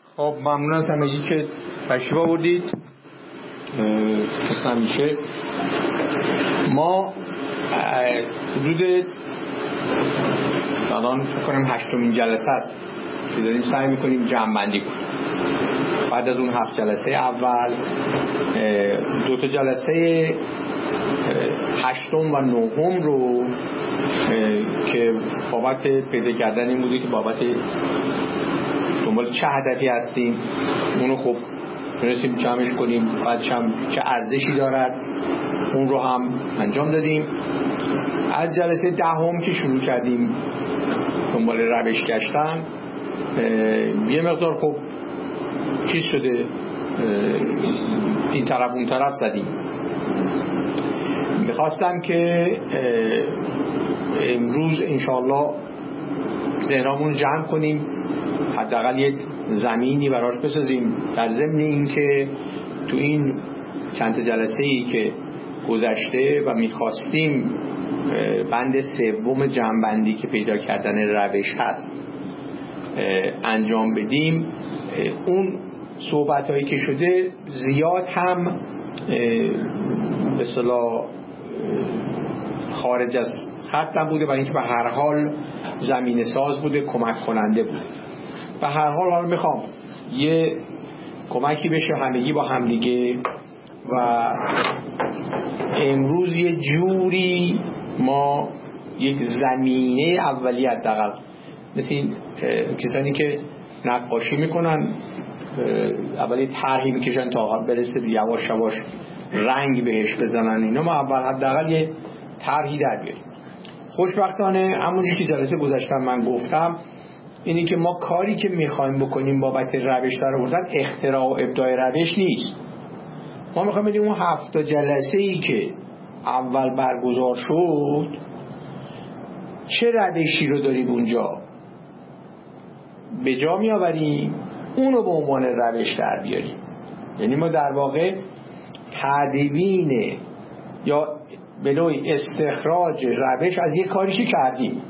خب ممنون از همگی که تشریف آوردید. مثل همیشه ما حدود الان فکر کنم 8مین جلسه است که داریم سعی میکنیم جمع‌بندی کنیم. بعد از اون 7 جلسه اول 2 جلسه 8م و 9م رو که بابت پیدا کردن این بوده که بابت دنبال چه هدفی هستیم اونو خب تونستیم جمعش کنیم، بعد چه ارزشی دارد اون رو هم انجام دادیم. از جلسه 10م که شروع کردیم دنبال روش گشتن یه مقدار خب چیز شده، این طرف اون طرف زدیم. میخواستم که امروز انشاءالله ذهنمون جمع کنیم، حداقل یک زمینی براش بسازیم، در ضمن این که تو این چند جلسه‌ای که گذشته و میخواستیم بند 3 جمع‌بندی که پیدا کردن روش هست انجام بدیم، اون صحبت‌هایی که شده زیاد هم به اصطلاح خارج از خط نبوده و اینکه به هر حال زمینه ساز بوده، کمک کننده بوده. به هر حال حالا میخوام یه کمکی بشه همگی با همدیگه و امروز یه جوری ما یک زمینه اولی حداقل مثل این کسانی که نقاشی میکنن اولی طرحی میکشن تا برسه یواش یواش رنگ بهش بزنن، اینا ما اول حداقل یه طرحی در بیاریم. خوشبختانه همونجوری که جلسه گذشته من گفتم اینی که ما کاری که میخوایم بکنیم بابت روش در آوردن اختراع و ابداع روش نیست. ما میخوایم بدیم اون 7 جلسه‌ای که اول برگزار شد چه روشی رو داریم اونجا به جا میآوریم، اونو به عنوان روش در بیاریم. یعنی ما در واقع تدوین یا به نوعی استخراج روش از یک کاری که کردیم.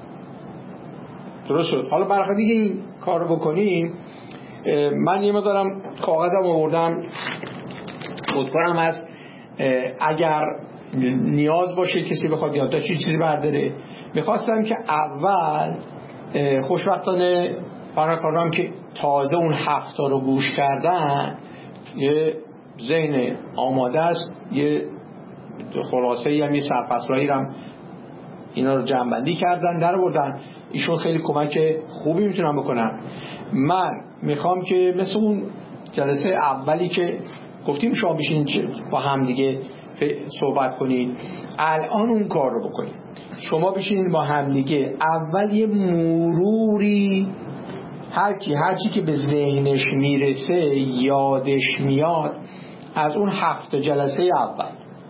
درست شد؟ حالا برای دیگه این کار رو بکنیم من یه مقدارم کاغذم آوردم، امیدوارم از اگر نیاز باشه کسی بخواد یادداشت چیزی برداره. میخواستم که اول خوشبختانه برای که تازه اون 7 رو گوش کردن یه ذهن آماده است، یه خلاصه‌ای هم یه سرفصلایی هم اینا رو جمع‌بندی کردن در آوردن. ایشون خیلی کمک خوبی میتونن بکنن. من میخوام که مثل اون جلسه اولی که گفتیم شما بشین با هم دیگه صحبت کنید، الان اون کار رو بکنید. شما بشینید با هم دیگه اول یه مروری هر چی که به ذهنش میرسه یادش میاد از اون 7 جلسه اول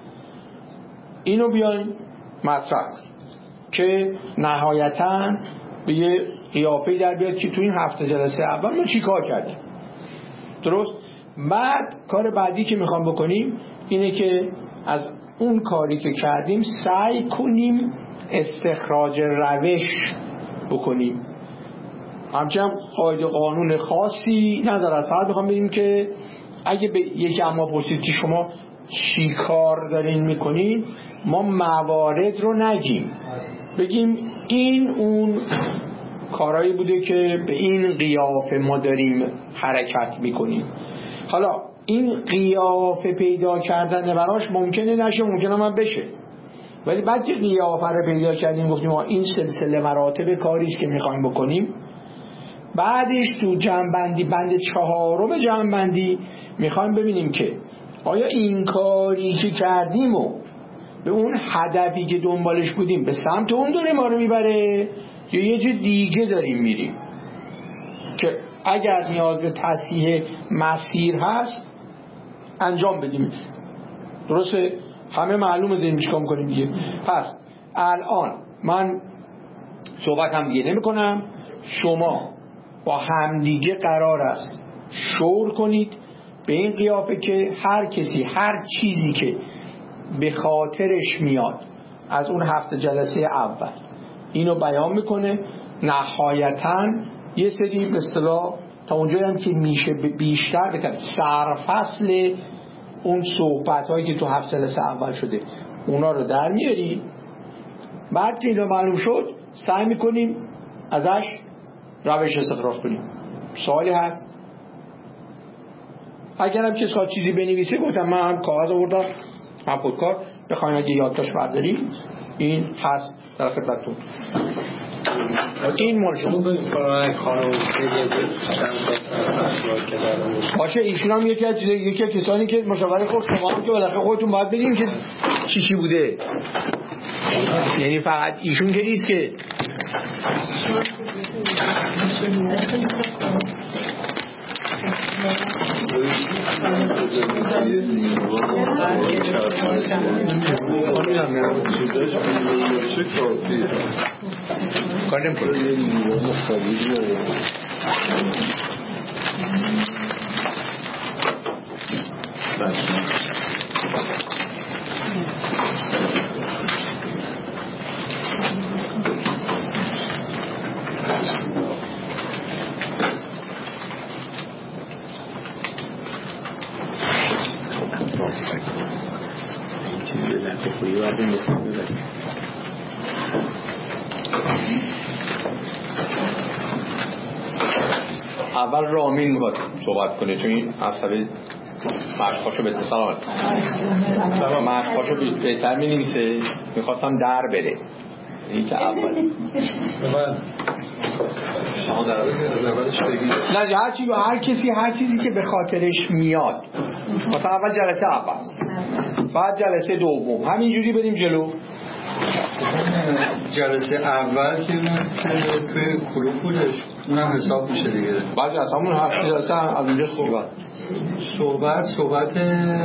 اینو بیاین مطرح که نهایتاً به یه قیافه‌ای در بیاد که تو این 7 جلسه اول ما چی کار کردیم. درست؟ بعد کار بعدی که میخوام بکنیم اینه که از اون کاری که کردیم سعی کنیم استخراج روش بکنیم. همچنین قاعده قانون خاصی ندارد، فقط میخوام بگیم که اگه به یکی اما پرسید که شما چی کار دارین میکنین، ما موارد رو نگیم، بگیم این اون کارهایی بوده که به این قیافه ما داریم حرکت میکنیم. حالا این قیافه پیدا کردن براش ممکنه نشه، ممکنه من بشه، ولی بعد که قیافه رو پیدا کردیم گفتیم این سلسله مراتب کاریست که میخوایم بکنیم، بعدش تو جمع‌بندی بند 4 جمع‌بندی میخوایم ببینیم که آیا این کاری که کردیم و به اون هدفی که دنبالش بودیم به سمت اون داره ما رو میبره یا یه جای دیگه داریم میریم، که اگر نیاز به تصحیح مسیر هست انجام بدیم. درسته؟ همه معلومه داریم چیکار میکنیم دیگه. پس الان من صحبت هم دیگه نمی کنم، شما با همدیگه قرار است شور کنید به این قیافه که هر کسی هر چیزی که به خاطرش میاد از اون 7 جلسه اول اینو بیان میکنه. نهایتاً یه سری به اصطلاح تا اونجایی هم که میشه بیشتر بکنم سرفصل اون صحبت هایی که تو 7 جلسه اول شده اونا رو در میاری. بعد که اینا معلوم شد سعی میکنیم ازش روش استخراج کنیم. سوالی هست؟ اگرم کسی خواهد چیزی بنویسه گفتم من هم کاغذ آوردم هم خودکار بخواین اگه یادداشت برداری این هست در خدمتتون. این مال شما باشه. ایشون هم یکی از کسانی که مشاوره خود شما هم که بالاخره خودتون باید بدیم که چی بوده. یعنی فقط ایشون که نیست که اول رامین میخواد صحبت کنه چون این اصحابی مشقاشو به سلامت مشقاشو بهتر می‌نویسه. میخواستم در بره این که اول شما در از اولش بگید نه هر کسی هر چیزی که به خاطرش میاد. مثلا اول جلسه اول بعد جلسه دوم همینجوری بریم جلو. جلسه اول که توی گروه بودش اونم حساب میشه دیگه. بعد جلسه‌مون هفت جلسه از اونجا صحبت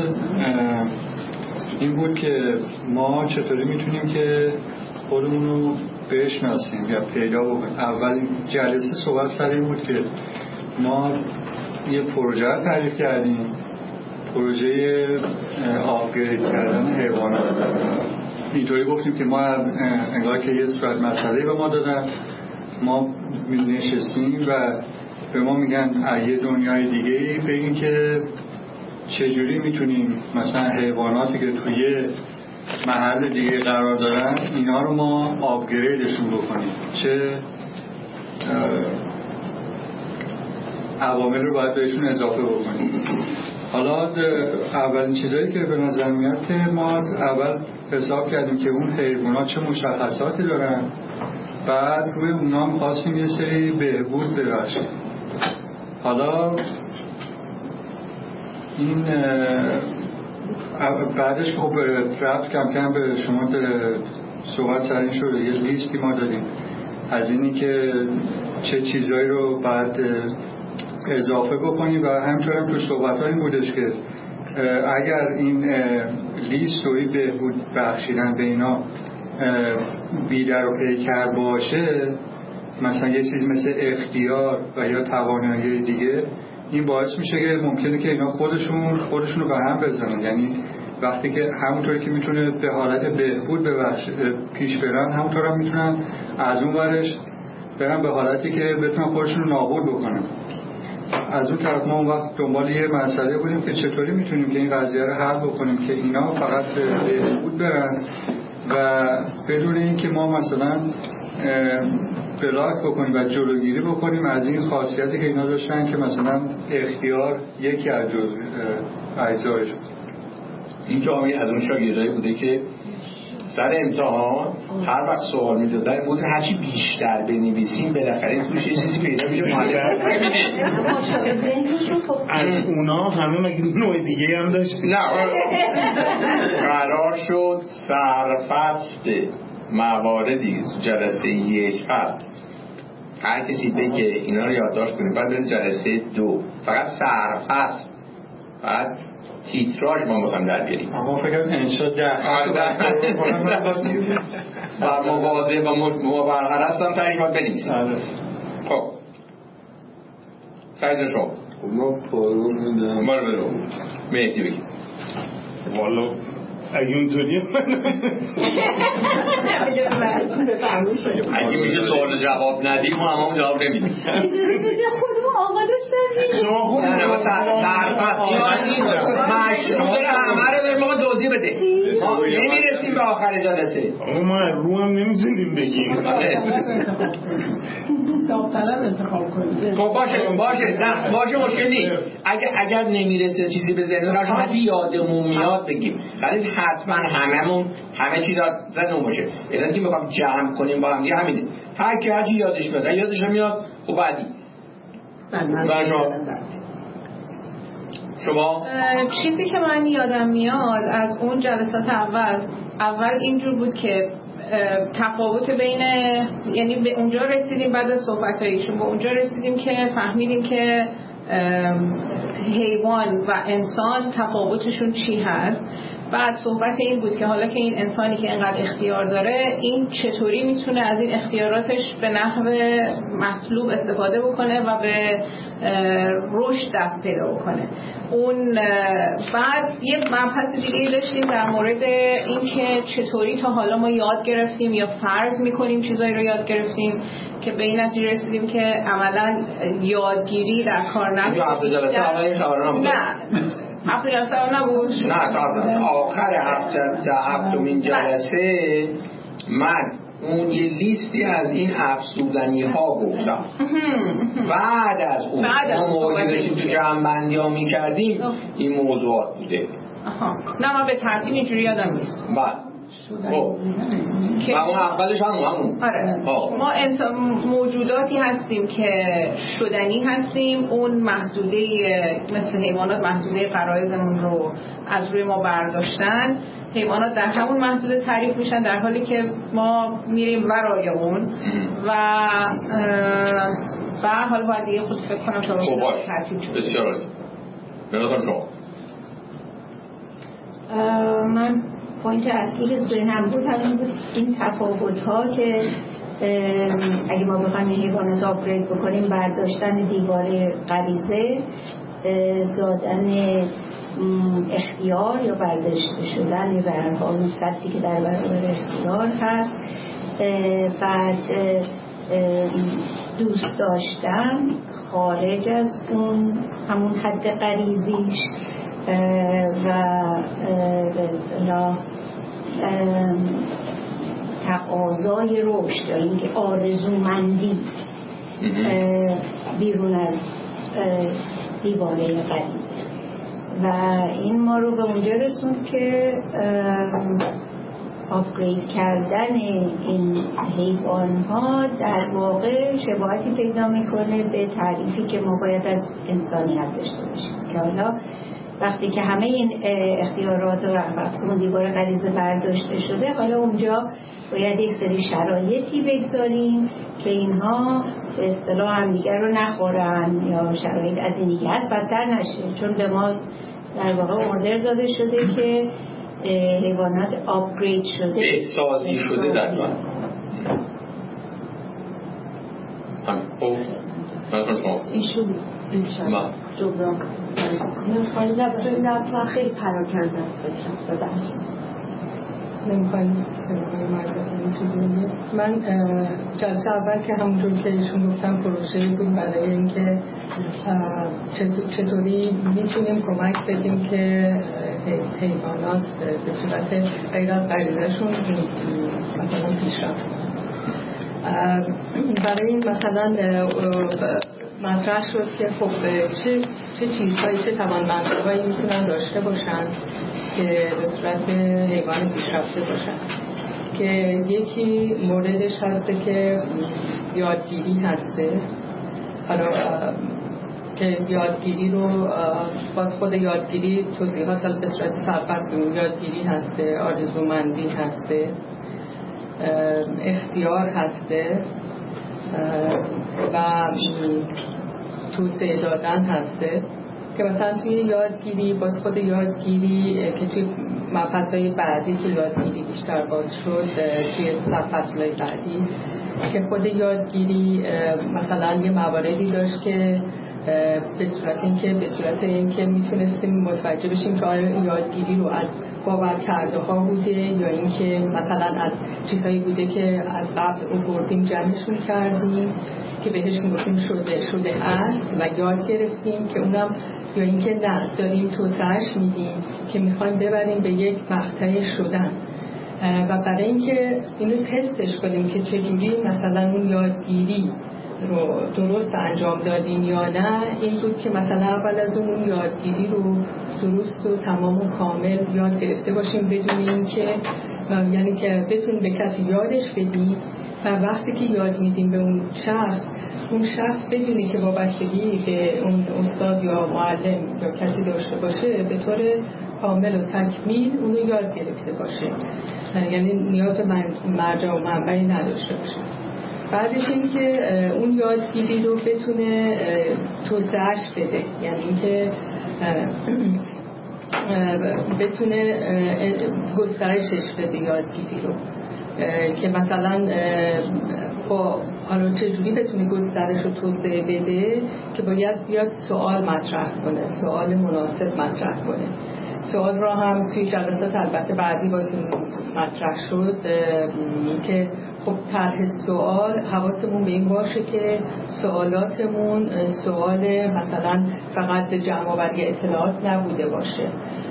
این بود که ما چطوری میتونیم که خودمون رو بشناسیم یا پیدا بکنیم. اول جلسه صحبت سر این بود که ما یه پروژه رو تعریف کردیم، پروژه آپگرید کردن حیوانات. اینطوری گفتیم که ما انگار که یه صورت مسئله به ما دادن، ما نشستیم و به ما میگن یه دنیای دیگه‌ای بگیم که چجوری میتونیم مثلا حیواناتی که توی محل دیگه قرار دارن اینا رو ما آپگریدشون بکنیم، چه عوامل رو باید بهشون اضافه بکنیم. حالا اولین چیزایی که به نظر میاد که ما اول حساب کردیم که اون حیوانات چه مشخصاتی دارن، بعد روی اونا می‌خواستیم یه سری بهبود ببخشیم. حالا این بعدش خب رفت کم کم به شما صحبت سرین شده. یه لیستی ما دادیم از اینی که چه چیزایی رو بعد اضافه بکنیم و همینطور هم تو صحبت این بودش که اگر این لیست روی بهبود بخشیدن به اینا بیدر و پیکر باشه، مثلا یه چیز مثل اختیار و یا توانایی دیگه، این باعث میشه که ممکنه که اینا خودشون رو به هم بزنن. یعنی وقتی که همونطوری که میتونه به حالت بهبود پیش برن، همونطور هم میتونن از اون ورش برن به حالتی که بتونن خودشون رو نابود بکنن. از اون طرف ما اون وقت دنبال یه مسئله بودیم که چطوری میتونیم که این قضیه رو حل بکنیم که اینا فقط به بهبود برن و بدون اینکه ما مثلا بلاک بکنیم و جلوگیری بکنیم از این خاصیتی که اینا داشتن که مثلا اختیار یکی از اجزایش. این که از اون شاگردایی بوده که سر امتحان هر وقت سوال میدادن بود هرچی بیشتر بنویسیم بالاخره توش یه چیزی پیدا میشه معلم از اونا همه مگه نوع دیگه هم داشت؟ نه قرار شد سرفصل مواردی جلسه 1 هست، هر کسی بگه اینا رو یادداشت کنیم، بعد بریم جلسه 2 فقط سرفصل، بعد تیتراژ ما میخوایم در بیاریم. اما فکر انشاء بر مواضع و مبرهن هستم تحریمات بنویسیم. خب سعید شما ما پارون میدم ما رو برو مهدی بگیم. والا اگه اونطوریه اگه میشه سوال جواب ندیم ما هم جواب نمیدیم. اجازه بده خودم آقا داشتم مشروع همه رو به ما توضیح بده. ما نمیرسیم به آخر جلسه. ما رو هم نمیتونیم بگیم. داوطلب انتخاب کنید. خب باشه مشکل نیست. اگر نمیرسه چیزی به ذهن شما هرچی یادمون میاد بگیم. ولی حتما همه چیز زنمون باشه. الان که میخوام جمع کنیم با هم همینه. هر کی یادش میاد. یادش نمیاد خب بعدی. شما چیزی که من یادم میاد از اون جلسات اول اینجور بود که تفاوت بین، یعنی به اونجا رسیدیم بعد از صحبت‌هایشون به اونجا رسیدیم که فهمیدیم که حیوان و انسان تفاوتشون چی هست. بعد صحبت این بود که حالا که این انسانی که اینقدر اختیار داره، این چطوری میتونه از این اختیاراتش به نحو مطلوب استفاده بکنه و به رشد دست پیدا بکنه. اون بعد یه مبحث دیگه داشتیم در مورد این که چطوری تا حالا ما یاد گرفتیم یا فرض میکنیم چیزایی رو یاد گرفتیم که به این نتیجه رسیدیم که عملا یادگیری در کار نبود. هفته جلسه اول خبر نبود. نه هفته جلسه نبود. نه تا آخر هفتمین جلسه من اون یه لیستی از این افزودنی ها گفتم. بعد از اون ما موقعی داشتیم تو جمع‌بندی ها می کردیم این موضوعات بوده. نه من به ترتیب اینجوری یادم نیست. خب و اون اولش همون آره. ما انسان موجوداتی هستیم که شدنی هستیم. اون محدوده مثل حیوانات محدوده غرایزمون رو از روی ما برداشتن. حیوانات در همون محدوده تعریف میشن در حالی که ما میریم ورای اون و حالا باید دیگه خود فکر کنم تا ترتیب شد. بسیار عالی. بنظرم شما من پوینت اصلی که ذهنم بود همین بود، این تفاوت‌ها که اگه ما بخوایم حیوانات آپگرید بکنیم، برداشتن دیوار غریزه، دادن اختیار یا برداشته شدن به هر حال اون سطحی که در برابر اختیار هست، بعد دوست داشتن خارج از اون همون حد غریزیش و به اصطلاح تقاضای رشد یا اینکه آرزومندی بیرون از دیواره غریزه و این ما رو به اونجا رسوند که آپگرید کردن این حیوان ها در واقع شباهتی پیدا میکنه به تعریفی که ما باید از انسانیت داشته باشیم که حالا وقتی که همه این اختیارات و اون دیوار غریزه برداشته شده، حالا اونجا باید یک سری شرایطی بگذاریم که اینها به اصطلاح همدیگر رو نخورن یا شرایط از این دیگه هست بدتر نشه، چون به ما در واقع اوردر داده شده که حیوانات آپگرید شده، بهسازی شده در من ایشون انشاءالله جبران من خیلی پراکنده است. نمیخوایم من جلسه اول که همونطور که ایشون گفتم پروژه بود برای اینکه چطوری میتونیم کمک بدیم که حیوانات به صورت غیر از غریزه‌شون مثلا پیشرفت کنن. برای این مثلا مطرح شد که خب چه چیزهایی، چه توانمندی‌هایی میتونن داشته باشن که به صورت حیوان پیشرفته باشن، که یکی موردش هسته که یادگیری هسته. حالا که یادگیری رو باز خود یادگیری توضیحات به صورت سرفصل یادگیری هسته، آرزومندی هسته، اختیار هسته و توسعه دادن هسته. که مثلا توی یادگیری باز خود یادگیری که توی مبحث‌های بعدی که یادگیری بیشتر باز شد توی فصل‌های بعدی که خود یادگیری مثلا یه مواردی داشت که به صورت اینکه میتونستیم متوجه بشیم که آیا یادگیری رو از باور کرده ها بوده یا اینکه مثلا از چیزهایی بوده که از قبل آوردیم جمعشون کردیم که بهش میگفتیم شده است و یاد گرفتیم که اونم، یا اینکه نه داریم توسعهش میدیم که میخوایم ببریم به یک مقطع شدن. و برای اینکه اینو تستش کنیم که چجوری مثلا اون یادگیری رو درست انجام دادیم یا نه، این بود که مثلا اول از اون یادگیری رو درست و تمام و کامل یاد گرفته باشیم، بدون اینکه یعنی که بتونیم به کسی یادش بدیم و وقتی که یاد میدیم به اون شخص بدونی که وابستگی به اون استاد یا معلم یا کسی داشته باشه، به طور کامل و تکمیل اونو یاد گرفته باشه، یعنی نیاز به مرجع و منبعی نداشته باشه. بعدش این که اون یادگیری رو بتونه توسعهش بده، یعنی اینکه بتونه گسترشش بده یادگیری رو، که مثلا با حالا چجوری بتونه گسترش رو توسعه بده، که باید بیاد سوال مطرح کنه، سوال مناسب مطرح کنه. سوال را هم توی جلسات البته بعدی واسه مطرح شد که خب طرح سوال حواسمون به این باشه که سوالاتمون سوال مثلا فقط جمع آوری اطلاعات نبوده باشه،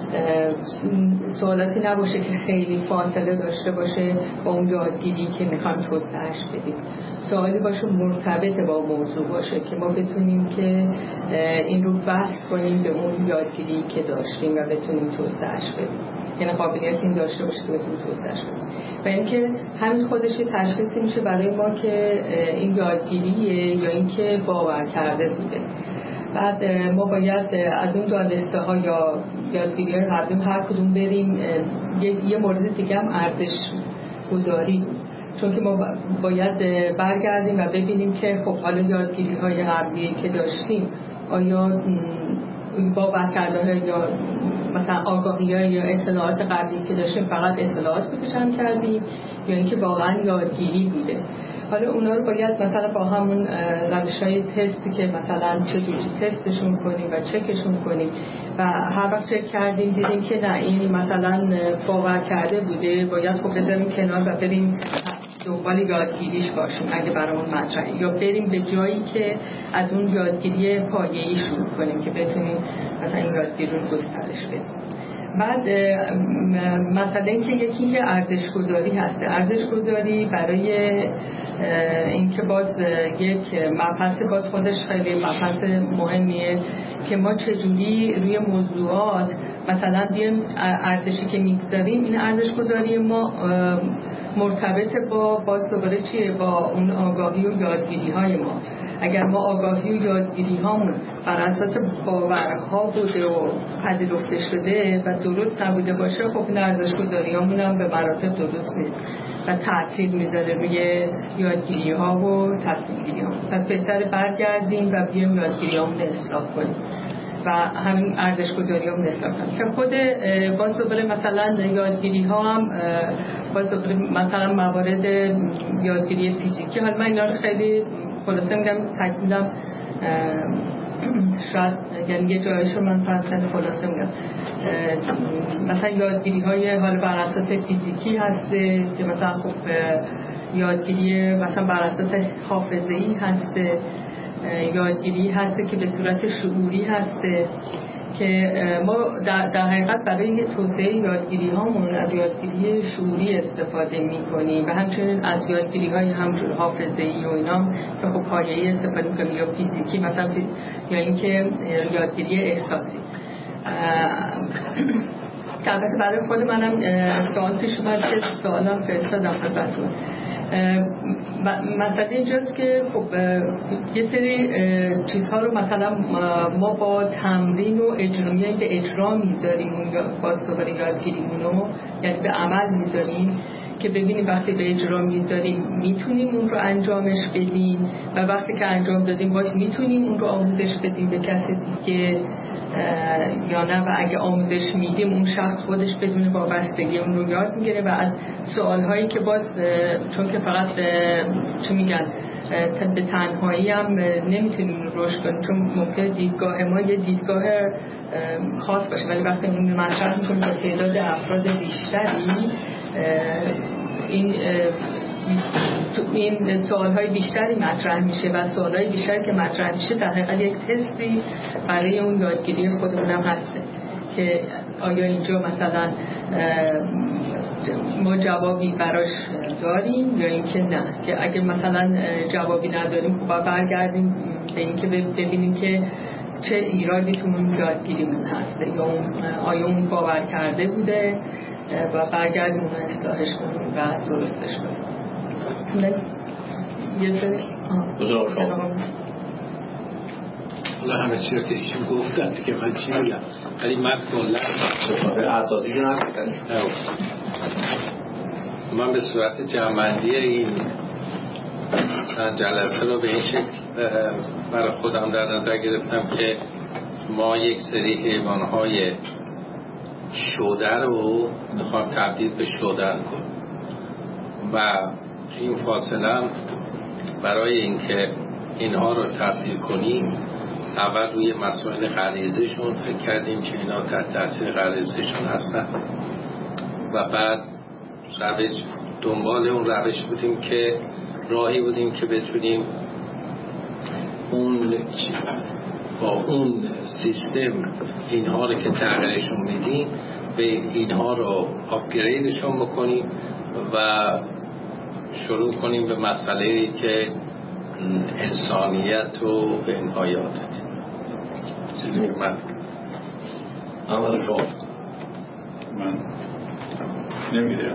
سوالاتی نباشه که خیلی فاصله داشته باشه با اون یادگیری که میخوایم توسعهش بدیم، سوالی باشه مرتبط با موضوع باشه که ما بتونیم که این رو بحث کنیم به اون یادگیری که داشتیم و بتونیم توسعهش بدیم، یعنی قابلیت این داشته باشه که بتونیم توسعهش بدیم. و اینکه همین خودش یه تشخیصی میشه برای ما که این یادگیریه یا اینکه باور کرده بوده. بعد ما باید از اون دانسته ها یا یادگیری های قبلیم هر کدوم بریم. یه مورد دیگه هم ارزش گذاری، چون که ما باید برگردیم و ببینیم که خب حالا یادگیری های قبلی که داشتیم آیا باور کرده یا مثلا آگاهی ها یا اطلاعات قبلی که داشتیم فقط اطلاعات بوده جمع کردیم یا اینکه واقعا یادگیری بوده. حالا اونا رو باید مثلا با همون روش‌های تستی که مثلا چجوری تستشون کنیم و چکشون کنیم و هر وقت چک کردیم دیدیم که نه این مثلا باور کرده بوده، باید خب بذاریم کنار و بریم دنبال یادگیریش باشیم اگه برامون مطرحه، یا بریم به جایی که از اون یادگیری پایه‌ای شروع کنیم که بتونیم مثلا این یادگیری رو گسترش بدیم. بعد مثلا اینکه یکی ارزش‌گذاری هست. ارزش‌گذاری برای اینکه باز یک مبحث باز خودش خیلی مبحث مهمیه که ما چجوری روی موضوعات مثلا بیایم ارزشی که میگذاریم این ارزش‌گذاری ما مرتبط با باز دوباره چیه؟ با اون آگاهی و یادگیری های ما. اگر ما آگاهی و یادگیری هامون بر اساس باورها بوده و پذیرفته شده و درست نبوده باشه، خب این ارزش‌گذاری هامون هم به مراتب درست نیست و تأثیر میذاره روی یادگیری ها و تصمیم گیری ها. پس بهتره برگردیم و بیایم یادگیری هامون اصلاح کنیم و همین ارزش‌گذاری هم اصلاح کنیم که خود باز دوباره مثلا یادگیری ها هم باز دوباره مثلا موارد یادگیری فیزیکی. حالا من اینا رو خیلی خلاصه میگم تکمیلم شاید یعنی یه جایش رو من فقط خلاصه میگم. مثلا یادگیری های حالا بر اساس فیزیکی هسته که مثلا خب یادگیری مثلا بر اساس حافظه‌ای هسته، یادگیری هسته که به صورت شعوری هسته که ما در حقیقت برای توسعه یادگیری هامون از یادگیری شعوری استفاده می کنیم و همچنین از یادگیری های همجور حافظه‌ای و اینا که خب پایه‌ای استفاده می کنیم یا فیزیکی مثلا یا اینکه یادگیری احساسی. که البته برای خود منم سوال پیش اومد که سوالم فرستادم خدمتتون. مثلا اینجاست که خب یه سری چیزها رو مثلا ما با تمرین و اجرا به اجرا میذاریم یا باز دوباره یادگیریمون رو یعنی به عمل میذاریم که ببینیم وقتی به اجرا میذاریم میتونیم اون رو انجامش بدیم و وقتی که انجام دادیم باز میتونیم اون رو آموزش بدیم به کسی دیگه یا نه، و اگه آموزش میدیم اون شخص خودش بدون وابستگی اون رو یاد میگیره و از سوالهایی که باز چون که فقط چه میگن به تنهایی هم نمیتونیم رشد کنیم چون ممکنه دیدگاه ما یه دیدگاه خاص باشه، ولی وقتی اون مطرح میکنیم با تعداد افراد بیشتری این این سوالهای بیشتری مطرح میشه و سوالهای بیشتری که مطرح میشه در حقیقت یک تستی برای اون یادگیری خودمون هم هسته که آیا اینجا مثلا ما جوابی براش داریم یا اینکه نه، که اگه مثلا جوابی نداریم خب برگردیم به اینکه ببینیم که چه ایرادی تو اون یادگیریمون هسته یا آیا اون باور کرده بوده و برگردیم اون اصلاحش کنیم و درستش کنیم. یه سری بزرگ شما حالا همه چی رو که ایشون گفتن که من چی بگم، ولی من کلا اساسیشون هم من به صورت جمع‌بندی این چند جلسه رو به این شکل برای خودم در نظر گرفتم که ما یک سری حیوانهای شوده رو میخوام تبدیل به شودر کنیم و این فاصله برای اینکه اینها رو تبدیل کنیم اول روی مسائل غریزشون فکر کردیم که اینا تحت تاثیر غریزشون هستن و بعد دنبال اون روش بودیم که راهی بودیم که بتونیم با اون سیستم اینها رو که تغییرشون میدیم به اینها رو آپگریدشون بکنیم و شروع کنیم به مسئله‌ای که انسانیت رو به اینها یاد بدیم. چیزی که من نمیده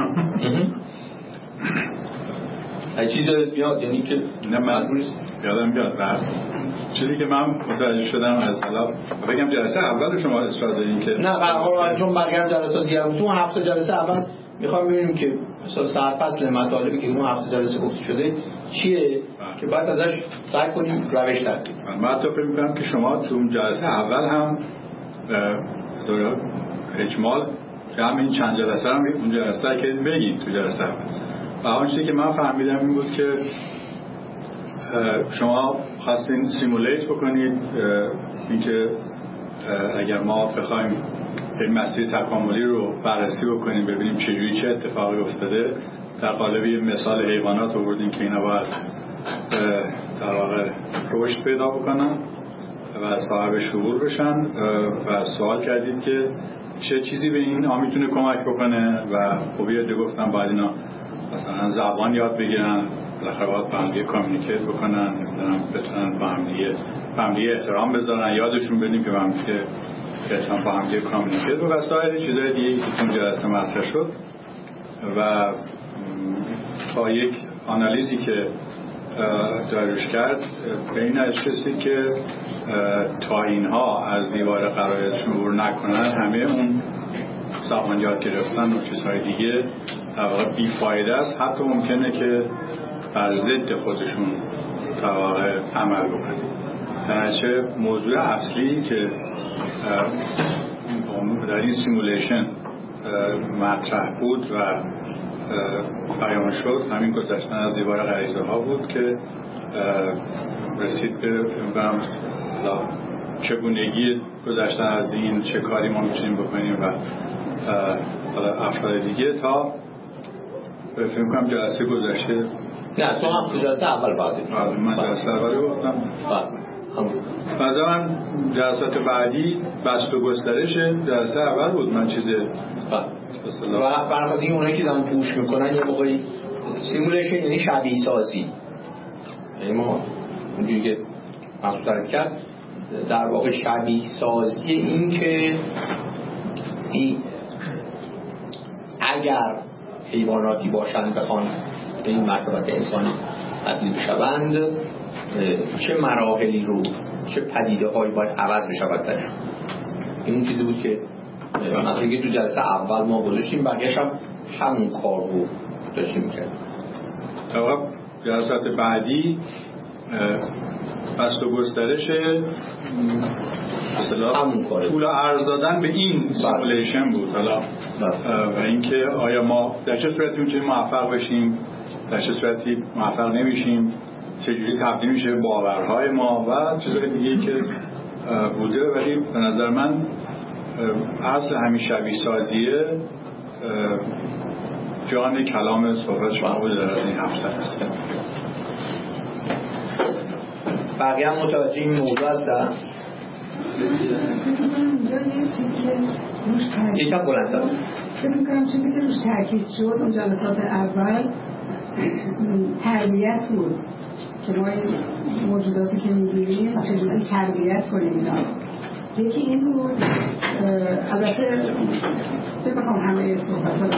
ای چیز دارید بیاد یعنی که نه من یادم بیاد بعد چیزی که من متوجه شدم از حالا بگم جلسه اول شما اصرار دارین که نه قرار چون بقیه جلسات دیگه تو 7 جلسه اول میخوام ببینیم که مثلا سرفصل مطالبی که اون 7 جلسه گفته شده چیه که بعد ازش سعی کنیم روش ترتیب کنیم. من حتی فکر می‌کنم که شما تو جلسه اول هم به اجمال جمع این چند جلسه هم اون جلسه که بگیم تو جلسه اول و اون چیزی که من فهمیدم این بود که شما خواستین سیمولیت بکنید اینکه اگر ما بخوایم این مسیر تکاملی رو بررسی بکنیم ببینیم چجوری چه اتفاقی افتاده در قالب یه مثال حیوانات آوردیم که اینا باید در واقع رشد پیدا بکنن و صاحب شعور بشن و سوال کردید که چه چیزی به این میتونه کمک بکنه و خوبیه گفتم باید اینا مثلا زبان یاد بگیرن بالاخره باید با همدیگه کامیونیکیت بکنن بتونن با همدیگه احترام بذارن یادشون بدیم که با همدیگه با همدیگه کامیونیکیت و سایر چیزهای دیگه که تو جلسه مطرح شد و با یک آنالیزی که داروش کرد به این نتیجه که تا اینها از دیوار قرایزشون عبور نکنن همه اون زبان یاد گرفتن و چیزهای دیگه در واقع بیفایده است، حتی ممکنه که بر ضد خودشون در واقع عمل بکنه. درنچه موضوع اصلی که در این سیمولیشن مطرح بود و بیان شد همین گذشتن از دیوار غریزه ها بود که رسید به چگونگی گذشتن از این، چه کاری ما میتونیم بکنیم و افراد دیگه تا فکر کنم جلسه گذشته نه تو هم جلسه اول بعدی من جلسه اولی گفتم بعد من جلسات بعدی بست و گسترشه جلسه اول بود من چیز و برای دیگه اونایی که دارن پوش میکنن یه موقعی سیمولیشن یعنی شبیه سازی، یعنی ما اونجوری که مطرح کرد در واقع شبیه سازی این که اگر حیواناتی باشند بخوان به این مرتبط انسانی تبدیل بشوند چه مراحلی رو چه پدیده هایی باید عوض بشود درشون. این اون چیزی بود که مثلا که تو جلسه اول ما گذاشتیم بقیه‌اش هم همون کار رو داشتیم می‌کردیم. طبعا جلسات بعدی بست و گسترش مثلا پول عرض دادن به این سیمولیشن بود حالا و اینکه آیا ما در چه صورتی میتونیم موفق بشیم، در چه صورتی موفق نمیشیم، چجوری تبدیل میشه باورهای ما و چیزهای دیگه که بوده. ولی به نظر من اصل همین شبیه سازیه جان کلام صحبت شما بود در از این هفته است. بقیه هم متوجه این موضوع هستن؟ یکم بلندتر فکر میکنم چیزی که روش تاکید شد اون جلسات اول تربیت بود که ما این موجوداتی که میگیریم چجوری تربیت کنیم اینا. یکی این بود، البته فکر میکنم همه صحبت ها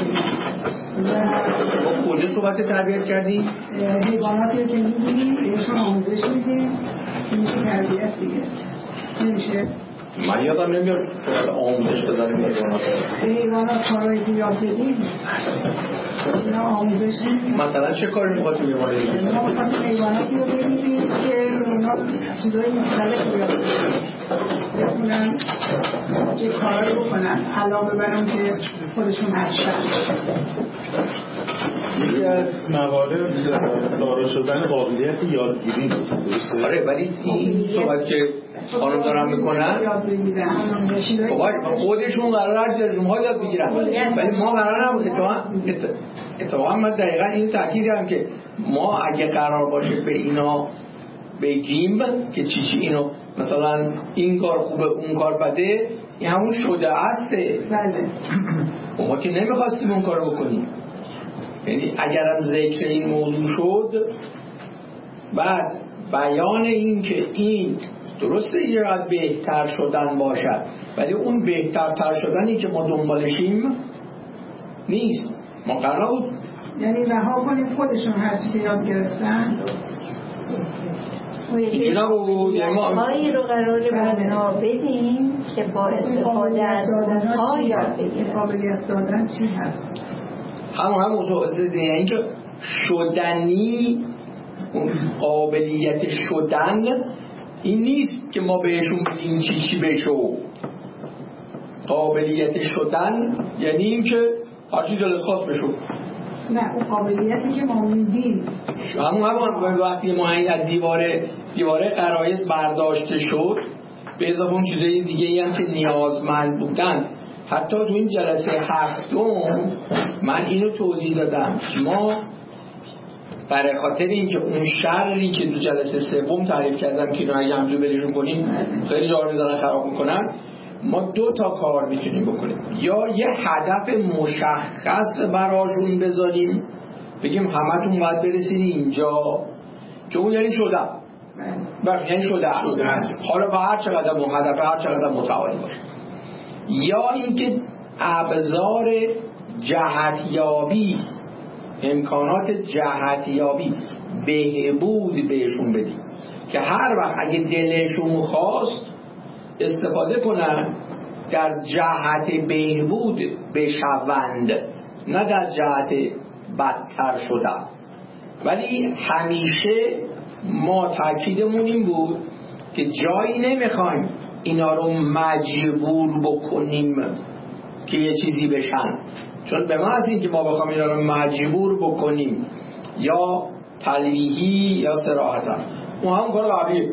بگیم کجا صحبت تربیت کردیم؟ حیواناتی که میگیریم بهشون آموزش میدیم که میشه تربیت دیگه نمیشه. من یادم نمیاد آموزش دادن حیوانات کارهایی که یاد بدیم اینا آموزش میدیم. مثلا چه کاری میخواستیم یه مالی بگیم؟ ما میخواستیم حیواناتی رو بگیریم که اونا چیزایی مختلف رو یاد بکنن، یه کارهایی بکنن علاوه بر اون که خودشون هستن. یکی از موارد دارا شدن قابلیت یادگیری بود. آره ولی این صحبت که خانم دارم میکنن خودشون قرار هر جزم‌ها یاد بگیرن، ولی ما قرار نبود. اتفاقا من دقیقا این تاکید کردم که ما اگه قرار باشه به اینا بگیم که چی اینو مثلا این کار خوبه اون کار بده، این همون شده استه. بله ما که نمیخواستیم اون کار بکنیم. یعنی اگرم ذکر این موضوع شد، بعد بیان این که این درسته یه قد بهتر شدن باشد، ولی اون بهترتر شدنی که ما دنبالشیم نیست. ما قرار بود یعنی رها کنیم خودشون هرچی که یاد گرفتن اینجوری نبود. یعنی ما هایی رو قراره بنا بدیم که با استفاده از اونها یاد بگیرن. قابلیت دادن چی هست؟ هم موضوع زده، یعنی که شدنی، قابلیت شدن این نیست که ما بهشون بگیم چی بشو. قابلیت شدن یعنی این که هرچی دلت خواست بشو. نه اون قابلیتی که ما میدیم همون وقتی ما این از دیواره غرایز برداشته شد، به اضافه اون چیزای دیگه هم که نیازمند بودن. حتی تو این جلسه هفتم من اینو توضیح دادم، ما برای خاطر اینکه اون شری که تو جلسه سوم تعریف کردم که اینا اگه همجور بریشون کنیم خیلی جا رو میذارن خراب میکنن، ما 2 تا کار میتونیم بکنیم. یا یه هدف مشخص براشون بذاریم، بگیم همتون باید برسید اینجا، که اون یعنی شده یعنی شده است. حالا با هر چقدر هدف هر چقدر متعالی باشه. یا اینکه ابزار جهتیابی، امکانات جهتیابی، بهبود بهشون بدیم که هر وقت اگه دلشون خواست استفاده کنن در جهت بهبود بشوند، نه در جهت بدتر شدن. ولی همیشه ما تاکیدمون این بود که جایی نمیخوایم اینا رو مجبور بکنیم که یه چیزی بشن، چون به ما از این که ما بخوایم اینا رو مجبور بکنیم یا تلویحی یا صراحتا، اون هم کار قبلیه.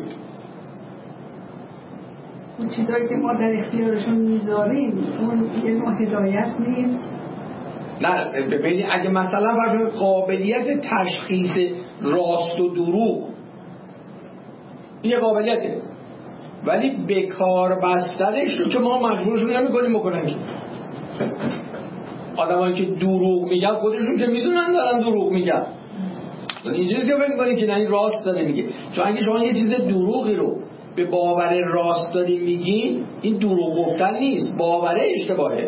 اون چیزایی که ما در اختیارشون میذاریم اون یه نوع هدایت نیست. نه ببینید اگه مثلا برای قابلیت تشخیص راست و دروغ این یه قابلیته، ولی به کار بستنش رو که ما مجبورشون نمی‌کنیم بکنن. که آدمایی که دروغ میگن خودشون که میدونن دارن دروغ میگن، اینجوری که فکر می‌کنی که نه این راست داره میگه. چون اگه شما یه چیز دروغی رو به باور راست داری میگین، این دروغ گفتن نیست، باوره اشتباهه.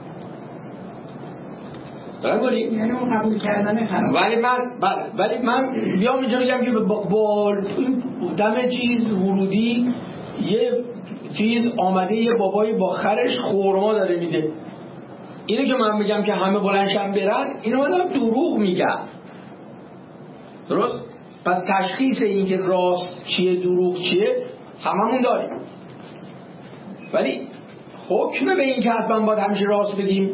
یعنی اون قبول کردن خراب. ولی من بیام اینجا بگم که با دم چیز ورودی یه چیز آمده، یه بابایی با خرش خورما داره میده، اینو که من میگم که همه بلندشن برن، اینو من دارم دروغ میگم. درست؟ پس تشخیص این که راست چیه دروغ چیه هممون داریم، ولی حکم به این که حتما باید همیشه راست بگیم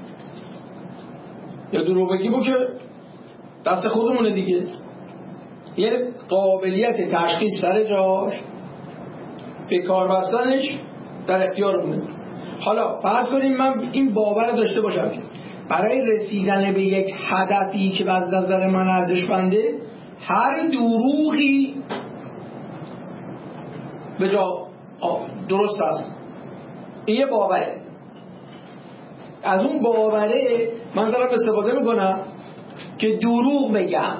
یا دروغ بگیم که دست خودمونه دیگه. یه قابلیت تشخیص سر جاش، به کار بستنش در اختیارمونه. حالا فرض کنیم من این باور داشته باشم برای رسیدن به یک هدفی که از نظر من ارزشمنده هر دروغی به جا درست است. این یه باوره. از اون باوره من دارم استفاده میکنم که دروغ بگم.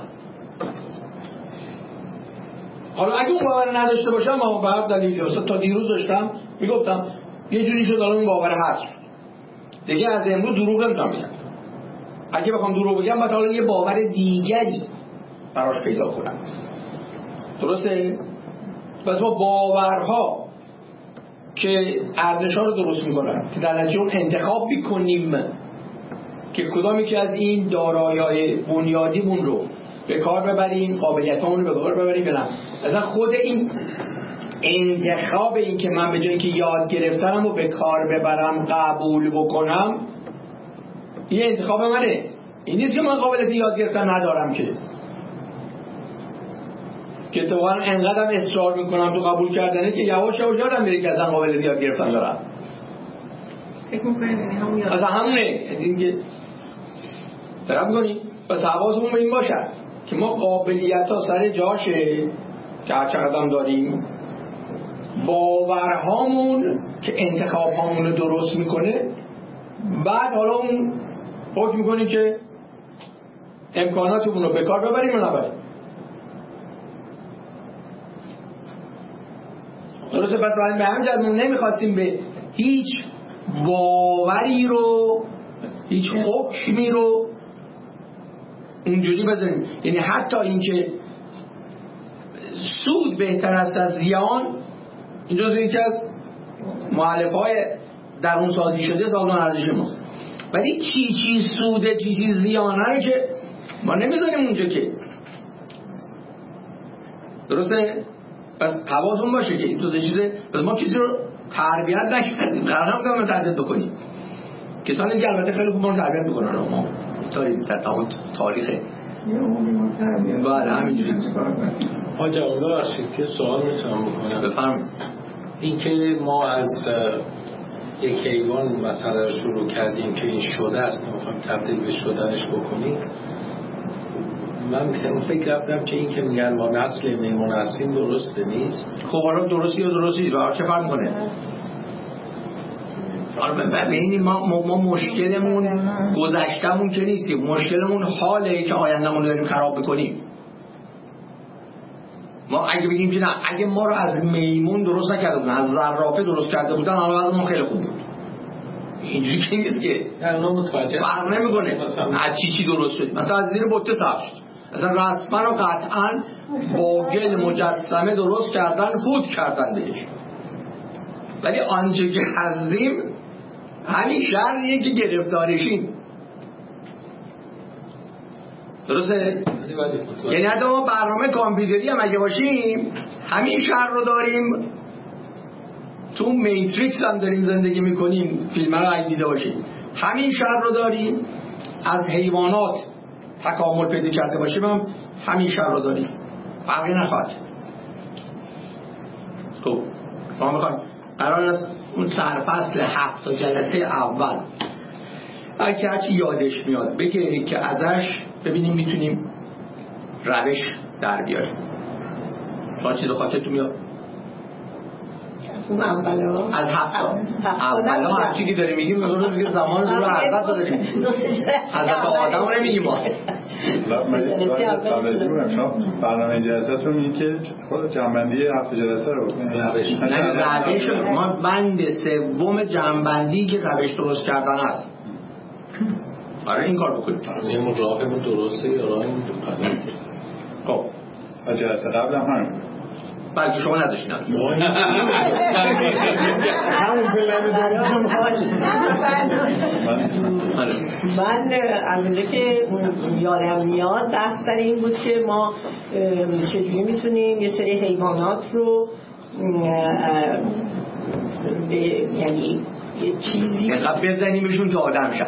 حالا اگه اون باور نداشته باشم ما به هر دلیلی مثلا تا دیروز داشتم میگفتم یه جوری شد الان اون باور هست دیگه از امروز دروغ نمیتونم بگم. اگه بخوام دروغ بگم باید حالا یه باور دیگری براش پیدا کنم. درسته؟ پس ما باورها که ارزش‌ها رو درست میکنن که در نتیجه اون انتخاب میکنیم که کدامی که از این دارایی‌های بنیادیمون رو به کار ببریم، قابلیتامون رو به کار ببریم. نه اصلا خود این انتخاب این که من به جای اینکه یاد گرفتنم رو به کار ببرم قبول بکنم، این انتخاب منه. این نیست که من قابلیت یاد گرفتن ندارم که اتفاقا انقدرم اصرار میکنم تو قبول کردنه که یواش یواش یادم میره که اصلا قابلیت یاد گرفتن دارم. فکر میکنید یعنی همون یاد اصلا همونه دیگه. دقت میکنید؟ پس حواسمون به این باشه که ما قابلیت‌ها سر جاشه که هر چقدر هم داریم، باورهامون که انتخابهامون رو درست میکنه، بعد حالا اون حکم میکنیم که امکاناتمون رو به کار ببریم و نبریم. درسته؟ پس به همین جهت ما نمیخواستیم به هیچ باوری رو، هیچ حکمی رو اونجوری بزنیم. یعنی حتی اینکه سود بهتر است از زیان، این جزو یکی از مؤلفه‌های درون سازی شده سازمان ارزش ماست. ولی چی سوده چی زیانه رو که ما نمیذاریم اونجا که. درسته؟ پس حواستون باشه که این دو چیزه. پس ما چیزی رو تربیت نکردیم، قرار نبودم تربیت بکنیم. کسانی که البته خیلی خوب ما رو تربیت میکنن، ما در تمام تاریخه بله همینجوری. حاج آقا ببخشید که سوال میتونم بکنم؟ بفرمایید. این که ما از یک حیوان مسئله رو شروع کردیم که این شده است، میخوایم تبدیل به شدنش بکنیم. من فکر رفتم که این که میگن ما نسل میمون هستیم درسته نیست. خب حالا درستی یا درستی رو چه فرق میکنه؟ ببینید ما مشکلمون گذشتمون که نیستیم، مشکلمون حاله که آیندهمون داریم خراب بکنیم. ما اگه بگیم که نه، اگه ما رو از میمون درست نکرده بودن، از زرافه درست کرده بودن، حالا وضعمون خیلی خوب بود. اینجوری که نیست که فرق نمیکنه از چی درست شد. مثلا از زیر بطه سبز شد، مثلا رسما و قطعا با گل مجسمه درست کردن، فوت کردن بهش. ولی آنچه که هستیم همین شریه که گرفتارشیم. درسته؟ یعنی حتی ما برنامه کامپیوتری هم اگه باشیم همین شر رو داریم. تو میتریکس هم داریم زندگی میکنیم، فیلم رو اگه دیده باشیم همین شر رو داریم. از حیوانات تکامل پیدا کرده باشیم هم همین شر رو داریم، فرقی نخواهد. خب ما میخوایم قرار است اون سرفصل 7 جلسه اول اگه هرچی یادش میاد بگه که ازش ببینیم میتونیم روش در بیاریم. شما چیز خاطرتون میاد؟ اون اولا از 7 اولا هرچی که داریم میگیم رو دیگه زمان رو حضرت داریم، حضرت آدم رو نمیگیم. ما برنامه جلسه رو میگه که خود جنبندی 7 جلسه رو روش ما بند سوم جنبندی که روش درست کردن است. برای این کار بکنیم این راهمون درسته یا راهمون غلطه؟ خب و جلسه قبل هم همین بلکه شما نداشتین همون پلن دوم من اولی که یادم میاد بحث سر این بود که ما چجوری میتونیم یه سری حیوانات رو یعنی یه چیزی بزنیمشون که آدم شد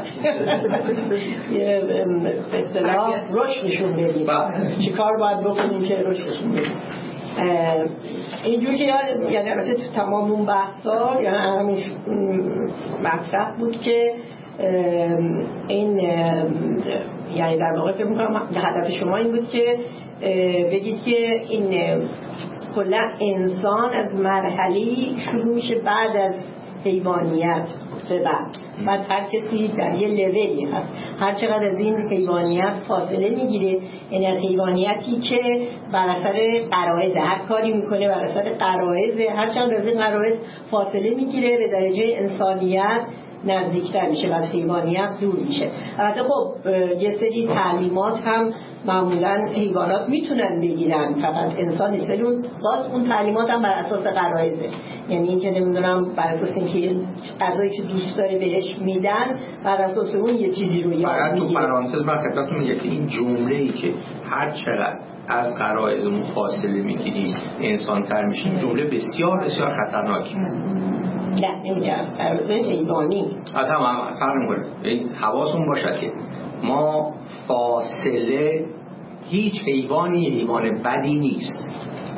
به اصطلاح رشدشون بدیم. چی کار باید بکنیم که رشدشون بدیم؟ اینجور که یعنی البته تو تمام اون بحثا یعنی همین مطرح بود که این یعنی در واقع فکر می‌کنم هدف شما این بود که بگید که این کلا انسان از مرحله‌ای شروع میشه بعد از حیوانیت به بعد هر کسی در یه لولی هست، هر چقدر از این حیوانیت فاصله میگیره، یعنی از حیوانیتی که بر اثر غرایز هر کاری میکنه بر اثر غرایز، هر چقدر از این غرایز فاصله میگیره به درجه انسانیت نزدیکتر میشه و از حیوانیت دور میشه. البته خب یه سری تعلیمات هم معمولا حیوانات میتونن بگیرن، فقط انسان نیست، ولی باز اون تعلیمات هم بر اساس غرایزه، یعنی این که نمیدونم بر اساس اینکه غذایی که دوست داره بهش میدن بر اساس اون یه چیزی رو یاد میگیره. تو پرانتز من خدمتتون میگم که این جمله‌ای که هر چقدر از غرایزمون فاصله میگیریم انسان‌تر میشیم جمله بسیار بسیار خطرناکه. نه نمیگم غرایز حیوانی اصلا فرق می‌کنه. این حواسمون باشه که ما فاصله هیچ حیوان بدی نیست.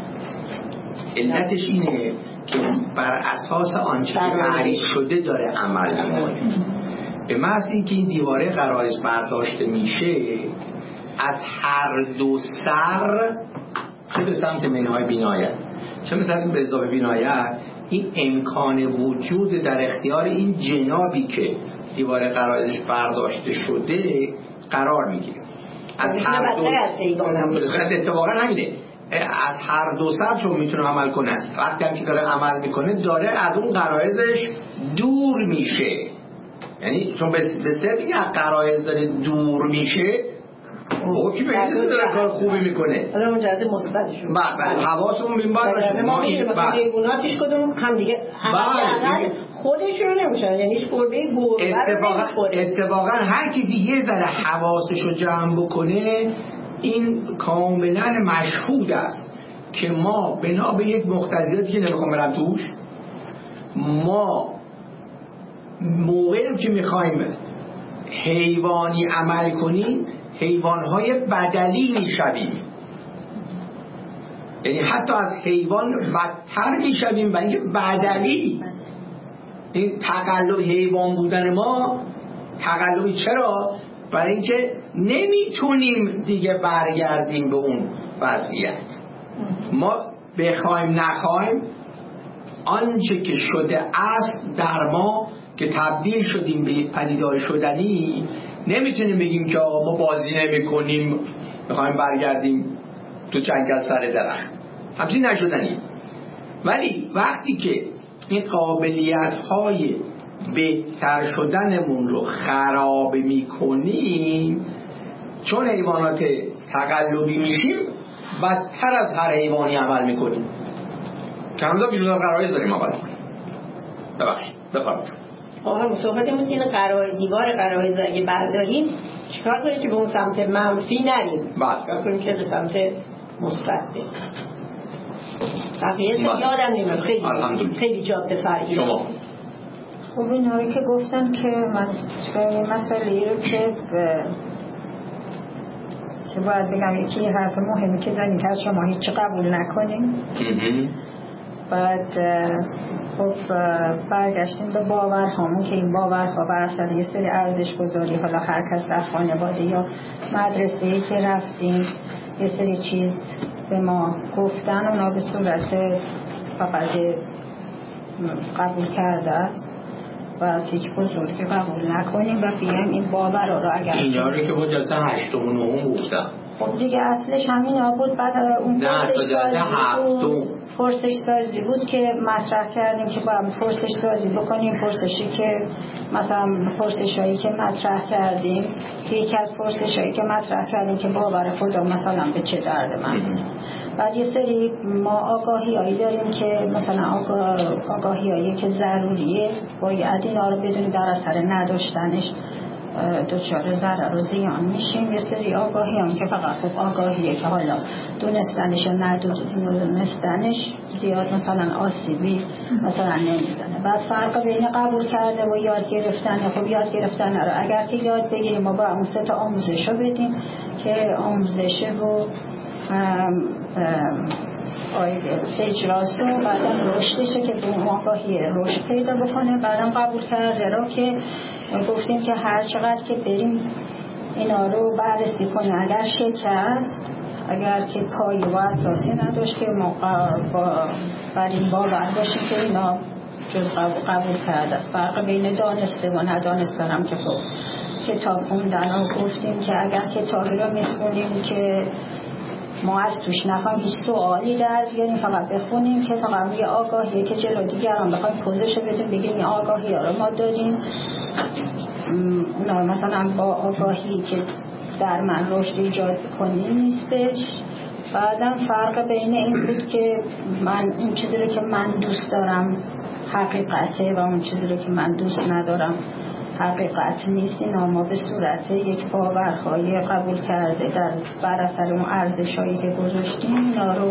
علتش اینه که بر اساس آنچه که تعریف شده داره عمل می‌کنه. به محض اینکه این دیواره غرایز برداشته میشه از هر دو سر، چه به سمت منهای بینایت چه به سمت به اضافه بینایت، این امکان وجود در اختیار این جنابی که دیوار غرایزش برداشته شده قرار میگیره. از هر دو اتفاقا همینه، از هر دو سر چون میتونه عمل کنه، وقتی هم که داره عمل میکنه داره از اون غرایزش دور میشه، یعنی چون به صرفی از غرایز داره دور میشه حکم این داره کار خوبی میکنه. حالا اون جهت مثبتشون بله حواسمون بین باشه ما این حیواناتش کدوم هم دیگه خودشون نمیشن، یعنی هیچ گربه اتفاقا هر کسی یه ذره حواسشو جمع بکنه این کاملا مشهود است که ما بنا به یک مقتضیاتی که نمیخوام برم توش، ما موقعی که میخوایم حیوانی عمل کنیم حیوانهای بدلی میشویم، یعنی حتی از حیوان بدتر میشویم و اینکه بدلی. این تقلب حیوان بودن ما تقلبی چرا؟ برای اینکه نمیتونیم دیگه برگردیم به اون وضعیت. ما بخوایم نخوایم آنچه که شده است در ما که تبدیل شدیم به پدیدار شدنی، نمیتونیم بگیم که آقا ما بازی نمی کنیم بخوایم برگردیم تو جنگل سر درخت، همچین نشدنی. ولی وقتی که این قابلیت های بهتر شدنمون رو خراب میکنیم، چون حیوانات تقلبی میشیم بدتر از هر حیوانی عمل میکنیم که همزا بیرون از غرایز داریم عمل میکنیم. بفرمایید. هم صحبتمون که دیوار غرایز اگه برداریم چیکار کنیم که به اون سمت منفی نریم، چیکار کنیم که به سمت مثبت بریم. بقیه یادم نمیاد خیلی جاده فرعی. شما خب این هایی که گفتن که من مسئله رو که باید بگم یکی حرف مهمی که زنید هست شما هیچی قبول نکنیم. بعد خب برگشتیم به باورهامون که این باورها بر اثر یه سری ارزش گذاری، حالا هر کس در خانواده یا مدرسه‌ای که رفتیم یه سری چیز به ما گفتن، اونا به صورت فقط قبول کرده است و از هیچ بزرگی قبول نکنیم و بیایم این باور رو اگر اینا رو که با جلسه 8 و 9 گفتم خب دیگه اصلش همینا بود. بعد اون پرسش سازی بود که مطرح کردیم که باید پرسش سازی بکنیم. پرسشی که مثلا پرسشایی که مطرح کردیم که یکی از پرسشایی که مطرح کردیم که باور خدا مثلا به چه درد من. بعد یه سری ما آگاهیایی داریم که مثلا آگاهیایی که ضروریه باید اینا رو بدونیم، در اثر نداشتنش دچار ضرر و زیان میشیم. یه سری آگاهی هم که فقط خب آگاهیه که حالا دونستنش یا ندونستنش زیاد مثلا آسیبی مثلا نمیزنه. بعد فرق بین قبول کرده و یاد گرفتن، خب یاد گرفتن رو اگر که یاد بگیریم ما با اون 3 آموزش رو بدیم که آموزش رو اجراست و بعدم رشدشه که به اون آگاهی رشد پیدا بکنه. بعدم قبول کرده رو که گفتیم که هر چقدر که بریم اینا رو بررسی کنیم، اگر شکست، اگر که پایه و اساسی نداشت که ما بر این باور باشیم که اینا جز قبول کرده است. فرق بین دانسته و ندانسته هم که خب کتاب خوندن رو گفتیم که اگر کتابی رو میخونیم که ما از توش نخواهیم هیچ سوالی در بیاریم، فقط بخونیم که فقط یه آگاهیه که جلو دیگران بخوایم پوزش بدیم بگیم این آگاهی ها رو ما داریم، اونا مثلا با آگاهی که در من رشد ایجاد کنیم نیستش. بعدم فرق بین این بود که من اون چیزی رو که من دوست دارم حقیقته و اون چیزی رو که من دوست ندارم حقیقت نیست. اینا ما به صورت یک باورهای قبول کرده بر اثر اون ارزش‌هایی که گذاشتیم اینا رو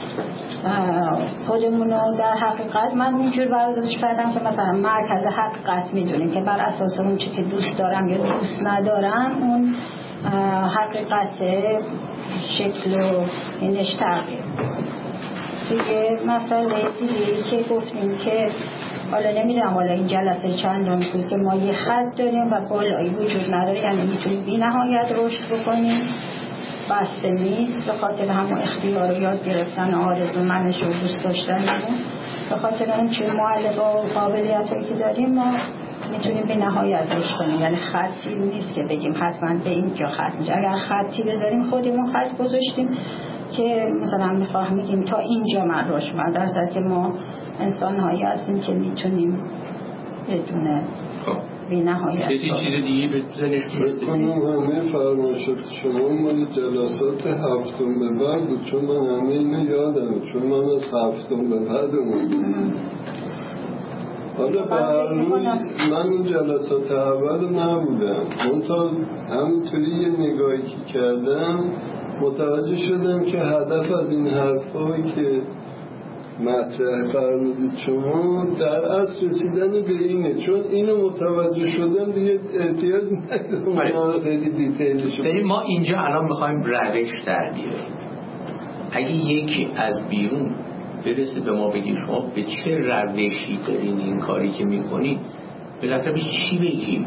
خودمون رو در حقیقت من اینجور برداشت کردم که مثلا مرکز حقیقت میدونیم که بر اساس اون چی که دوست دارم یا دوست ندارم اون حقیقت شکل و اینش تغییر. دیگه مسئله دیگه‌ای که گفتیم که حالا نمیدونم حالا این جلسه چندم بود که ما یه خط داریم و بالایی وجود نداره، یعنی میتونیم بی نهایت رشد بکنیم، بسته نیست به خاطر همون اختیار و یاد گرفتن آرزو منش و دوست داشتنمون، به خاطر اون چه معلق و قابلیتایی که داریم ما میتونیم به نهایت رشد کنیم. یعنی خطی نیست که بگیم حتما به اینجا خط میشه. اگر خطی بذاریم خودمون خط گذاشتیم که مثلا میفهمیم تا اینجا من رشد کنم، در صورتی که ما انسان هایی هستیم که میتونیم بدون بی نهایت چیز دیگه به زنش کنم. همه فرمایشات شما مال جلسات هفتم به بعد بود، چون من همه اینو یادم، چون من از هفتم به بعد اومدم. حالا بر روی من اون جلسات اول نبودم، منتها همونطوری یه نگاهی که کردم متوجه شدم که هدف از این حرفایی که مطرح فرمودید شما در اصل رسیدن به اینه، چون اینو متوجه شدن دیگه احتیاج ندارم خیلی دیتیلش. ما اینجا الان میخوایم روش در بیاریم. اگه یکی از بیرون برسه به ما بگی شما به چه روشی دارین این کاری که میکنید، بالاخره چی بگیم؟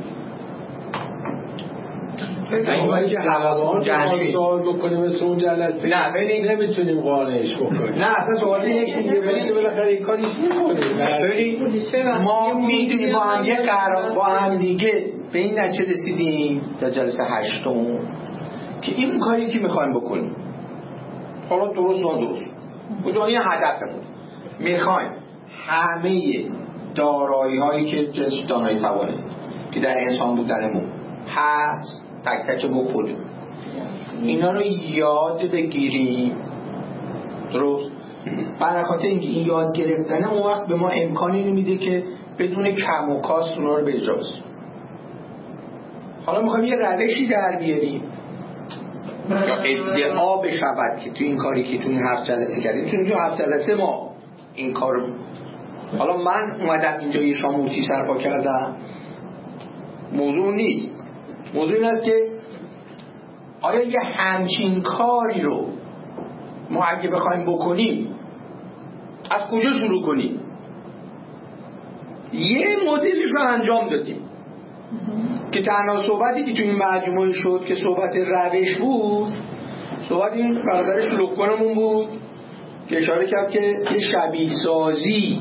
اگه حواسمون جمعی سوال بکنیم مثل اون جلسه نه ولی نمیتونیم قانعش بکنیم. نه اصلا سوال یکی دیگه ولی بالاخره این کاری میکنیم. ما میدونیم با هم دیگه به این نتیجه رسیدیم در جلسه هشتم که این کاری که میخوایم بکنیم حالا درست و درست بودن این هدفمون، میخوایم همه دارایی هایی که جنس دانایی توانه که در انسان بودنمون هست تک تک بخوریم، اینا رو یاد بگیریم. درست؟ برای خاطر اینکه این یاد گرفتن اون وقت به ما امکانی نمیده که بدون کم و کاست اونا رو به اجرا برسونیم. حالا میخوایم یه روشی در بیاریم یا ادعا بشود که تو این کاری که تو این 7 جلسه کردیم، تو این 7 جلسه ما این کارو، حالا من اومدم اینجا یه شامورتی سرپا کردم، موضوع نیست. موضوع این است که آیا یه همچین کاری رو ما اگه بخوایم بکنیم از کجا شروع کنیم؟ یه مدلش رو انجام دادیم که تنها صحبتی که تو این مجموعه شد که صحبت روش بود، صحبت این برادر شلوک‌کنمون بود که اشاره کرد که یه شبیه سازی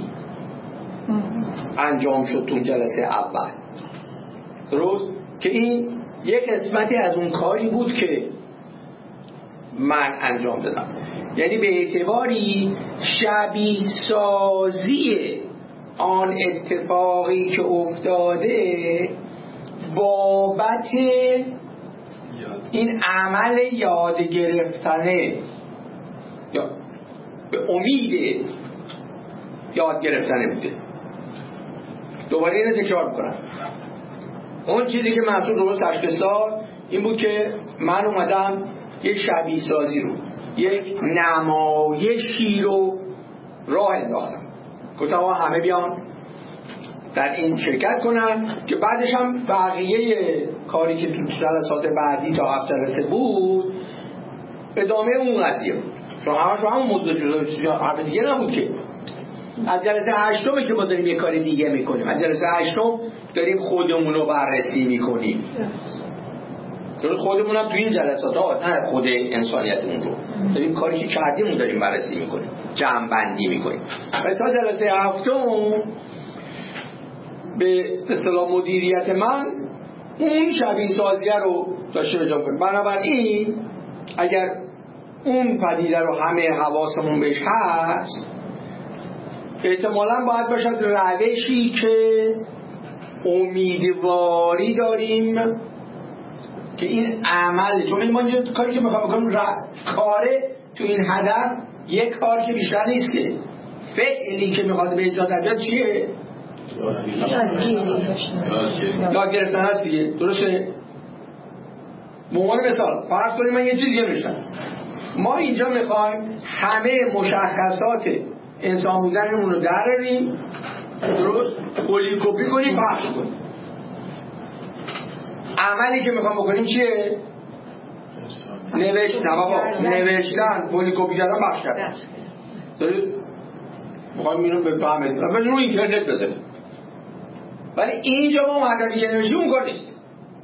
انجام شد تو جلسه اول. درست؟ که این یک قسمتی از اون کاری بود که من انجام دادم، یعنی به اعتباری شبیه سازی آن اتفاقی که افتاده بابت این عمل یاد گرفتنه یا به امید یاد گرفتنه بوده. دوباره اینو تکرار میکنم. اون چیزی که محسوب درست تشخیص داد این بود که من اومدم یک شبیه سازی رو، یک نمایشی رو راه انداختم، گفتم همه بیان در این شرکت کنن که بعدش هم بقیه کاری که تو جلسات بعدی تا 7 جلسه بود ادامه اون قضیه بود. شما همون موضوع شده حرف دیگه نبود که. از جلسه 8 که ما داریم یه کار دیگه میکنیم. از جلسه 8 داریم خودمون رو بررسی میکنیم. خودمون هم تو این جلسات نه خود انسانیتمون رو داریم کاری که کردیم رو داریم بررسی میکنیم، جمع بندی میکنیم. و تا جلسه 7 به اصطلاح مدیریت من اون شبیه سازیه رو داشته اجرا کنیم. بنابراین اگر اون پدیده رو همه حواسمون بهش هست، احتمالاً باید باشد روشی که امیدواری داریم که این عمل، چون این ما اینجا کاری که میخوام بکنم کاره تو این هدف یک کار که بیشتر نیست که فعلی که میخواد به ایجاد بیاد چیه؟ یاد گرفتن هست دیگه. درسته؟ به عنوان مثال فرض کنیم من یه چیز دیگه میشم، ما اینجا میخوایم همه مشخصات انسان بودنمون رو دراریم، درست؟ کلی کپی کنیم، پخش کنیم. عملی که میخوام بکنیم چیه؟ نوشتن، کلی کپی کردن، پخش کردن. دارید؟ میخوایم اینو بفهمید ولی رو اینترنت بذاریم. ولی اینجا ما هدفی که نوشیم اون کار نیست.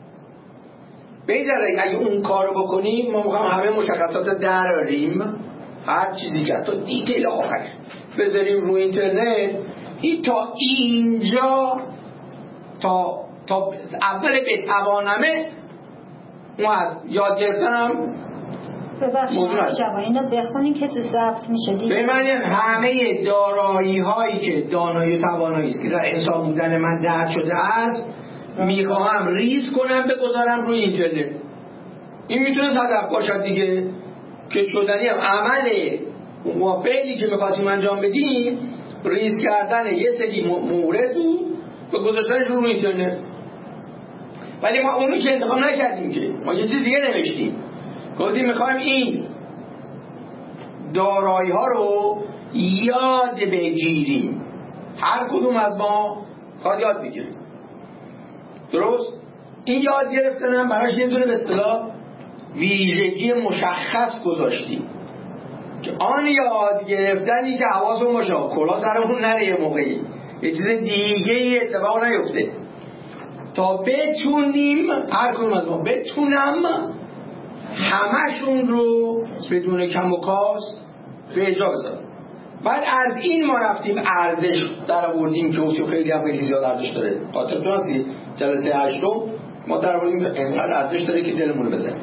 بی‌جره اگه اون کارو بکنیم ما میخوایم همه مشخصات دراریم، هر چیزی که تا دیتیل آخرش بذاریم رو اینترنت. این تا اینجا تا اول بتوانمه اون از یاد گرفتنم موضوع جواب اینو بخونیم که تو ضبط میشه دیگه. به معنی همه دارایی هایی که دانایی و توانایی است که در انسان بودن من درد شده است میخواهم ریز کنم بگذارم روی اینترنت. این میتونه هدف باشد دیگه، که شدنی هم عمل فعلی که میخواستیم انجام بدیم ریز کردن یه سری مورد و گذاشتنش روی اینترنت. ولی ما اونو که انتخاب نکردیم، که ما یه چیز دیگه نوشتیم، گفتیم میخوایم این دارایی ها رو یاد بگیریم. هر کدوم از ما خواهد یاد بگیریم. درست؟ این یاد گرفتن هم براش یه دونه به اصطلاح ویژگی مشخص گذاشتیم که آن یاد گرفتنی که حواسمون باشه کلا سرمون نره یه موقعی یه چیز دیگه اتفاق نیفته، تا بتونیم هر کدوم از ما بتونم همشون رو بدون کم و کاست به اجرا بذارم. بعد از این ما رفتیم ارزش در آوردیم که اون خیلی هم خیلی زیاد ارزش داره. خاطرتون هستی جلسه 8 ما در آوردیم اینقدر ارزش داره که دلمون رو بزنیم.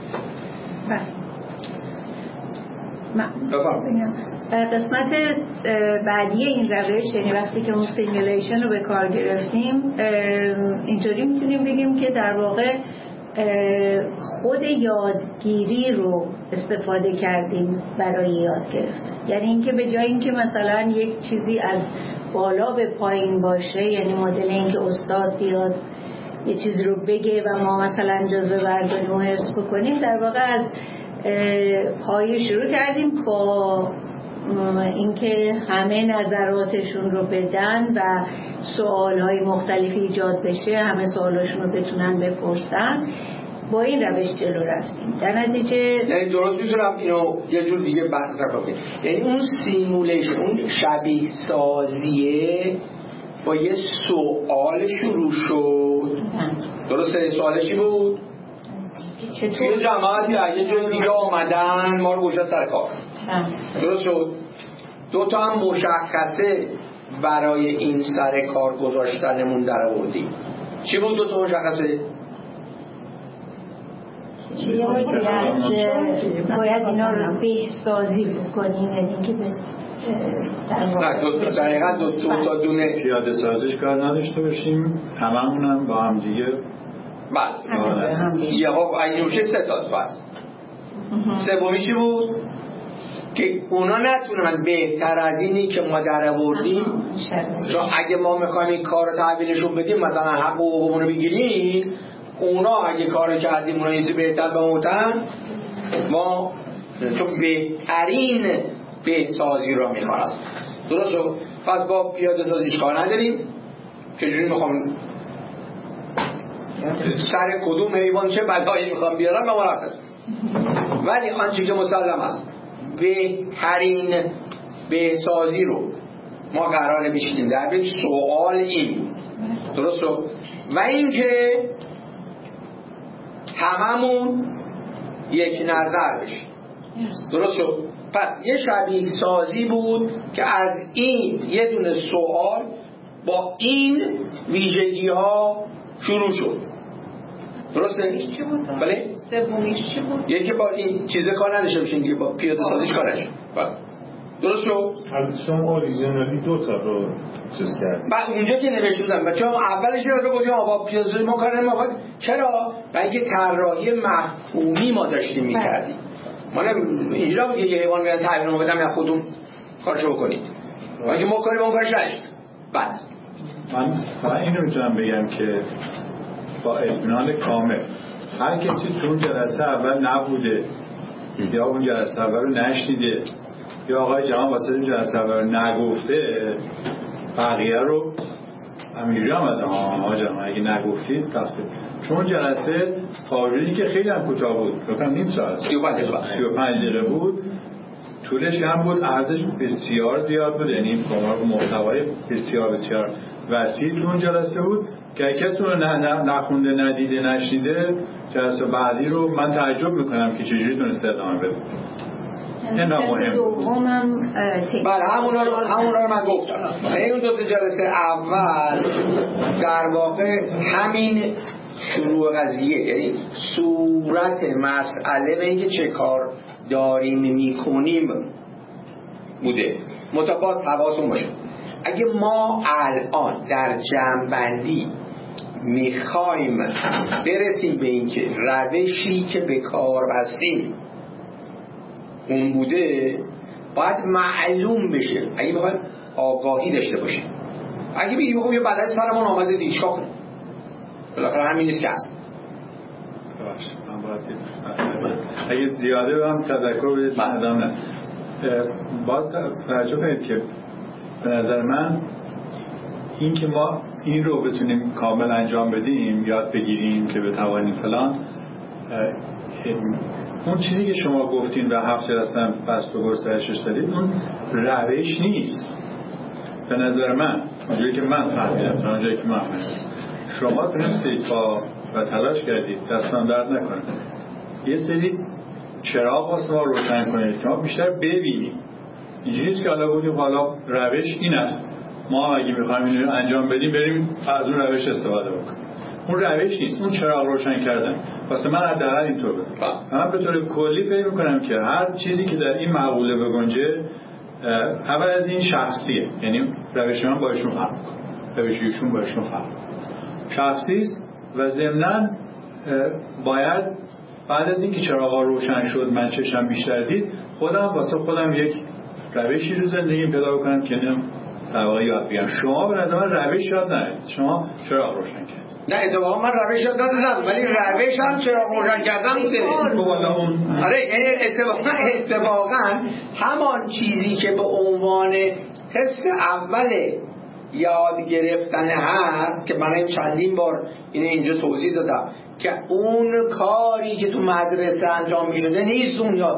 قسمت بعدی این روش، یعنی وقتی که اون سیمولیشن رو به کار گرفتیم، اینطوری میتونیم بگیم که در واقع خود یادگیری رو استفاده کردیم برای یاد گرفتن. یعنی اینکه به جای اینکه مثلا یک چیزی از بالا به پایین باشه، یعنی مدل اینکه استاد بیاد یه چیزی رو بگه و ما مثلا جزوه برداریم و حفظ بکنیم، در واقع از پایین شروع کردیم با اینکه همه نظراتشون رو بدن و سوالهای مختلفی ایجاد بشه، همه سوالاشون رو بتونن بپرسن. با این روش جلو رفتیم. در نتیجه یعنی درست میتونم اینو یه جور دیگه بحث کنم، یعنی اون سیمولیشن، اون شبیه سازیه با یه سوال شروع شد. درسته؟ سوالش چی بود؟ توی جماعتی اگه جای دیگه آمدن ما رو گوشت سر کار. درست شد؟ دوتا هم مشخصه برای این سر کار گذاشتنمون در آوردیم. چی بود دوتا مشخصه؟ باید اینا رو بهسازی بکنیم، یعنی که دقیقا دو تا دونه پیاده سازیش کار نداشته باشیم، هممونم با هم دیگه. بله یه ها اینوشه سه تاست. بس سومی چی بود؟ که اونا نتونن بهتر از اینی که ما در آوردیم، چون اگه ما میخوایم این کار رو تحویلشون بدیم، مثلا حق و حقوقمون رو بگیریم، اونا اگه کار کردیم اونا یه بهتر بموتن، ما چون بهترین بهسازی رو میخوایم. درست شد؟ پس با پیاده سازیش کار نداریم. چجوری میخوام سر کدوم حیوان چه بلایی میخوام بیارم به ما رفت. ولی آنچه که مسلم است بهترین بهسازی رو ما قراره بشینیم در یک سوال این درست شد و اینکه هممون یک نظر بشیم درست شد. پس یه شبیه سازی بود که از این یه دونه سوال با این ویژگی ها شروع شد درسته؟ بله؟ سومیش چی بود؟ یکی با این چیزه کار نداشته باشین دیگه با پیاده سازیش کار نداشته. درست شد؟ شما اوریجینالی 2 تا رو چیز کردید. بعد اونجا که نوشتم بچه‌ها اولش رو گفتم با پیاده سازی ما کار نمی‌کنیم. چرا؟ برای اینکه طراحی مفهومی ما داشتیم می‌کردیم. ما اینجا بود یه حیوان میاد تعبیر رو بدم یا خودتون کارشو بکنید. اگه ما کاری با اون کارش نشد. بعد من اینو میتونم بگم که با اطمینان کامل هر کسی تو اون جلسه اول نبوده یا اون جلسه اول رو نشنیده یا آقای جهان واسه اون جلسه اول رو نگفته بقیه رو امیری آمده آقا جهان اگه نگفتید تقصیر چون جلسه تاریخی که خیلی هم کوتاه بود بکنم نیم ساعت 35 دقیقه بود طولش هم بود ارزش بسیار زیاد بود یعنی محتوای بسیار بسیار وسیع تو اون جلسه بود که کسی رو نخونده ندیده نشنیده جلسه بعدی رو من تعجب میکنم که چجوری تونسته ادامه بده این مهم بله همونا رو من گفتم این 2 جلسه اول در واقع همین شروع قضیه یعنی صورت مسئله به اینکه چه کار داریم میکنیم بوده متباز حواسون باشه اگه ما الان در جمع‌بندی میخوایم برسیم به اینکه روشی که به کار بستیم اون بوده باید معلوم بشه اگه بخوایم آگاهی داشته باشیم اگه بگیم یه بعد از فرمون آمده دید چکا کنیم بالاخره همین نیست که هست اگه زیاده هم تذکر بدید ادام نه باز توجه کنید که به نظر من این که ما این رو بتونیم کامل انجام بدیم یاد بگیریم که بتوانیم فلان اون چیزی که شما گفتین و 7 جلسه بست و گسترشش دادید اون روش نیست به نظر من اونجایی که من فهمیدم اونجایی که من فهمیدم شما تونستید و تلاش کردید دستان درد نکنه یه سری چراغ واسه ما روشن کنید که ما بیشتر ببینیم اینجوری نیست که حالا بودیم حالا روش این است ما اگه میخوایم این رو انجام بدیم بریم از اون روش استفاده بکنیم اون روش نیست اون چراغ روشن کردن واسه من حداقل اینطور بود من به طور کلی فکر میکنم که هر چیزی که در این مقوله بگنجه اول از این شخصیه یعنی روش من با ایشون فرق میکنه روش ایشون با ایشون فرق شخصی است و ضمناً باید بعد از اینکه چراغا روشن شد من چشم بیشتر دید واسه خودم یک روشی رو زندگیم پیدا کنم که در واقع یاد بگیرم شما به نظر من روش یاد ندید شما چراغ روشن کردید نه اتفاقا من روش یاد ندادم ولی روش هم چراغ روشن کردم بوده آره اتفاقا همان چیزی که به عنوان حس اول یاد گرفتن هست که من این چندین بار اینجا توضیح دادم که اون کاری که تو مدرسه انجام می شده نیست اون یاد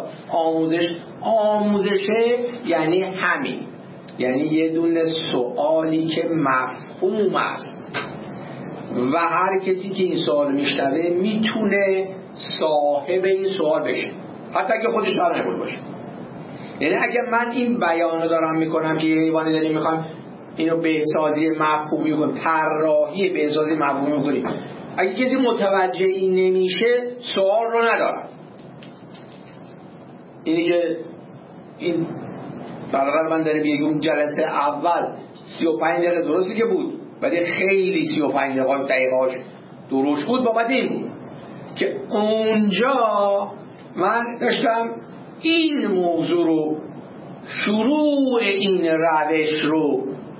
آموزشه یعنی همین یعنی یه دونه سوالی که مفهوم است و هر کسی که این سوال میشنوه میتونه صاحب این سوال بشه حتی اگه خودش بلد نبود باشه یعنی اگه من این بیانو دارم میکنم که یه حیوانی داریم میخوام اینو بهسازی مفهومی میکنیم طراحی بهسازی مفهومی میکنیم اگه کسی متوجه این نمیشه سوال رو ندارم اینی که این برادر من داره میگه اون جلسه اول 35 دقیقه درستی که بود ولی خیلی 35 دقیقه‌اش درست بود بابت این بود که اونجا من داشتم این موضوع رو شروع این روش رو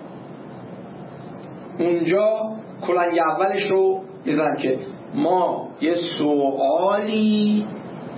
اونجا کلنگ اولش رو میزنم که ما یه سوالی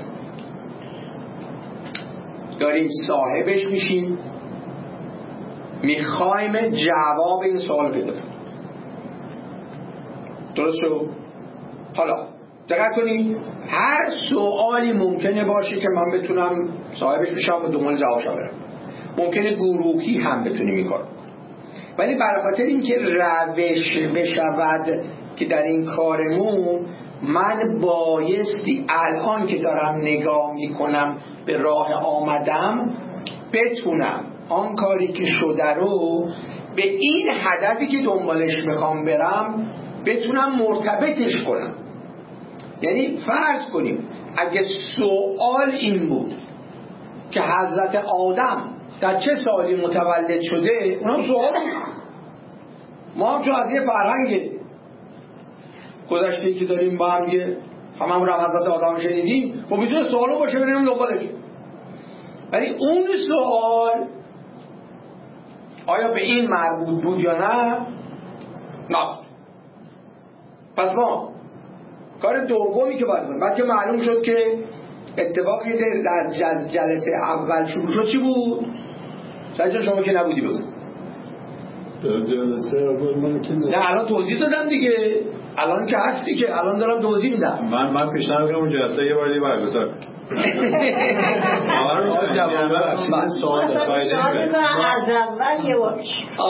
داریم صاحبش میشیم میخوایم جواب این سوال بده درست شد؟ حالا دقت کنید هر سوالی ممکنه باشه که من بتونم صاحبش بشم و دنبال جوابش برم، ممکنه گروهی هم بتونیم این کار، ولی برای خاطر اینکه روش بشود که در این کارمون من بایستی الان که دارم نگاه میکنم به راه آمدم بتونم آن کاری که شده رو به این هدفی که دنبالش میخوام برم بتونم مرتبطش کنم. یعنی فرض کنیم اگه سوال این بود که حضرت آدم در چه سالی متولد شده، اونم سوال ما هم چون از یه فرهنگ گذشته‌ای که داریم با هم یه هممون رو حضرت آدم شنیدیم، خب میتونه سوالو باشه بریم دنبالش، ولی اون سوال آیا به این مربوط بود یا نه؟ نه. پس ما کار دومی که باید کنیم بعد که معلوم شد که اتفاقی در جلسه اول شروع شد چی بود؟ سعی شما که نبودی بگو. در جلسه اول من که نه الان توضیح دادم دیگه، الان که هستی که الان دارم توضیح میدم. من پیشنهاد میکنم اون جلسه یه بار دیگه برگزار آره جواب من سوال دارم از اول یه بار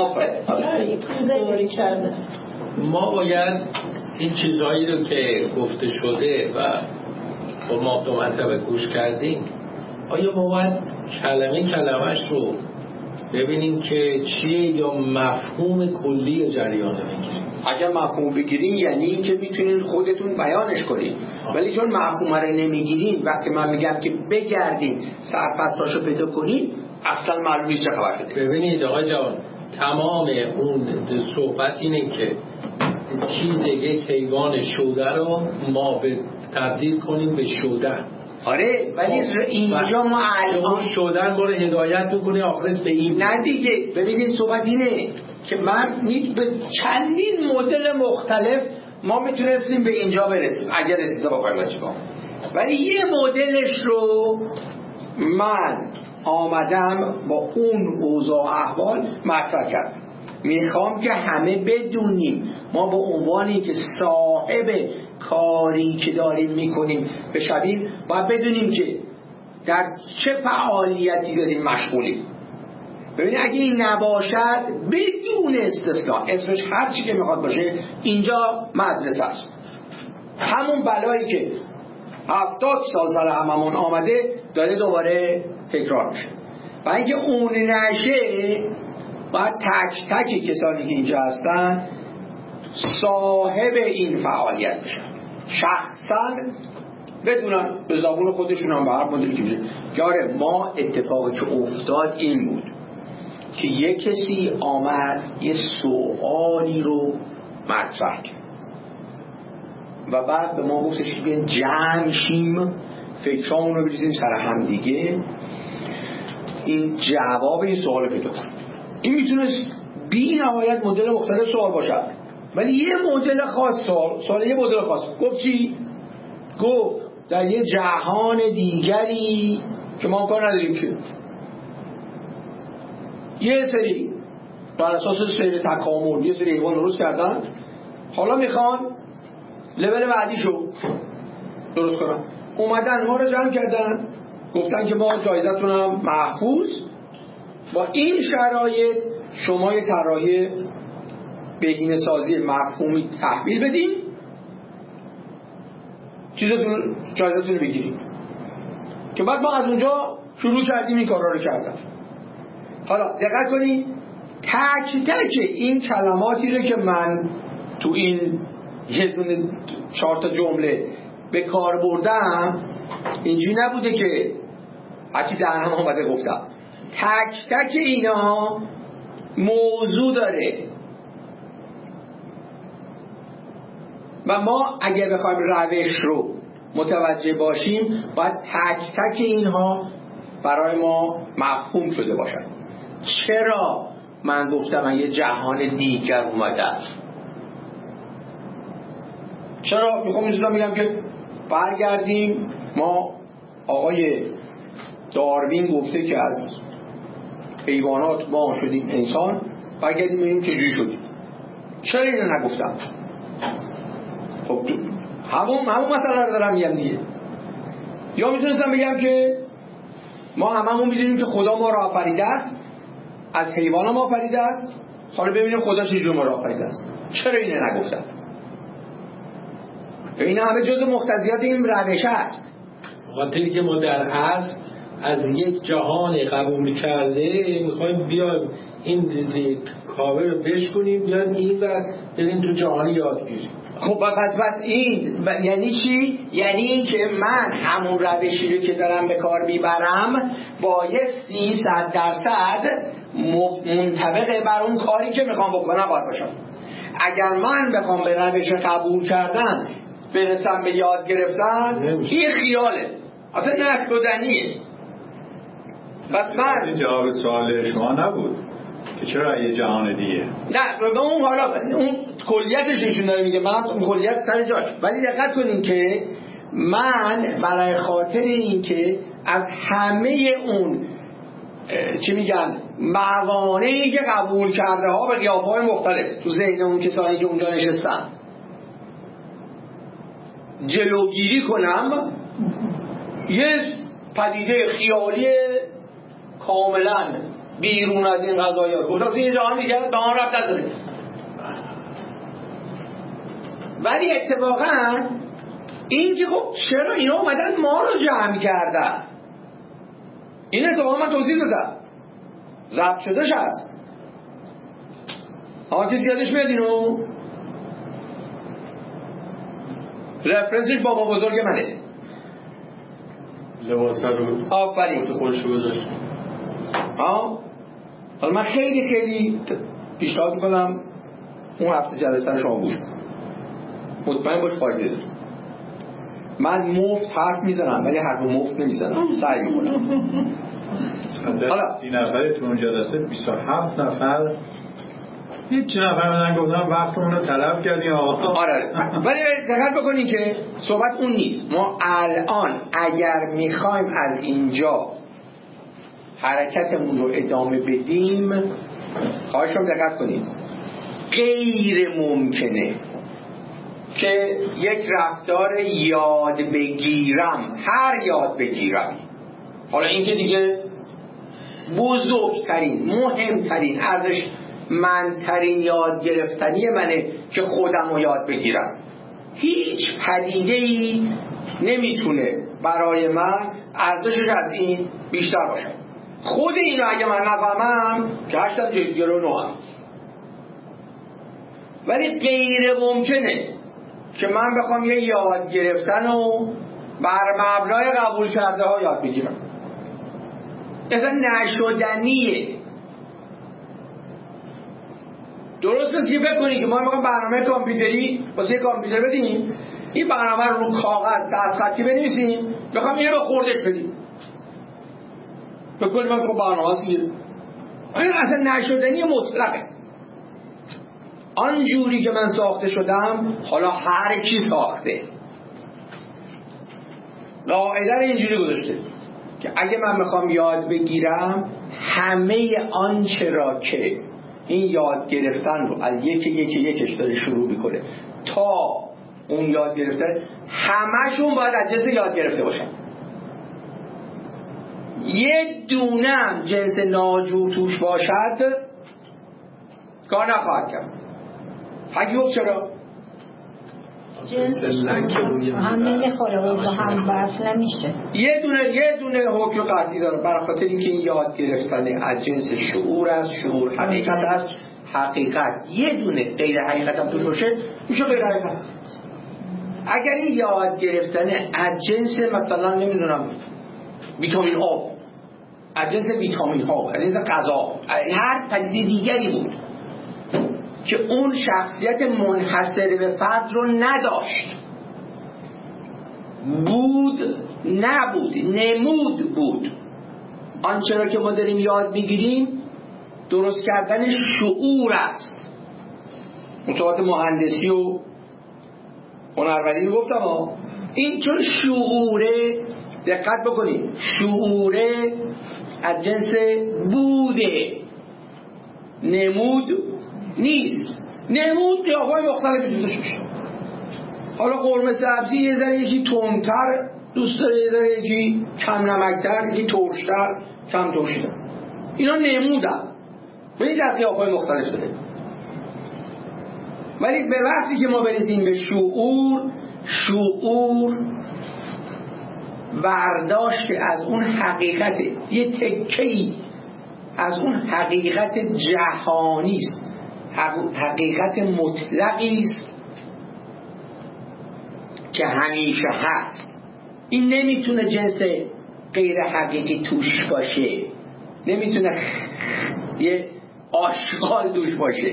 ما باید این چیزهایی رو که گفته شده و با ما دو مرتبه گوش کردیم، آیا ما باید کلمه‌اش رو ببینیم که چیه یا مفهوم کلی جریان بگیریم؟ اگر مفهوم بگیریم یعنی این که میتونین خودتون بیانش کنید، ولی چون مفهوم رو نمیگیرین وقتی من میگم که بگردین سرپستاشو پیدا کنید اصلا معلوم نیست چه خبر شده. ببینید آقای جوان، تمام اون صحبت اینه که چیز یک حیوان شوده رو ما به تبدیل کنیم به شوده. آره ولی اینجا ما الان شدن ما رو هدایت بکنه آخرش به این نه دیگه. ببینید صحبت اینه که من به چندین مدل مختلف ما میتونستیم به اینجا برسیم اگر رسیده بخوایم چیکار، ولی یه مدلش رو من آمدم با اون اوضاع احوال مطرح کردم. میخوام که همه بدونیم ما به عنوانی که صاحب کاری که داریم میکنیم بشویم باید بدونیم که در چه فعالیتی داریم مشغولیم. ببینید اگه این نباشد بدون استثناء اسمش هر چی که میخواد باشه اینجا مدرسه است، همون بلایی که 70 سال سر هممون آمده داره دوباره تکرار میشه. و اگه اون نشه باید تک تک کسانی که اینجا هستن صاحب این فعالیت بشن، شخصا بدونن به زبون خودشون هم به هر مدلی که میشه که آره ما اتفاقی که افتاد این بود که یک کسی آمد یه سوالی رو مطرح کرد و بعد به ما گفتش بیاین جمع شیم فکرامون رو بریزیم سر هم دیگه این جواب این سوال پیدا کنیم. این میتونست بی نهایت مدل مختلف سوال باشد، ولی یه مدل خاص سوال یه مدل خاص گفت چی؟ گفت در یه جهان دیگری که ما کار نداریم که یه سری بر اساس سیر تکامل یه سری حیوان درست کردن، حالا میخوان لول بعدیشو درست کنن، اومدن ما رو جمع کردن گفتن که ما جایزتون هم محفوظ، با این شرایط شما یه طراحی بهینه سازی مفهومی تحویل بدین چیزتون جایزتون رو بگیرید، که بعد ما از اونجا شروع کردیم این کارا رو کردن. حالا دقت کنید تک تک این کلماتی رو که من تو این یه دونه 4 تا جمله به کار بردم اینجوری نبوده که هرچی دهنم آمده گفتم، تک تک اینا موضوع داره و ما اگر بخوایم روش رو متوجه باشیم باید تک تک اینها برای ما مفهوم شده باشد. چرا من گفتم یه جهان دیگر اومده؟ چرا میخوام اینجا میگم که برگردیم، ما آقای داروین گفته که از حیوانات ما شدیم انسان، برگردیم ببینیم چجوری شدیم. چرا اینو نگفتم؟ خب همون مسئله رو دارم میگم دیگه. یا میتونستم بگم که ما هممون میدونیم که خدا ما رو آفریده است، از حیوان ما آفریده است، حالا ببینیم خدا چجور ما رو آفریده است. چرا اینو نگفتم؟ این همه جزء مقتضیات این روش است. خاطری که ما در اصل از یک جهان قبول کرده میخوایم بیایم این کاوه رو بشکنیم، بیایم این و بریم تو جهان یادگیری. خب پس این یعنی چی؟ یعنی این که من همون روشی رو که دارم به کار میبرم بایستی 100% منطبق بر اون کاری که میخوام بکنم باید باشم. اگر من بخوام به روش قبول کردن برسم به یاد گرفتن، این خیاله، اصلا نکردنیه. بس من جواب سوال شما نبود که چرا یه جهان دیگه. نه به اون حالا اون کلیتش نشون داره میگه، من اون کلیت سر جاش. ولی دقت کنین که من برای خاطر این که از همه اون چی میگن موانعی که قبول کرده ها به قیافه‌های مختلف تو ذهن اون کسانی که اونجا نشستن جلوگیری کنم، یه پدیده خیالی کاملا بیرون از این قضايا خلاص یه جهان دیگه به آن ربط نداره. ولی اتفاقا این که خب چرا اینا اومدن ما رو جمع کردن، این اتفاقا من توضیح دادم، ضبط شدهش هست. کسی یادش میاد اینو؟ رفرنسش بابا بزرگ منه. لباس رو آفرین تو خودش رو گذاشت. حالا من خیلی پیشنهاد میکنم اون هفته جلسه رو شما گوش کن، مطمئن باش فایده داره. من مفت حرف میزنم ولی حرف مفت نمیزنم، سعی میکنم. حالا این نفر تو اون جلسه 27 نفر هیچ نفر من گفتم وقتمون رو طلب کردیم. آره ولی دقت بکنین که صحبت اون نیست. ما الان اگر میخوایم از اینجا حرکتمون رو ادامه بدیم، خواهشم دقت کنین، غیر ممکنه که یک رفتار یاد بگیرم، هر یاد بگیرم، حالا این که دیگه بزرگترین مهمترین ارزشمندترین یاد گرفتنی منه که خودم رو یاد بگیرم، هیچ پدیده‌ای نمیتونه برای من ارزشش از این بیشتر باشه. خود اینو اگه من نفهمم که 8 جلو 9. ولی غیر ممکنه که من بخوام یه یاد گرفتن رو بر مبنای قبول کرده ها یاد بگیرم. اصلا نشدنیه. درست است که فکر کنید که ما میخوام برنامه کامپیوتری واسه یه کامپیوتر بدیم، این برنامه رو کاغذ دست خطی بنویسیم، بخوام اینو به خوردش بدیم، فکر کنید من خب برنامه هست دیگه. این اصلا نشدنی مطلقه. آنجوری که من ساخته شدم، حالا هر کی ساخته قاعده رو اینجوری گذاشته که اگه من میخوام یاد بگیرم، همه آنچه را که این یاد گرفتن رو از یکش داره شروع میکنه تا اون یاد گرفتن، همشون باید از جنس یاد گرفته باشن. یه دونم جنس ناجور توش باشد کار نخواهد کرد. حقیقت چرا؟ جنس هم نمیخوره و هم وصل نمیشه. یه دونه حکم قطعی داره، برای خاطر اینکه این یاد گرفتن از جنس شعور است، شعور حقیقت است، حقیقت یه دونه غیر حقیقت هم توش باشه میشه غیر حقیقت. اگر این یاد گرفتن از جنس مثلا نمیدونم ویتامین آ، از جنس ویتامین ها، از جنس غذا، هر پدیده دیگری بود که اون شخصیت منحصر به فرد رو نداشت، بود نبود، نمود بود، آنچه را که ما داریم یاد میگیریم درست کردن شعور است. مطابق مهندسی و هنرمندی رو گفتم ها، این چون شعوره، دقت بکنید، شعوره از جنس بوده، نمود نیست. نمود قیافه‌های مختلفی توش میشه. حالا قرمه سبزی یه ذره یکی تندتر دوست داره، یه ذره یکی کم نمکتر، یکی ترشتر، کم ترشیدن. اینا نمودن به این جهت قیافه‌های مختلف داره. ولی به وقتی که ما برسیم به شعور برداشت از اون حقیقت، یه تکه‌ای از اون حقیقت جهانی است، حقیقت مطلقی است که همیشه هست. این نمیتونه جنس غیر حقیقی توش باشه، نمیتونه یه آشغال توش باشه.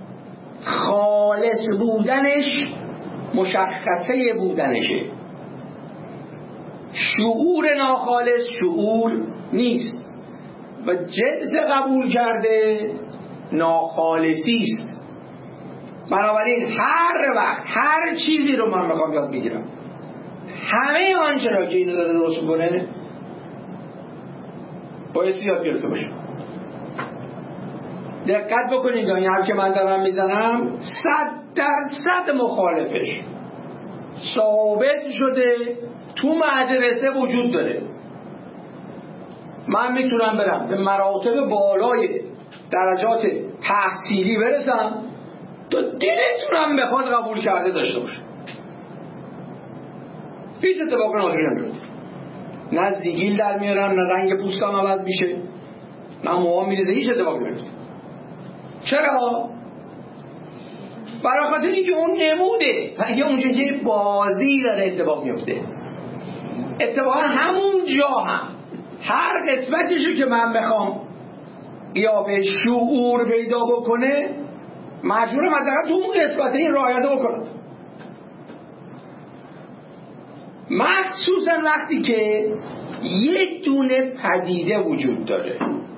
خالص بودنش مشخصه بودنشه. شعور ناخالص شعور نیست و جنس قبول کرده ناخالصی است. بنابراین هر وقت هر چیزی رو من میخوام یاد بگیرم، همه آنچه را که اینو داره درست کنه باید یاد گرفته باشم. دقت بکنید این حرف که من دارم میزنم 100% مخالفش ثابت شده تو مدرسه وجود داره. من میتونم برم به مراتب بالای درجات تحصیلی برسم تا دلتونم بخواد قبول کرده داشته باشه، هیچ اتفاق نادری نمیفته. نه از دیگیل در میارم، نه رنگ پوستم عوض میشه، نه موهام میریزه، هیچ اتفاق نمیفته. چرا؟ برای خاطر اینکه اون نموده، اگه اونجا یه بازی داره اتفاق میفته. اتفاقا همون جا هم هر قسمتشو که من بخوام قیافه شعور پیدا بکنه مجبورم حداقل تو اون قسمت این رعایت بکنم. مخصوصا وقتی که یک دونه پدیده وجود داره،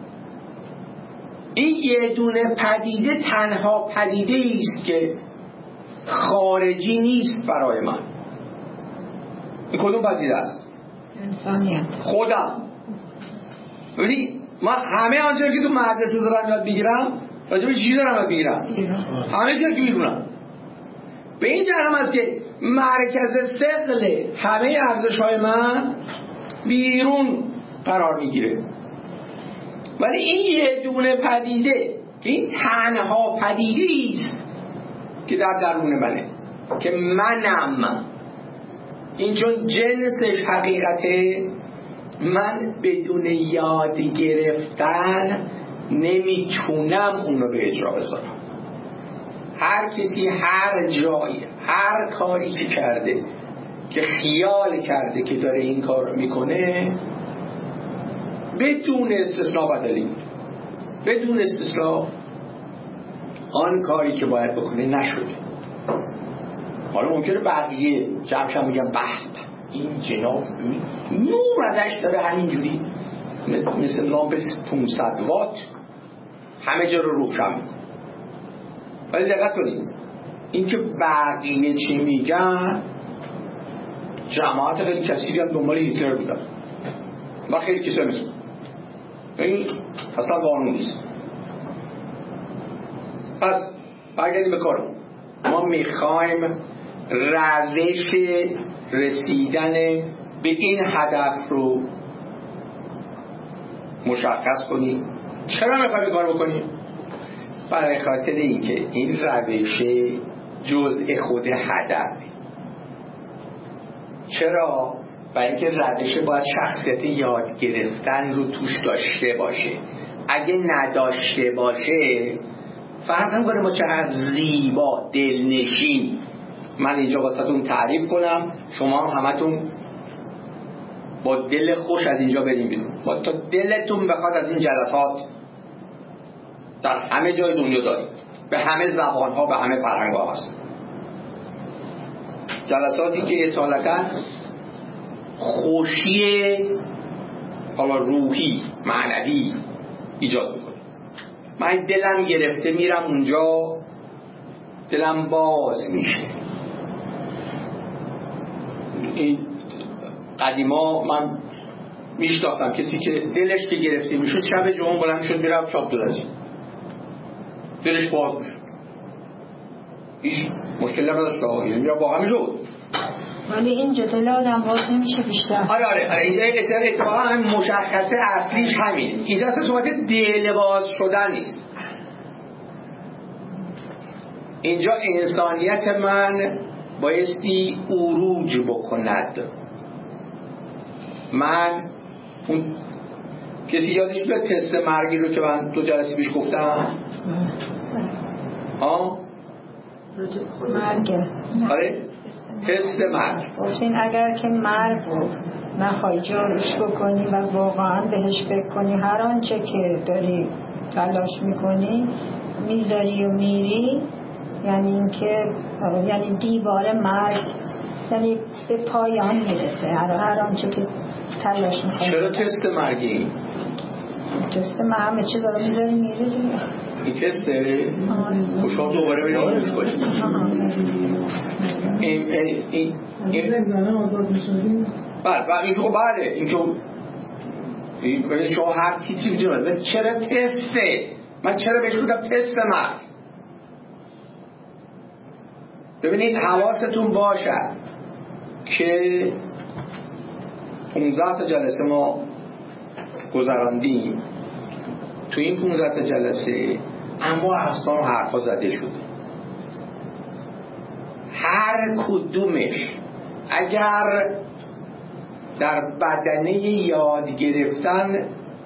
این یه دونه پدیده تنها پدیده است که خارجی نیست برای من. این کدوم پدیده است؟ انسانیت. خودم. ببینید من همه آنچه که تو مدرسه دارم یاد بگیرم راجع به چی دارم یاد بگیرم؟ همه چیز که میدونم. به این جهنم است که مرکز ثقل همه ارزش‌های من بیرون قرار میگیره. ولی این یه دونه پدیده که این تنها پدیده است که در درون منه، که منم، این چون جنسش حقیقته، من بدون یاد گرفتن نمیتونم اونو به اجرا بذارم. هر کسی هر جایی هر کاری که کرده که خیال کرده که داره این کار رو میکنه بدون استثناء بدلی بود، بدون استثناء آن کاری که باید بکنه نشده. حالا ممکنه بقیه جمعشم میگم به این جناب نور ازش داره همینجوری مثل لامپ 500 وات همه جا رو روشن میکنه. ولی دقت کنید این که بقیه چی میگن، جماعت خیلی کثیری هم دنبال هیتلر بودن و خیلی کسا مثل این اصلا قانون نیست. پس برگردیم به کارم. ما میخوایم روش رسیدن به این هدف رو مشخص کنیم. چرا میخوایم این کار بکنیم؟ برای خاطر اینکه این روش جزء خود هدفه. چرا؟ برای اینکه روش باید شخصیت یاد گرفتن رو توش داشته باشه. اگه نداشته باشه فرق نمی‌کنه ما چقدر زیبا دلنشین من اینجا واسهتون تعریف کنم، شما هم همتون با دل خوش از اینجا بریم بیرون، با تا دلتون بخواد از این جلسات در همه جای دنیا دارید، به همه زبان‌ها به همه فرهنگ‌ها هست. جلساتی که اصالتاً خوشی حالا روحی معنوی ایجاد میکنه. من دلم گرفته میرم اونجا، دلم باز میشه. این قدیما من میشتاختم کسی که دلش که گرفته میشد شب جمعه بلند شد میرفت شاب درازی، دلش باز میشد. هیچ مشکلی نداشت، یعنی واقعا میشد. ولی این جدل آدم باز نمیشه بیشتر. آره اینجا اتفاقا مشخصه اصلیش همین. اینجا اصلا صحبت دل باز شدن نیست. اینجا انسانیت من بایستی عروج بکند. من اون کسی یادش بیاد تست مرگی رو که من 2 جلسه پیش گفتم؟ مرگه. آره تست مرگ. گفتین اگر که مرگ رو نخوای جاروش بکنی و واقعا بهش فکر کنی، هر آنچه که داری تلاش میکنی میذاری و میری، یعنی اینکه یعنی دیوار مرگ یعنی به پایان میرسه. هر آنچه که تلاش میکنی. چرا تست مرگی؟ تست مرگ همه چی داره میذاری میره دیگه. این تسته؟ خوشحال دوباره بریم روش کنیم. این بله این شما هر تیتری میدونم چرا تسته؟ من چرا بهش بودم تست مرگ؟ ببینید حواستون باشد که 15 تا جلسه ما گذراندیم. تو این 15 تا جلسه اما اصلا حرفا زده شده. هر کدومش اگر در بدنه یاد گرفتن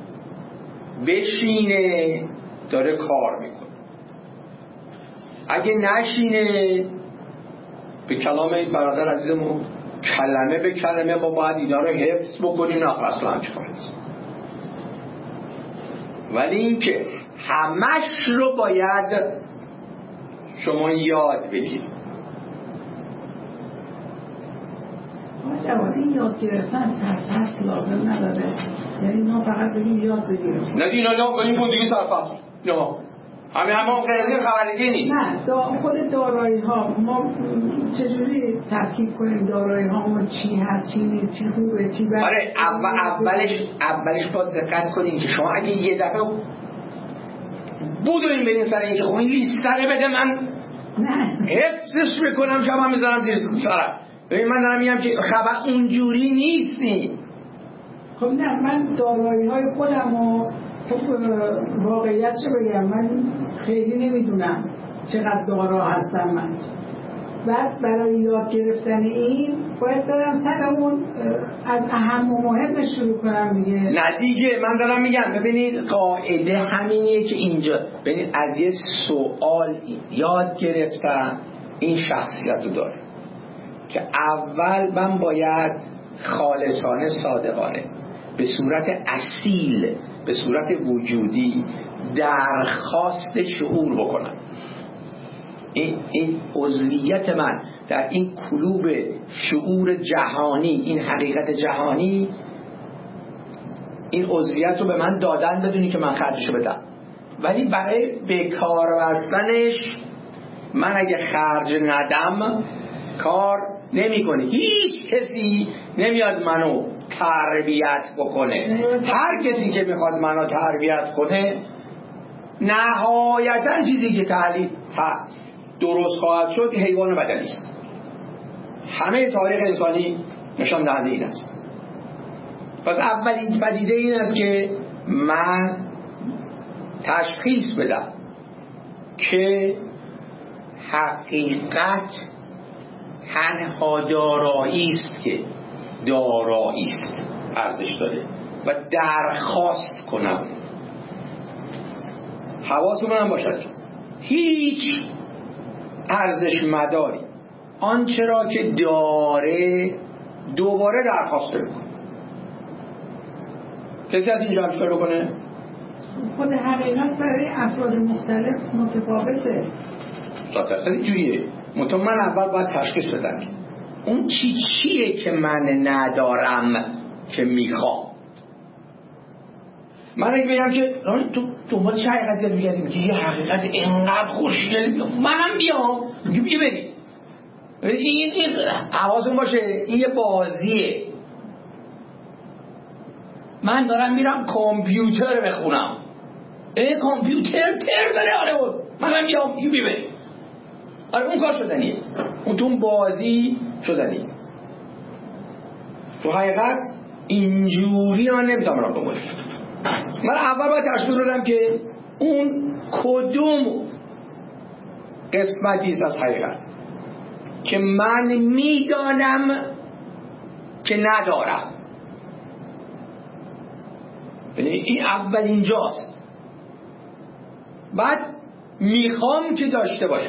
بشینه داره کار میکنه. اگه نشینه به کلام برادر عزیزمون کلمه به کلمه ما باید اینا رو حفظ بکنیم. نه اصلا چکار نیست. ولی اینکه همش رو باید شما یاد بگیرید. این یاد گرفتن سرفصل لازم نداره، یعنی ما فقط بگیم یاد بگیریم. نه این بودگی سرفصل نه همه قرضی خبردگی نیست. نه خود دارایی ها ما چجوری ترکیب کنیم دارایی ها چی هست چی نیست چی خوبه چی بده. آره اولش باید دقت کنیم که شما اگه یه دفعه بودوین برین سر این که خب این لیستره بده من نه حفظش بکنم شما میذارم زیر سرم. ببین من دارم میگم که خبر اونجوری نیستی. خب نه من دارایی های خودم و واقعیتش بگم من خیلی نمیدونم چقدر دارا هستم من. بعد برای یاد گرفتن این باید برم سر اون از اهم و مهمش شروع کنم دیگه. نه دیگه من دارم میگم ببینید قاعده همینیه که اینجا ببینید از یه سوال یاد گرفتن این شخصیت رو داره که اول من باید خالصانه صادقانه به صورت اصیل به صورت وجودی درخواست شعور بکنم. این عضویت من در این کلوب شعور جهانی، این حقیقت جهانی، این عضویت رو به من دادن بدونی که من خرجشو بدم. ولی برای بکار بستنش من اگه خرج ندم کار نمیکنه. هیچ کسی نمیاد منو تربیت بکنه. هر کسی که میخواد منو تربیت کنه نهایتا چیزی که درست خواهد شد حیوان بدنی است. همه تاریخ انسانی نشان دهنده این است. پس اولین پدیده این است که من تشخیص بدم که حقیقت تنها دارایی است که دارایی است، ارزش داره و درخواست کنم. حواسمون هم باشد هیچ ارزش مداری آنچه را که داره دوباره درخواست میکنه. کسی از اینجا همچکار بکنه؟ خود حقیقت برای افراد مختلف متفاوته. 100% اینجوریه. من اول باید تشخیص بدم اون چیه که من ندارم که میخوام. من اگه بگم که تو دنبال چه حقیقتی بگردیم که یه حقیقت اینقدر خوشگل منم بیام بیا بریم. این حواستون باشه این یه بازیه. من دارم میرم کامپیوتر بخونم. کامپیوتر تر داره آره منم بیام بیا بریم. آره اون کار شدنیه، اون تو اون بازی شدنیه. تو حقیقت اینجوری من نمیتونم را بگم. من اول باید تشخیص بدم که اون کدوم قسمتی است از حقیقت که من میدانم که ندارم. این اول اینجاست، بعد میخوام که داشته باشم.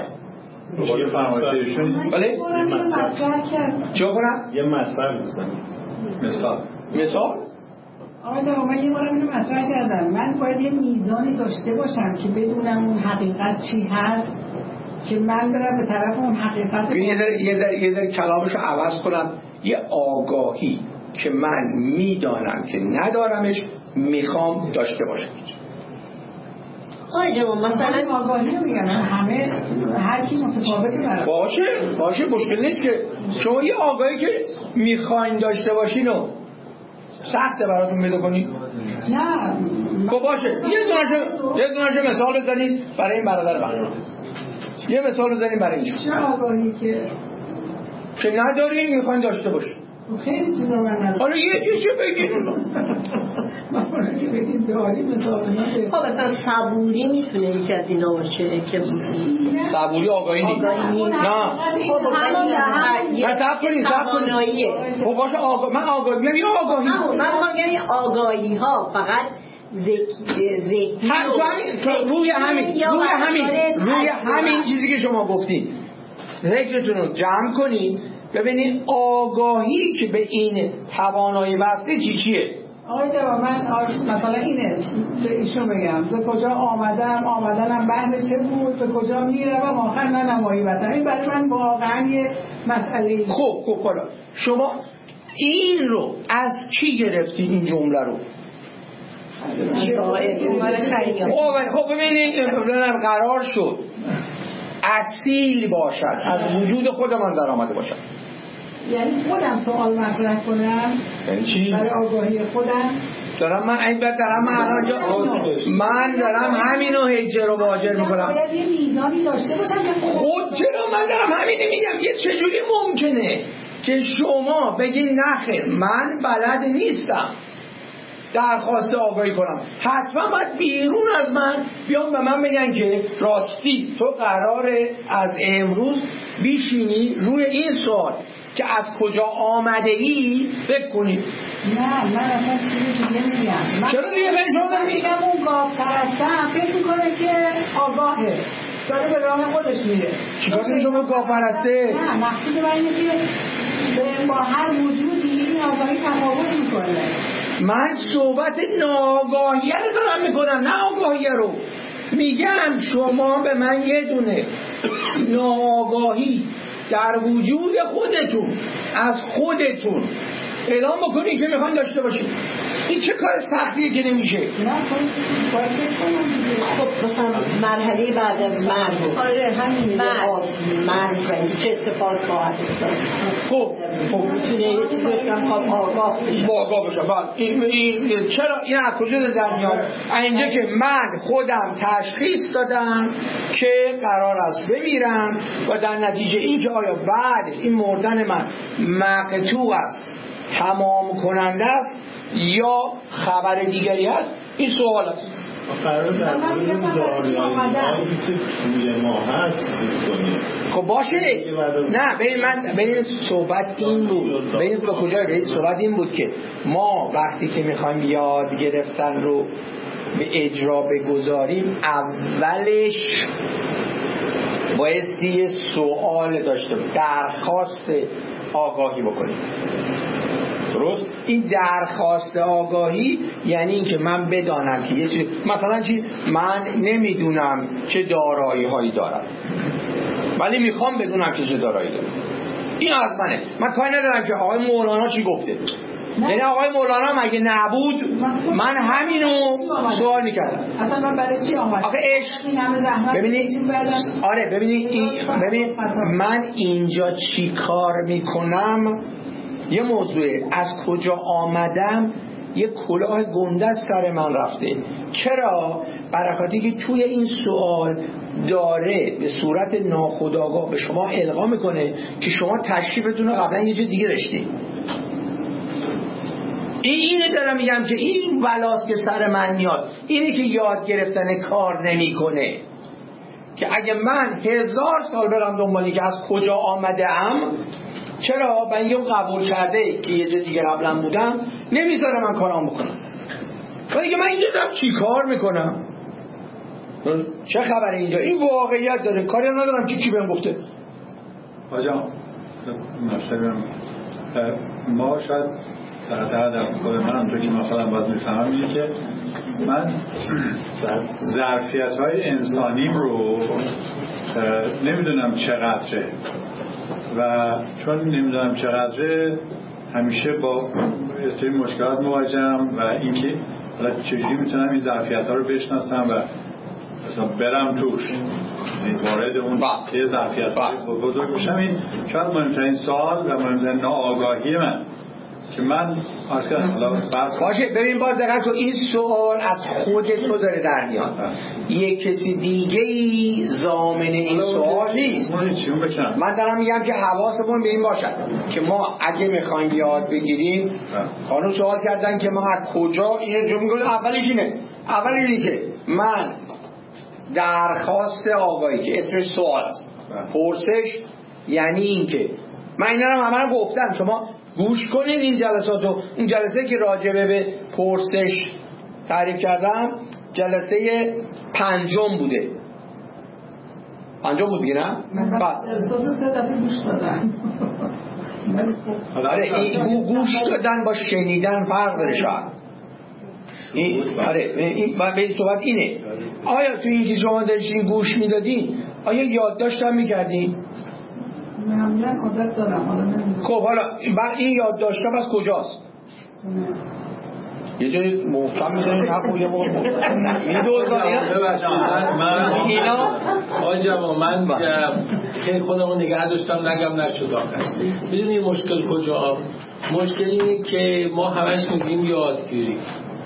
بله؟ چه کنم؟ یه مثال بزنیم. مثال؟ آقا جواب من یه بار اینو مطرح کردم، من باید یه میزانی داشته باشم که بدونم اون حقیقت چی هست که من برم به طرف اون حقیقت. یه ذره کلامشو عوض کنم، یه آگاهی که من میدانم که ندارمش، میخوام داشته باشم. آقای جواب مثلا آگاهی رو میگم، همه هر کی متفاوته برای باشه مشکل نیست که شما یه آگاهی که میخواین داشته باشین و سخته براتون پیدا کنید. نه خب باشه یه دونه‌شو مثال بزنید برای این برادر من. یه مثال بزنید برای این. چه آگاهی که ندارین میخواین داشته باشین. خیلی چیزا من ندارم. حالا یه چیزی بگید. من که بگید داری مثال من. خب مثلا صبوری میتونه یکی از اینا باشه که صبوری آگاهی نیست. نه خب صبر کنید. خب باشه من آگاهی میگم، یه آگاهی. من میگم آگاهی ها فقط روی همین چیزی که شما گفتید فکرتون رو جمع کنید ببینید آگاهی که به این توانایی وصله چیه. آقای جواب من مثلا اینه به ایشون بگم به کجا آمدنم بهر چه بود، به کجا میروم آخر ننمایی وطن. این برای من واقعا یه مسئله. خب حالا شما این رو از کی گرفتی این جمله رو؟ خب ببینید قرار شد اصیل باشد، از وجود خودمان در آمده باشد. یعنی خودم سوال مطرح کنم یعنی چی؟ برای آگاهی خودم من دارم همینو هجر و واجر میکنم. باید یه میزانی داشته باشم. خود چرا من دارم همینو میگم. یه چجوری ممکنه که شما بگین نخیر من بلد نیستم درخواست آگاهی کنم، حتما باید بیرون از من بیان به من بگن که راستی تو قراره از امروز بیشینی روی این سوال که از کجا آمده ای فکر کنی. نه من اصلا چیزی دیگه میگم. چرا دیگه من شما دارم میگم اون گاو پرستم فکر میکنه که آگاهه، داره به راه خودش میره. چیکار کنی شما گاو پرسته؟ نه مقصود من اینه که با هر وجودی این آگاهی تفاوت میکنه. من صحبت ناآگاهی رو دارم میکنم، نه آگاهی رو. میگم شما به من یه دونه ناآگاهی در وجود خودتون از خودتون اعلام بکنید که میخواین داشته باشید. این چه کار سختیه که نمیشه؟ خب مثلا مرحله بعد از مرگ. آره همین مرگ چه اتفاق خواهد افتاد. خب میتونه یه چیزی بگم آگاه بشم. این چرا این از کجا در میاد؟ اینجا که من خودم تشخیص دادم که قرار است بمیرم و در نتیجه این که آیا بعدش این مردن من مقطوع است، تمام کننده است یا خبر دیگری هست، این سوال است. قرار در دارویی که توی ما هست کنیم. خب باشه. نه ببین صحبت این بود. ببین به کجا صحبت این بود که ما وقتی که میخوایم یاد گرفتن رو به اجرا بگذاریم اولش بایستی سوال داشته باشیم، درخواست آگاهی بکنیم. درست؟ این درخواست آگاهی یعنی این که من بدانم که یه چیز مثلا چی من نمیدونم چه دارایی هایی دارم ولی میخوام بدونم که چه دارایی دارم. این از منه. من کاری ندارم که آقای مولانا چی گفته. یعنی آقای مولانا مگه نبود من همینو سوال میکردم. اصلا من برای چی آمد؟ آخه ببینید آره ببین من اینجا چی کار میکنم یه موضوعه. از کجا آمدم یه کلاه گنده از سر من رفته. چرا؟ برکاتی که توی این سوال داره به صورت ناخودآگاه به شما القا میکنه که شما تشریفتون رو قبلا یه جای دیگه داشتید. اینه دارم میگم که این بلاست که سر من میاد، اینه که یاد گرفتن کار نمیکنه. که اگه من 1000 سال برم دنبالی که از کجا آمده ام، چرا من یه قبول کرده که یه جا دیگه قبلا بودم نمیذاره من کارام بکنم، ولی که من اینجا دارم چی کار میکنم، چه خبره اینجا، این واقعیت داره، کاری ندارم که کی بهم گفته. آجام ما شاید در خود من همونطور که مثلا باز میفهمم اینه که من ظرفیت‌های انسانیم رو نمیدونم چقدره و چون نمیدونم چقدره همیشه با سری مشکلات مواجهم و اینکه حالا چجوری میتونم این ظرفیت‌ها رو بشناسم و مثلا برم توش، وارد اون یه ظرفیت‌های بزرگ بشم. این شاید مهمترین سوال و مهمترین ناآگاهی من که من باشه. ببین باز دقیق کن، این سوال از خود تو داره در میاد، یک کسی دیگه ای ضامن این سوال نیست. من دارم میگم که حواسمون به این باشد که ما اگه میخوایم یاد بگیریم، خانم سوال کردن که ما از کجا اینو جو میگم. اولیش اینه که من درخواست آگاهی که اسمش سوال است، پرسش یعنی این که من اینا رو همه رو گفتم، شما گوش کنید این جلساتو. این جلسه که راجبه به پرسش تعریف کردم جلسه 5 بوده. 5 بود دیگه نه؟ جلسات 3 دفعه گوش دادن. آره گوش دادن با شنیدن فرق داره شاید. این صحبت اینه. آیا تو این که شما داشتین گوش میدادین آیا یادداشت هم میکردین؟ معمولا عادت دارم، حالا نمیدونم. خب حالا این یادداشت ها از کجاست؟ یه جایی محکم میزنید حق یه موقع این اینا آجابا من که خودمو نگه داشتم نگم نشد آخر. میدونی مشکل کجاست؟ مشکل اینه که ما همش میگیم یادگیری،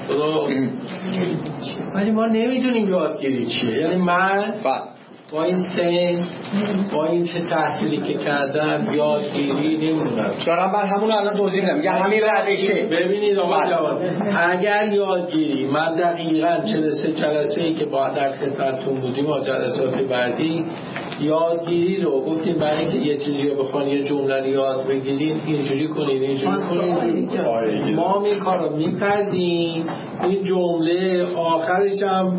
ولی ما نمیدونیم یادگیری چیه. یعنی من با این سن، با این چه تحصیلی که کردم یادگیری نمیدونم. دارم بر همون الان توضیح میدم، یا همین روشه. ببینید آقا جوان، اگر یادگیری من دقیقاً 43 جلسه‌ای که با در خدمتتون بودیم و جلسات بعدی یادگیری رو گفتیم برای اینکه یه چیزی رو بخواید یه جمله رو یاد بگیرین اینجوری کنین اینجوری کنین. ما این کار رو می‌کردیم، این جمله آخرش هم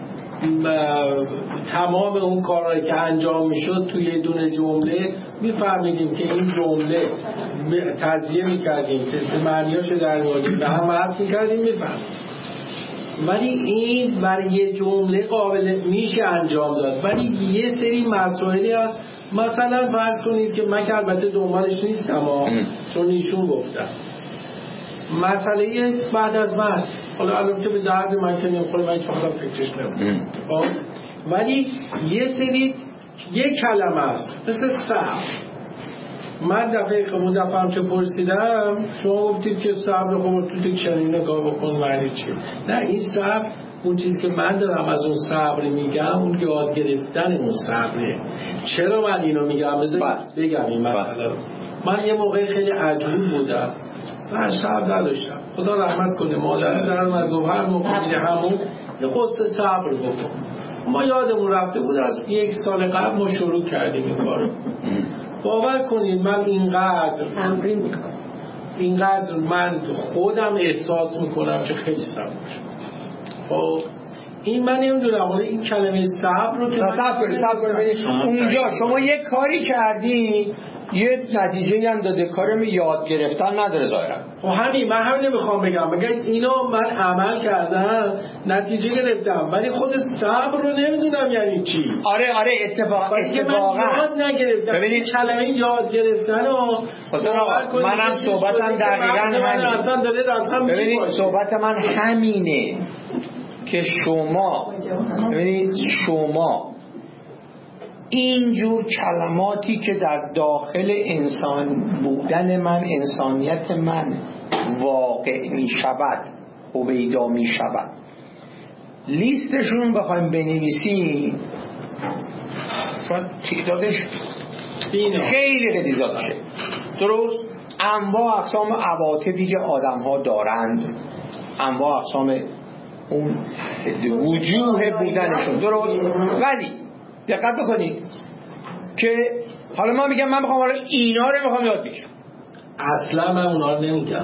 تمام اون کارهایی که انجام میشد توی یه دونه جمله میفهمیدیم که این جمله تجزیه میکردیم که معنیاش در میاریم به هم بحث میکردیم میفهمیم. ولی این برای یه جمله قابل میشه انجام داد، ولی یه سری مسائلی هست. مثلا فرض کنید که من که البته دنبالش نیستم چون ایشون گفتم مسئله بعد از مرگ، حالا الان که به درد من که نمیخوره من چون فکرش نمیم، ولی یه سری یه کلمه است مثل صبر. من دفعه هم که پرسیدم شما گفتید که صبر خب تو دیکشنری نگاه بکن معنی چی. نه این صبر اون چیزی که من دارم از اون صبر میگم اون یاد گرفتن اون صبره. چرا من اینو میگم؟ بگم این مسئله رو. من یه موقع خیلی عجول بودم من صبر نداشتم، خدا رحمت کنه مادر در من گفت هر موقع میره همون یه قصه صبر بکن. ما یادمون رفته بود از 1 سال قبل ما شروع کردیم این کارو. باور کنید من اینقدر من خودم احساس میکنم که خیلی صبر شدم. این من نمیدونم این کلمه صبر رو که صبر کنید اونجا شما یه کاری کردی یه نتیجه هم داده، کارم یاد گرفتن نداره ظاهرا. خب من همین نمیخوام بگم اینو من عمل کردم نتیجه گرفتم، ولی خود صبر رو نمیدونم یعنی چی. آره اتفاقا یاد نگرفتم. ببینید کلمه یاد گرفتن و منم صحبتم دقیقاً همین. ببینید صحبت من همینه که شما اینجور کلماتی که در داخل انسان بودن من، انسانیت من واقع می شود، هویدا می شود، لیستشون بخوایم بنویسیم تعدادش خیلی زیاد شه. درست؟ انواع اقسام عواطفی که آدم ها دارند، انواع اقسام اون وجوه بودنشون. درست؟ ولی دقت بکنید که حالا من میگم من میخوام اینا رو میخوام یاد بگیرم. اصلا من اونا رو نمیگم.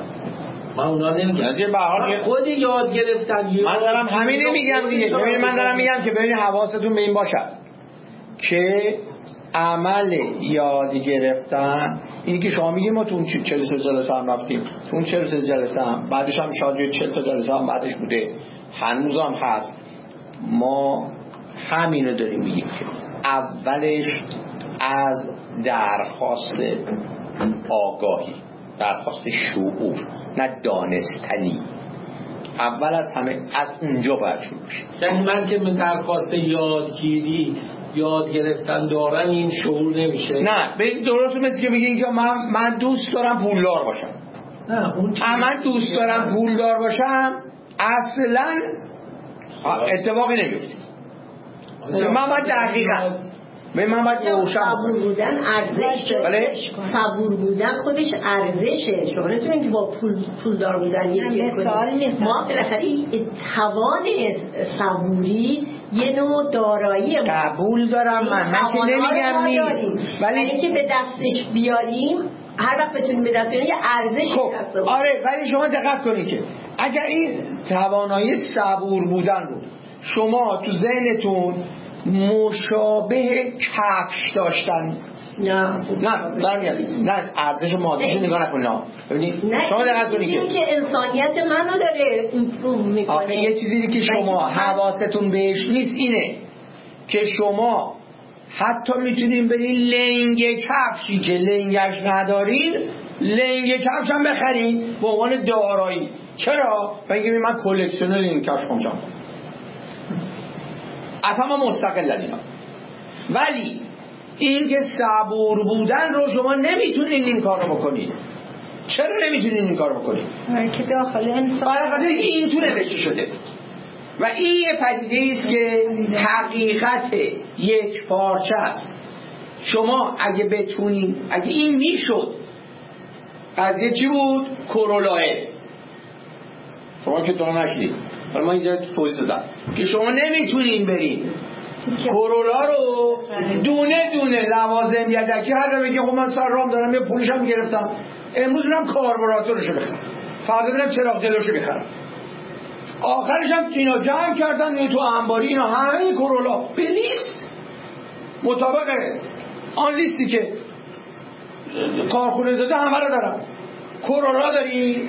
خود یاد گرفتن. من دارم همین میگم دیگه. ببین من دارم میگم که ببین حواستون به این باشد که عمل یاد گرفتن اینی که شما میگیم ما تو اون 43 جلسه هم رفتیم، تو اون 43 جلسه هم بعدش هم شاید 40 تا جلسه هم بعدش بوده، هنوز هم هست. ما همینو داریم میگیم که اولش از درخواست آگاهی، درخواست شعور، نه دانستنی. اول از همه از اونجا باید شروع بشه. یعنی من که من درخواست یادگیری یاد گرفتن دارم این شعور نمیشه؟ نه به درسته مثل که میگین که من دوست دارم پولدار باشم. نه اون من دوست دارم پولدار باشم اصلا اتفاقی نمیفته. من باید دقیقا من باید روشن صبور بودن ارزش داره. صبور بودن خودش ارزشه. شما نمیتونید که با پولدار بودن یکی کنید. ما بالاخره توان صبوری یه نوع دارایی قبول دارم. من که نمیگم نیست، ولی اینکه به دستش بیاریم هر وقت بتونیم به دست بیاریم یه ارزشی هست. آره ولی شما دقت کنید که اگر این توانایی صبور بودن رو شما تو ذهنتون مشابه کفش داشتن، نه ارزش مادیشو نگاه نکنید. ببینید شما دقت کنید که انسانیت منو داره ایمپروو میکنه. آخه یه چیزی که شما حواستون بهش نیست اینه که شما حتی میتونین برین لنگ کفشی که لنگش ندارین لنگ کفش هم بخرین به عنوان دارایی. چرا؟ بگید من کلکسیونر این کفش خونشم اصلا مستقلن اینا. ولی این که صبور بودن رو شما نمیتونین این کار رو بکنید. چرا نمیتونین این کار رو بکنید؟ که داخل انسان برای این تو نوشته شده و این یه پدیده است که حقیقت یک پارچه است. شما اگه بتونین، اگه این میشد، قضیه چی بود؟ کرولاه. شما که تو نشدید، ولی من اینجا توضیح دادم که شما نمیتونین برین کرولا رو دونه دونه لوازم یدکی هر دفعه بگی خب من سر رام دارم یه پولشم گرفتم، امروز برم کاربراتورشو بخرم، فردا برم چراغ جلوشو بخرم، آخرش هم اینا جمع کردن تو انباری اینا همه کرولا به لیست مطابق آن لیستی که کارخونه داده همه رو دارم. کرولا داری؟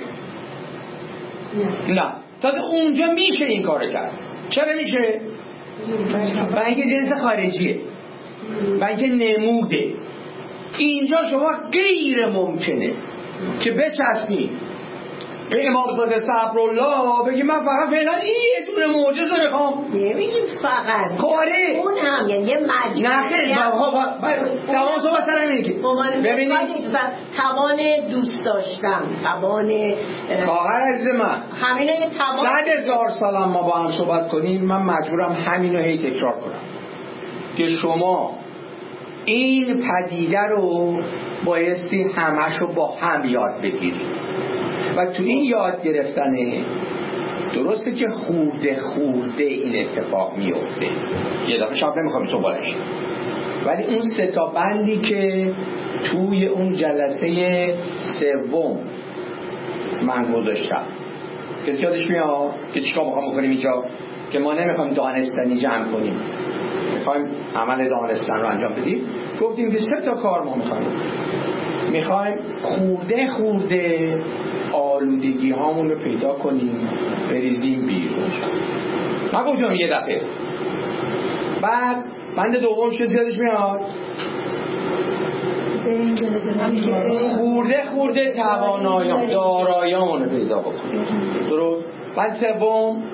نه. تازه اونجا میشه این کار کرد. چرا میشه؟ برای اینکه جنس خارجیه، برای اینکه نموده. اینجا شما غیر ممکنه که بچسبی به امامزاده صبرالله بگی من فقط فعلا این یه دونه معجزه میخوام. نمیگیم فقط کاره اون هم یعنی یه مجموعه. نه خیلی تمام صحبت سر همینه که ببینید توان دوست داشتن، توان خواهر عزیز من همینه یه توان. 100,000 سال ما با هم صحبت کنیم من مجبورم همینو هی تکرار کنم که شما این پدیده رو بایستی همشو با هم یاد بگیرید و تو این یاد گرفتنه درسته که خورده خورده این اتفاق میفته، یه دفعه شب نمیخوام صحبتش، ولی اون سه تا بندی که توی اون جلسه سوم من گذاشتم کسی یادش میاد که چیکار میخوام بکنیم اینجا که ما نمیخوایم دانستنی جمع کنیم، میخوایم عمل دانستن رو انجام بدیم. گفتیم که سه تا کار ما میخوایم خورده خورده آلودگی هامون رو پیدا کنیم بریزیم بیرون. نگفتیم یه دفعه. بعد بند دومش که زیادش میاد خورده خورده توانایی‌ها دارایی‌هامون رو پیدا بکنیم. درست؟ بعد سوم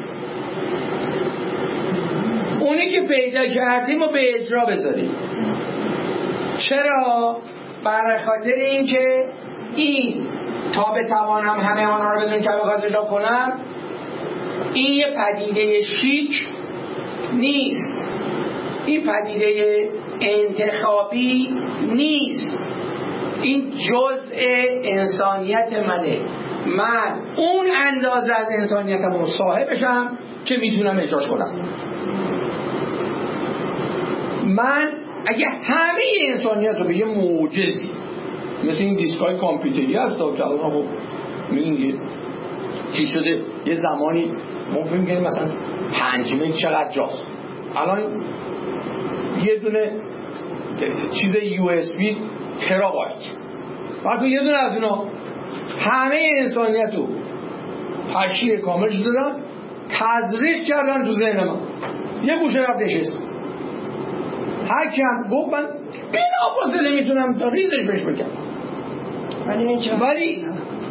اونی که پیدا کردیم رو به اجرا بذاریم. چرا؟ برای خاطر اینکه این تا بتوانم همه آنها رو بدون کمی اجرا کنم این یه پدیده شیک نیست، این پدیده انتخابی نیست، این جزء انسانیت منه. من اون اندازه از انسانیتم رو صاحبشم که میتونم اجراش کنم. من اگه همه انسانیت رو به یه معجزی مثل این دیسکای کامپیوتری هست که الان خب میگیم چی شده، یه زمانی ما فکر می‌کردیم مثلا 5 متر چقدر جاست، الان یه دونه چیز USB ترابایت، بعد یه دونه از اینا همه انسانیت رو تشریح کامل شده دادن، تزریق کردن تو ذهن من. یه گوشه رفت نشست، هر کی هم گفت من بلافاصله میتونم تا ریزش بهش بگم، ولی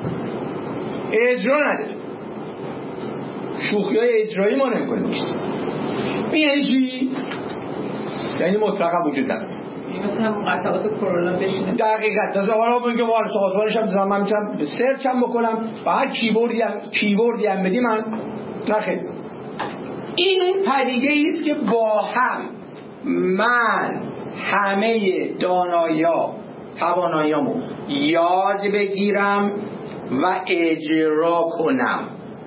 اجرا نداره. شوخی‌های اجرایی ما نمی‌کنیم نیست. یعنی چی؟ یعنی مطلقا وجود نداره. مثلا مقاطعات کرونا بشینه. دقیقاً. تازه حالا میگه وارد سازمانش هم من میتونم سرچ هم بکنم و هر کیبوردی هم بدی من نخیر. این اون پدیده است که با هم من همه تواناییامو یاد بگیرم و اجرا کنم.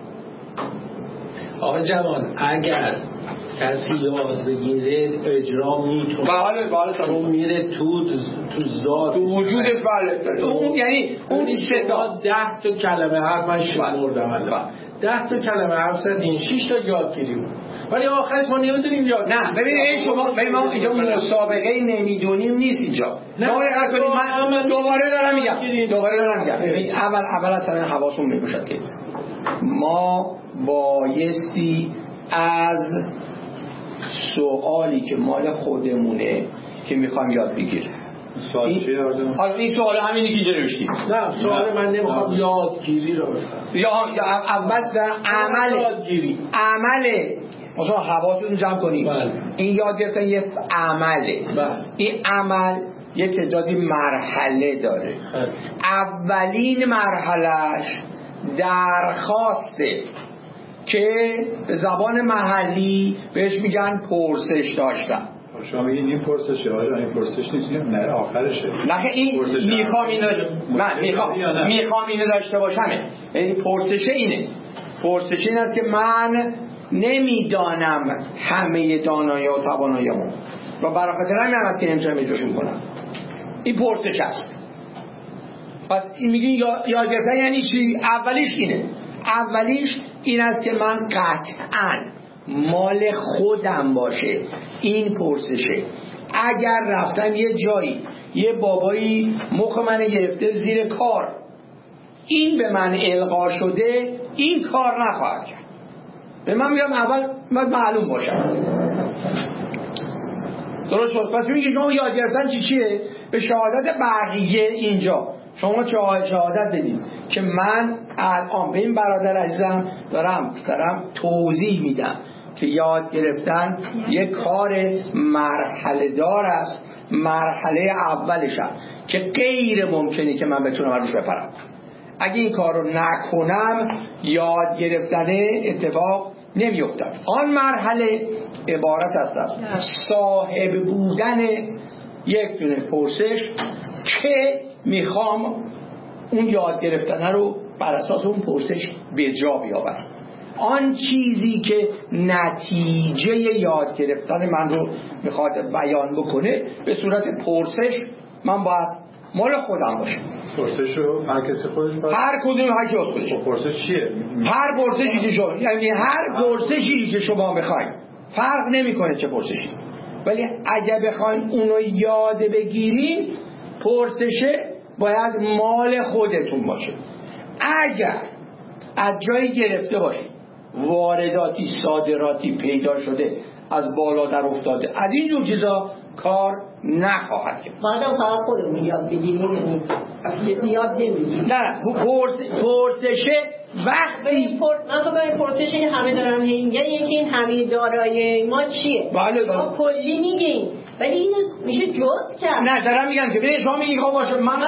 آقا جوان اگر کسی یاد بگیره اجرا میتونه، بله چون میره تو ذات، تو وجودش. بله اون یعنی اون 3 تا 10 تا کلمه حرف من شمردم، 10 تا کلمه حرف زدین، 6 تا یادگیری بود، ولی آخرش ما نمیدونیم یاد. نه ببینید شما ما اینجا مسابقه نمیدونیم نیست اینجا. من دوباره دارم میگم اول اصلا حواسمون میباشد که ما بایستی از سوالی که مال خودمونه که میخوام یاد بگیرم. حالا این سوال همینی که اینجا نوشتیم. نه سوال من نمیخوام یادگیری رو بسن یا اول در عمله مثلا حواستون جمع کنید. این یاد گرفتن یه عمله. این عمل یه تعدادی مرحله داره. اولین مرحلهش درخواسته که به زبان محلی بهش میگن پرسش داشتن. شما میگین این پرسشه، آره این پرسش نیست، نه آخرشه. نه این میخوام اینو داشته باشمه. یعنی پرسشه اینه. پرسش این است که من نمیدانم همه دانایی و تواناییمو و برای خاطر همین است که نمیتونم اجراشون کنم. این پرسش است. پس این میگین یاد گرفتن یعنی چی؟ اولیش اینه. اولیش این است که من قطعاً مال خودم باشه این پرسشه. اگر رفتم یه جایی یه بابایی مخ من گرفته زیر کار، این به من القا شده، این کار نخواهد کرد. به من میگم اول معلوم باشم. درست شد. پس میگه شما یاد گرفتن چیه؟ به شهادت بقیه اینجا شما شهادت بدید که من الان به این برادر عزیزم دارم توضیح میدم که یاد گرفتن یک کار مرحله دار است. مرحله اولشم که غیر ممکنه که من بتونم روش بپرم. اگه این کار رو نکنم یاد گرفتن اتفاق نمیافتد. آن مرحله عبارت است از صاحب بودن یک دونه پرسش که میخوام اون یاد گرفتن رو بر اساس اون پرسش به جا بیاورم. آن چیزی که نتیجه یاد گرفتن من رو میخواد بیان بکنه به صورت پرسش من باید مال خودم باشه. پرسش رو هر کسی خودش باید؟ هر کدوم هر کی خودش. پرسش چیه؟ هر پرسشی که شما، یعنی هر پرسشی که شما بخواید فرق نمیکنه چه پرسشی، ولی اگه بخواید اونو یاد بگیرین پرسشه باید مال خودتون باشه. اگر از جایی گرفته باشید وارداتی صادراتی پیدا شده از بالا در افتاده از این جور چیزا کار نخواهد کرد. بعدم فقط خودمون یاد بگیریم، یعنی از یاد نمیگیریم. نه پرسشه وقتی من فکر کنم پرسشه که همه دارن یعنی یکی این همه دارایی ما چیه؟ بله. ما کلی میگیم ولی اینو میشه جز کرد. نه دارم میگم که ببین شما میگی خب باشه من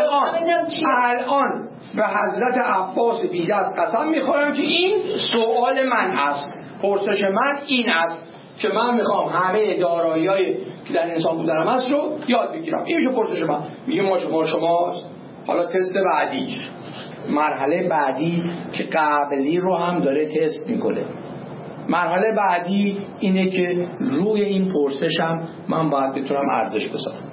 الان به حضرت عباس بیدست قسم میخورم که این سوال من است، پرسش من این است که من میخوام همه دارایی‌های که در انسان بودنم هست رو یاد بگیرم. این میشه پرسش من. میگه ما شماست. حالا تست بعدی، مرحله بعدی که قبلی رو هم داره تست میکنه. مرحله بعدی اینه که روی این پرسشم من باید بتونم ارزش بذارم.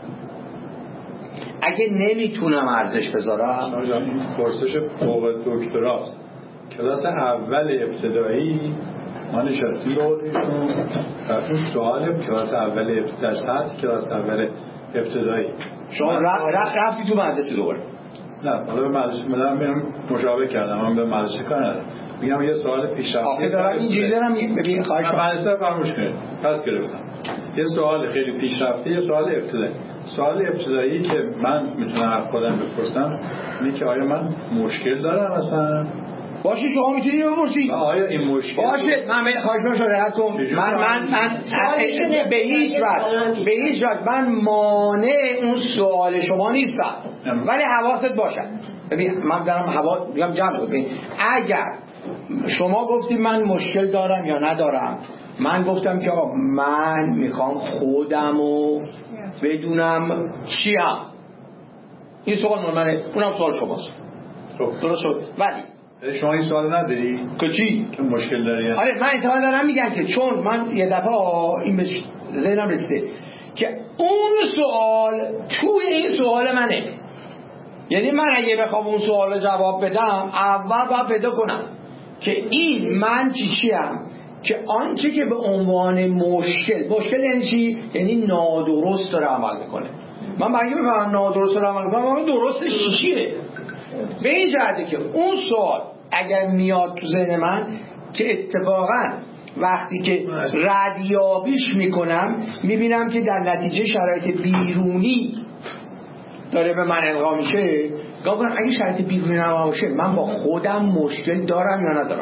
اگه نمیتونم ارزش بذارم، این پرسش فوق دکتراست. کلاس اول ابتدایی ما نشستیم با ایشون و اون سوال کلاس اول در سطح کلاس اول ابتدایی. شما رفتی تو مدرسه دوباره؟ نه، حالا به مدرسه میرم مشابه کردم، من به مدرسه کار ندارم. میگم یه سوال پیشرفته. آخه دارم اینجوری دارم ببین خواهش کنم. مدرسه فراموش کنید. پس گرفتم. یه سوال خیلی پیشرفته، یه سوال ابتدایی. سوال ابتدایی که من میتونم از خودم بپرسم اینه که آیا من مشکل دارم اصلا؟ باشه شما میتونی بپرسی. آیا این مشکل باشه من خواهش می‌کنم شما کن. من به هیچ وجه من مانع اون سوال شما نیستم. ولی حواست باشه. ببین من دارم میگم جمع کنید. اگر شما گفتید من مشکل دارم یا ندارم، من گفتم که من میخوام خودمو بدونم چیم. این سوال منه، اونم سوال شماست. درست شد. ولی شما این سوال نداری؟ که چی؟ که مشکل داری؟ آره من انتظار دارم میگم که چون من یه دفعه این به ذهنم رسیده که اون سوال توی این سوال منه. یعنی من اگه بخوام اون سوال جواب بدم اول باید پیدا کنم که این من چیم که آنچه که به عنوان مشکل یعنی چی؟ یعنی نادرست داره عمل میکنه. من برای اینکه نادرست داره عمل میکنم من درستش چیه؟ به این جهته که اون سوال اگر میاد تو ذهن من که اتفاقا وقتی که ردیابیش میکنم میبینم که در نتیجه شرایط بیرونی داره به من القا میشه، گفتم اگه شرایط بیرونی نباشه من با خودم مشکل دارم یا ندارم.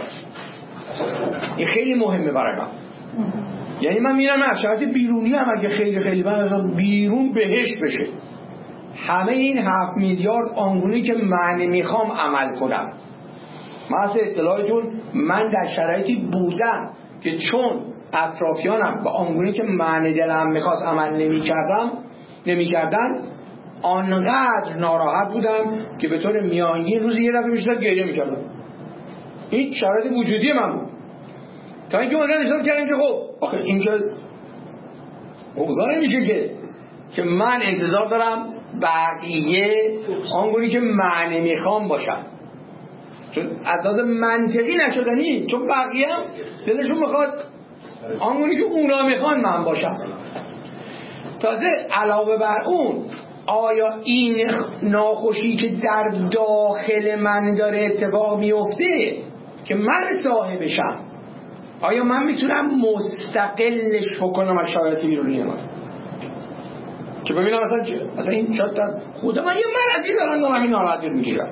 این خیلی مهمه برای من. یعنی من میرم شرایط بیرونی هم اگه خیلی من بیرون بهشت بشه، همه این 7 میلیارد آنگونه که من میخوام عمل کنم. مثل اطلاعاتون من در شرایطی بودم که چون اطرافیانم با آنگونه که من دلم میخواست عمل نمیکردن آنقدر ناراحت بودم که به طور میانگین روزی یه دفعه میشدم گریه میکردم. این شرایط وجودی من بود. تا اینکه من نشدم کردم که خب آخه اینجا اوضاع نمیشه که من انتظار دارم بقیه آنگونی که من میخوام باشم، چون از لحاظ منطقی نشدنی، چون بقیه هم دلشون میخواد آنگونی که اونا میخوان من باشم. تازه علاوه بر اون آیا این ناخوشی که در داخل من داره اتفاق میفته که من صاحبشم، آیا من میتونم مستقلش بکنم از شرایط بیرونی من که ببینم اصلا این شاید خود من یه مرضی دارم همین ناراحتی میگیرم.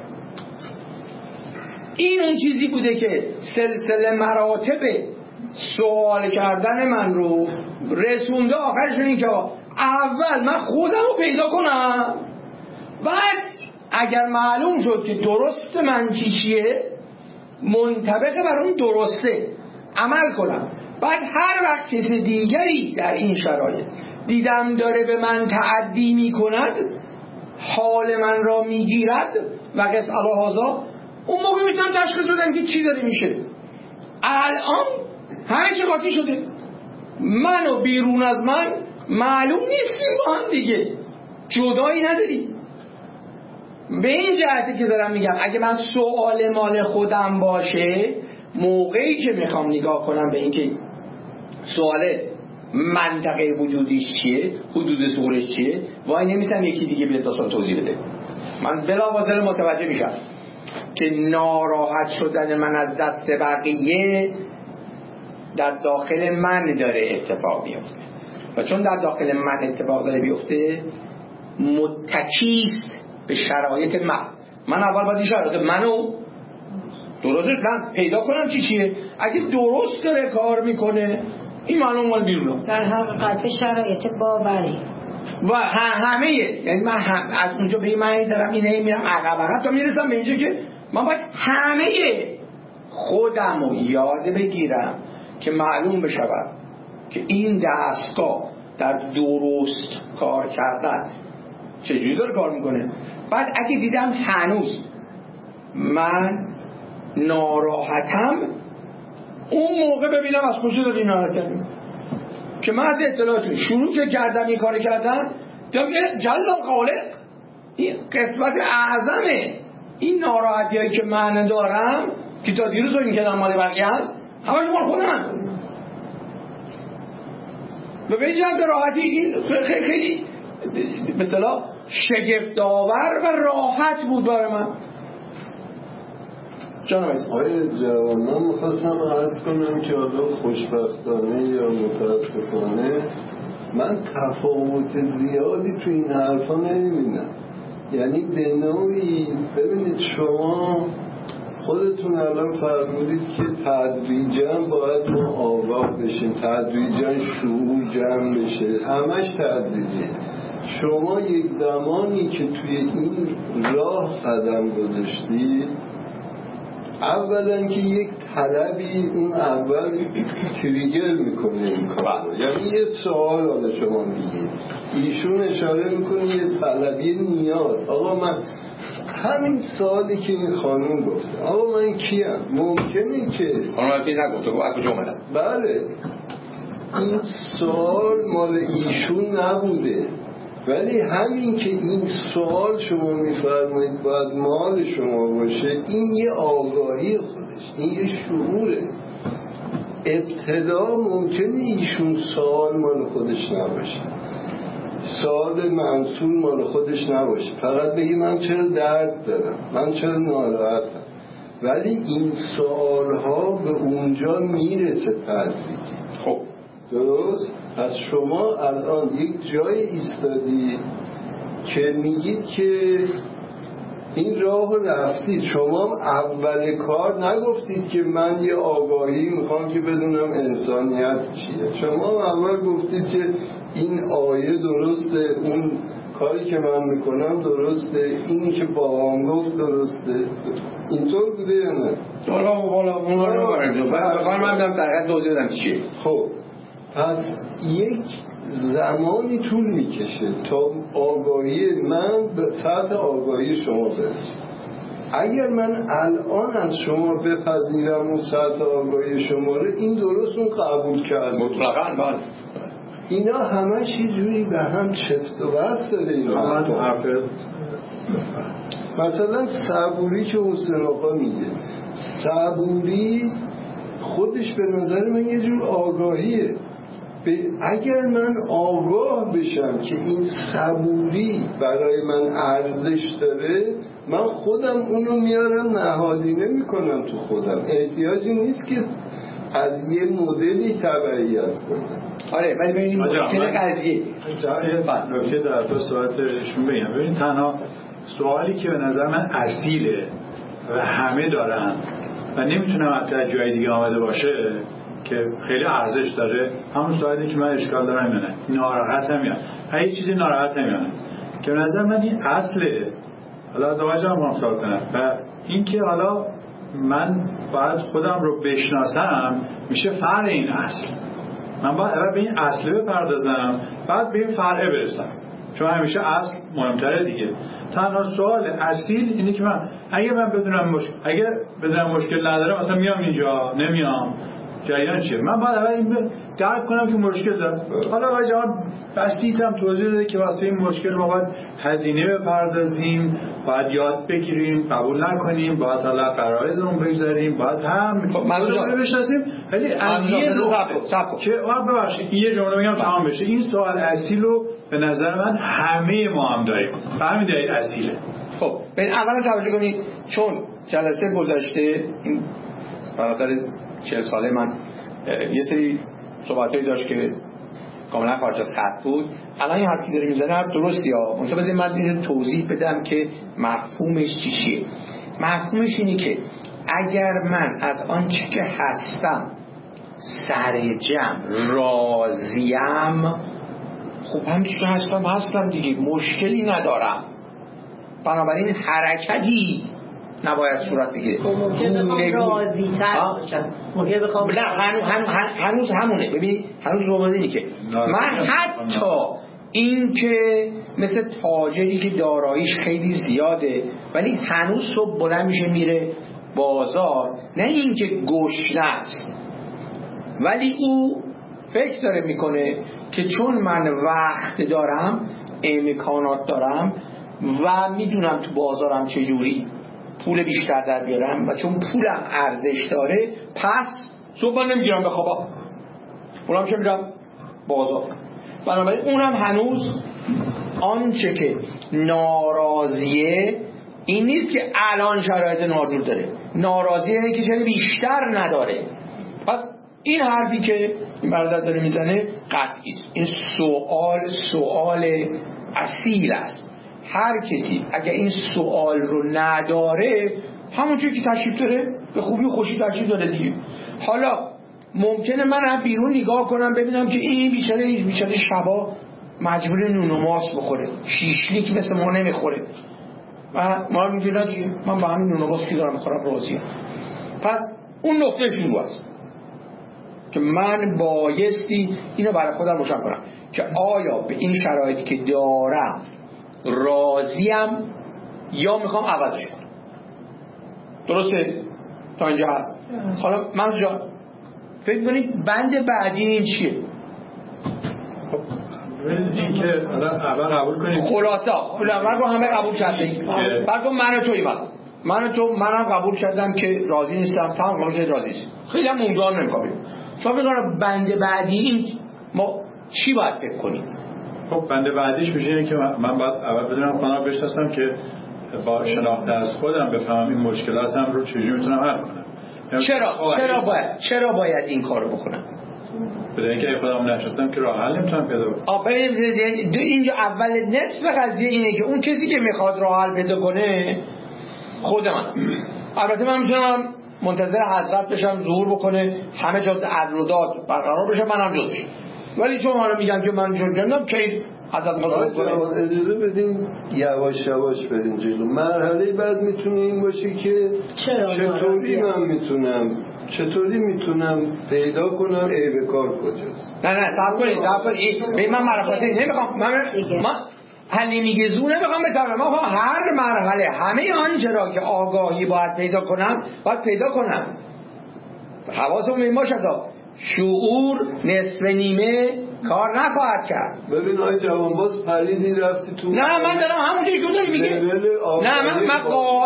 این اون چیزی بوده که سلسله مراتب سوال کردن من رو رسونده آخرش به این که اول من خودم رو پیدا کنم، بعد اگر معلوم شد که درست من چیه منطبق بر اون درسته عمل کنم، بعد هر وقت کسی دیگری در این شرایط دیدم داره به من تعدی می کند، حال من را می گیرد و قص الهازا، اون موقع میتونم تشخیص بدم که چی داره میشه. الان همه چی قاطی شده، من و بیرون از من معلوم نیستیم با هم دیگه، جدایی نداریم. به این جهتی که دارم میگم اگه من سوال مال خودم باشه، موقعی که میخوام نگاه کنم به این که سوال منطقه وجودیش چیه، حدود ظهورش چیه، وای نمیسم یکی دیگه بیاد داستان توضیح بده. من بلافاصله متوجه میشم که ناراحت شدن من از دست بقیه در داخل من داره اتفاق میفته و چون در داخل من اتفاق داره بیفته متکیست به شرایط من اول باید این شرایط منو درست پیدا کنم چیه. اگه درست داره کار میکنه این معلوم مال بیرونه. در حقیقت به شرایط باوری و همه یعنی من از اونجا به من دارم اینه میرم عقب تا میرسم به اینجا که من باید همه خودم رو یاد بگیرم که معلوم بشود که این دستگاه در درست کار کردن چجوری داره کار میکنه. بعد اگه دیدم هنوز من ناراحتم، اون موقع ببینم از کجا داری ناراحتم، که من از اطلاعاتون شروع که کردم این کار کردن دیدم که جلال خالق این قسمت اعظمه. این ناراحتی هایی که من دارم که تا دیروز رو این کردم مال بقیه هست همش مال خودم. و به جهت راحتی این خیلی مثلا شگفت‌آور و راحت بود برای من. جانم آقای جوان، من میخواستم عرض کنم که حالا خوشبختانه یا متاسفانه من تفاوت زیادی تو این حرفا نمیبینم. یعنی به نوعی ببینید شما خودتون الان فرمودید که تدریجاً باید ما آگاه بشیم، تدریجاً شعور جمع بشه، همش تدریجی. شما یک زمانی که توی این راه قدم گذاشتید، اولا که یک طلبی اون اول تریگر میکنه این کار، یعنی یه سوال حالا شما میگید، ایشون اشاره میکنه یه طلبی نیاز. آقا من همین سوالی که این خانم گفته، آقا من کیم؟ ممکنه که خانم که نگفته از کجا اومدن؟ بله این سوال مال ایشون نبوده، ولی همین که این سوال شما میفرمایید باید مال شما باشه، این یه آگاهی خودش، این یه شعوره. ابتدا ممکنه ایشون سوال مال خودش نباشه، سوال منصور مال خودش نباشه، فقط بگی من چرا درد دارم، من چرا ناراحتم، ولی این سوال ها به اونجا میرسه تدریجی. خب درست؟ پس شما الان یک جای ایستادی که میگید که این راه رفتید. شما اول کار نگفتید که من یه آگاهی میخوام که بدونم انسانیت چیه. شما اول گفتید که این آیه درسته، اون کاری که من میکنم درسته، اینی که بابام گفت درسته. اینطور بوده یا نه؟ والا من بدم دقیقا توضیح بدم چیه. خب پس یک زمانی طول میکشه تا آگاهی من به سطح آگاهی شما برسه. اگر من الان از شما بپذیرم اون سطح آگاهی شما رو، این درست اون قبول کرد مطلقاً. بله اینا همش یه جوری به هم چفت و بست داره. مثلا صبوری که حسین آقا میگه، صبوری خودش به نظر من یه جور آگاهیه. اگر من آگاه بشم که این صبوری برای من ارزش داره، من خودم اونو میارم نهادینه میکنم تو خودم، احتیاجی نیست که از یه مدلی تبعیت کنم. آره ولی ببینیم مشکل قضیه نکته در تو صحبتشون بگم. ببین تنها سوالی که به نظر من اصیله و همه دارن و نمیتونم حتی از جای دیگه آمده باشه که خیلی ارزش داره، همون سوالی که من اشکال دارم اینه، ناراحت نمیاد. هیچ چیزی ناراحت نمیاد که به نظر من این اصله. حالا از آقای جان سوال کنم و این که حالا من باید خودم رو بشناسم، میشه فرع این اصل. من باید اول به این اصله بپردازم، بعد به این فرعه برسم، چون همیشه اصل مهمتره دیگه. تنها سوال اصیل اینه که من اگه بدونم مشکل نداره، مثلا میام اینجا نمیام، جریان چیه؟ من باید اول این درک کنم که مشکل دارم. حالا آقای جوان بسیطم توضیح داده که واسه این مشکل ما باید هزینه بپردازیم، باید یاد بگیریم، قبول نکنیم، باید حالا قرائزمون بگذاریم، باید هم رو بشناسیم. ولی از یه نقطه که ببخشید یه جمله بگم تمام بشه، این سوال اصیل رو به نظر من همه ما هم داریم، به همین دلیل اصیله. خب ببین اولا توجه کنید، چون جلسه گذشته این برادر 40 ساله من یه سری صحبتایی داشت که کاملا خارج از خط بود. الان این حرفی داره میزنه حرف درستی ها، منتها بذارید من اینو توضیح بدم که مفهومش چیه. مفهومش اینه که اگر من از آنچه که هستم سر جمع راضیم، خب همچون که هستم دیگه، مشکلی ندارم، بنابراین حرکتی نباید صورت بگیره. ممکنه راضی تر باشم، ممکنه بخوام هنوز همونه. ببینید هنوز رومانه اینه که من حتی این که مثل تاجری که داراییش خیلی زیاده ولی هنوز صبح بلند میشه میره بازار، نه این که گشنه است ولی او فکر داره میکنه که چون من وقت دارم، امکانات دارم و میدونم تو بازارم چجوری پول بیشتر در بیارم و چون پولم ارزش داره، پس صبح من نمیگیرم بخوابم، اونم چه میرم بازار. بنابراین اونم هنوز آنچه که ناراضیه این نیست که الان شرایط ناجور داره، ناراضیه اینه که چیزی بیشتر نداره. پس این حرفی که این برادر داره میزنه قطعی است. این سوال اصیل است. هر کسی اگر این سوال رو نداره، همون چیزی که تشریف داره به خوبی و خوشی تشریف داره دیگه. حالا ممکنه من از بیرون نگاه کنم ببینم که این بیچاره شبا مجبور نون و ماست بخوره، شیشلیک مثل ما نمیخوره و ما میگه دیگه من با همین نون و ماست که دارم میخورم راضیم. پس اون نقطه شروع است که من بایستی اینو برای خودم روشن کنم که آیا به این شرایطی که دارم راضیم یا میخوام عوضش کنم. درسته؟ تا اینجا هست. حالا من جان فکر کنید بند بعدی این چیه؟ این که اول قبول کنید خلاصه اول رو همه قبول کردیم، بعد من و توی منم قبول کردم که راضی نیستم، تمام قبول که راضی نیستم، خیلی هم اونجوان نمی‌کنم. شما فکر کنید بند بعدی این ما چی باید فکر کنیم؟ خب بند بعدیش میشه اینه که من باید اول بدونم خودم بشناسم که با شناخت از خودم بفهمم این مشکلاتم رو چجوری میتونم حل کنم. چرا باید این کارو بکنم؟ برای اینکه خودم نشستم که راه حل نمیتونم پیدا کنم. اینجا اول نصف قضیه اینه که اون کسی که میخواد راه حل پیدا کنه خود من. البته من میتونم منتظر حضرت بشم ظهور بکنه همه جا عدل و داد برقرار بشه، منم جزش. ولی چون حالا میگم که من جنگم که حضرت مطلب کنه، اجازه بدین یواش یواش بریم جلو. مرحله بعد میتونه این باشه که چطوری میتونم پیدا کنم عیب کار کجاست. نه صبر کنید من معرفتی نمیخوام، من حلی میگزو نمیخوام بتونم، من هر مرحله همه آنچه را که آگاهی باید پیدا کنم حواسم این باشه تا شعور نصف نیمه کار نخواهد کرد. ببین آقای جوانباز پریدی رفتی تو. نه من دارم همون چیزی که داری میگه. نه من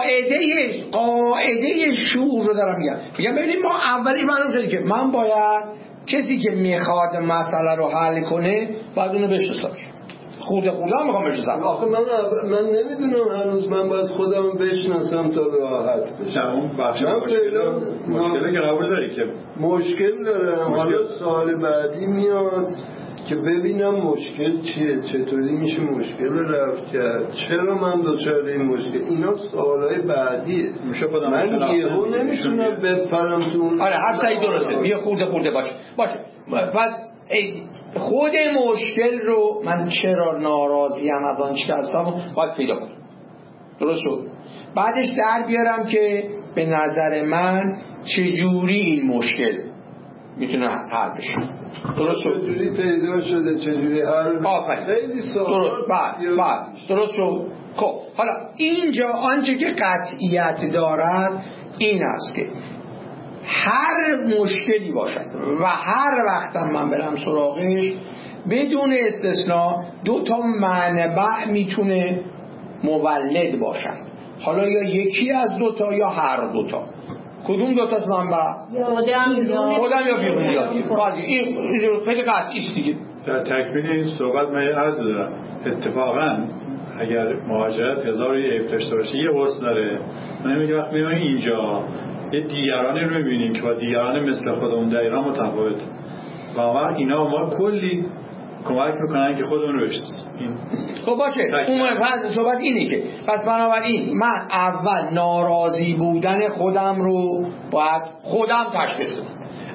قاعده شعور رو دارم میگم ببینید ما اولی معلوم شده که من باید کسی که میخواد مسئله رو حل کنه باید اونو بشناسمش. خورده هم میخوام بشناسم. آخه من نمیدونم هنوز من باید خودم بشناسم تا راحت بشم. اون بخش مشکلی که قبول داری که مشکل دارم. حالا سوال بعدی میاد که ببینم مشکل چیه، چطوری میشه مشکل رفت کرد، چرا من دچار این مشکل. اینا سوالای بعدیه. من یهو نمیتونم بپرم تو اون. آره حرف صحیح درسته. بیا خورده باشه. پس خود مشکل رو من چرا ناراضیم از آن چی هستم باید پیدا کنم. درست شد. بعدش در بیارم که به نظر من چجوری این مشکل میتونه حل بشه. درست شد. چجوری پیدا شده، چجوری حل. خیلی سوال. درست شد. خب حالا اینجا آنچه که قطعیت دارد این است که هر مشکلی باشد و هر وقتم من برم سراغش بدون استثناء 2 منبع میتونه مولد باشد. حالا یا یکی از 2 یا هر 2. کدوم 2 منبع؟ خودم یا بیرون. این خیلی قطعی است دیگه. در تکمیل این صحبت من عرض دارم اتفاقا اگر مهاجرت 1000 عیب داشته باشه یه واسه داره. من میگم وقتی میایم اینجا یه دیگرانی رو میبینیم که با دیگران مثل خودمون دقیقا متفاوت و اینا ما کلی کمک میکنن که خودمون رو بشناسیم. خب باشه اون صحبت اینه که پس بنابراین من اول ناراضی بودن خودم رو باید خودم تشخیص بدم.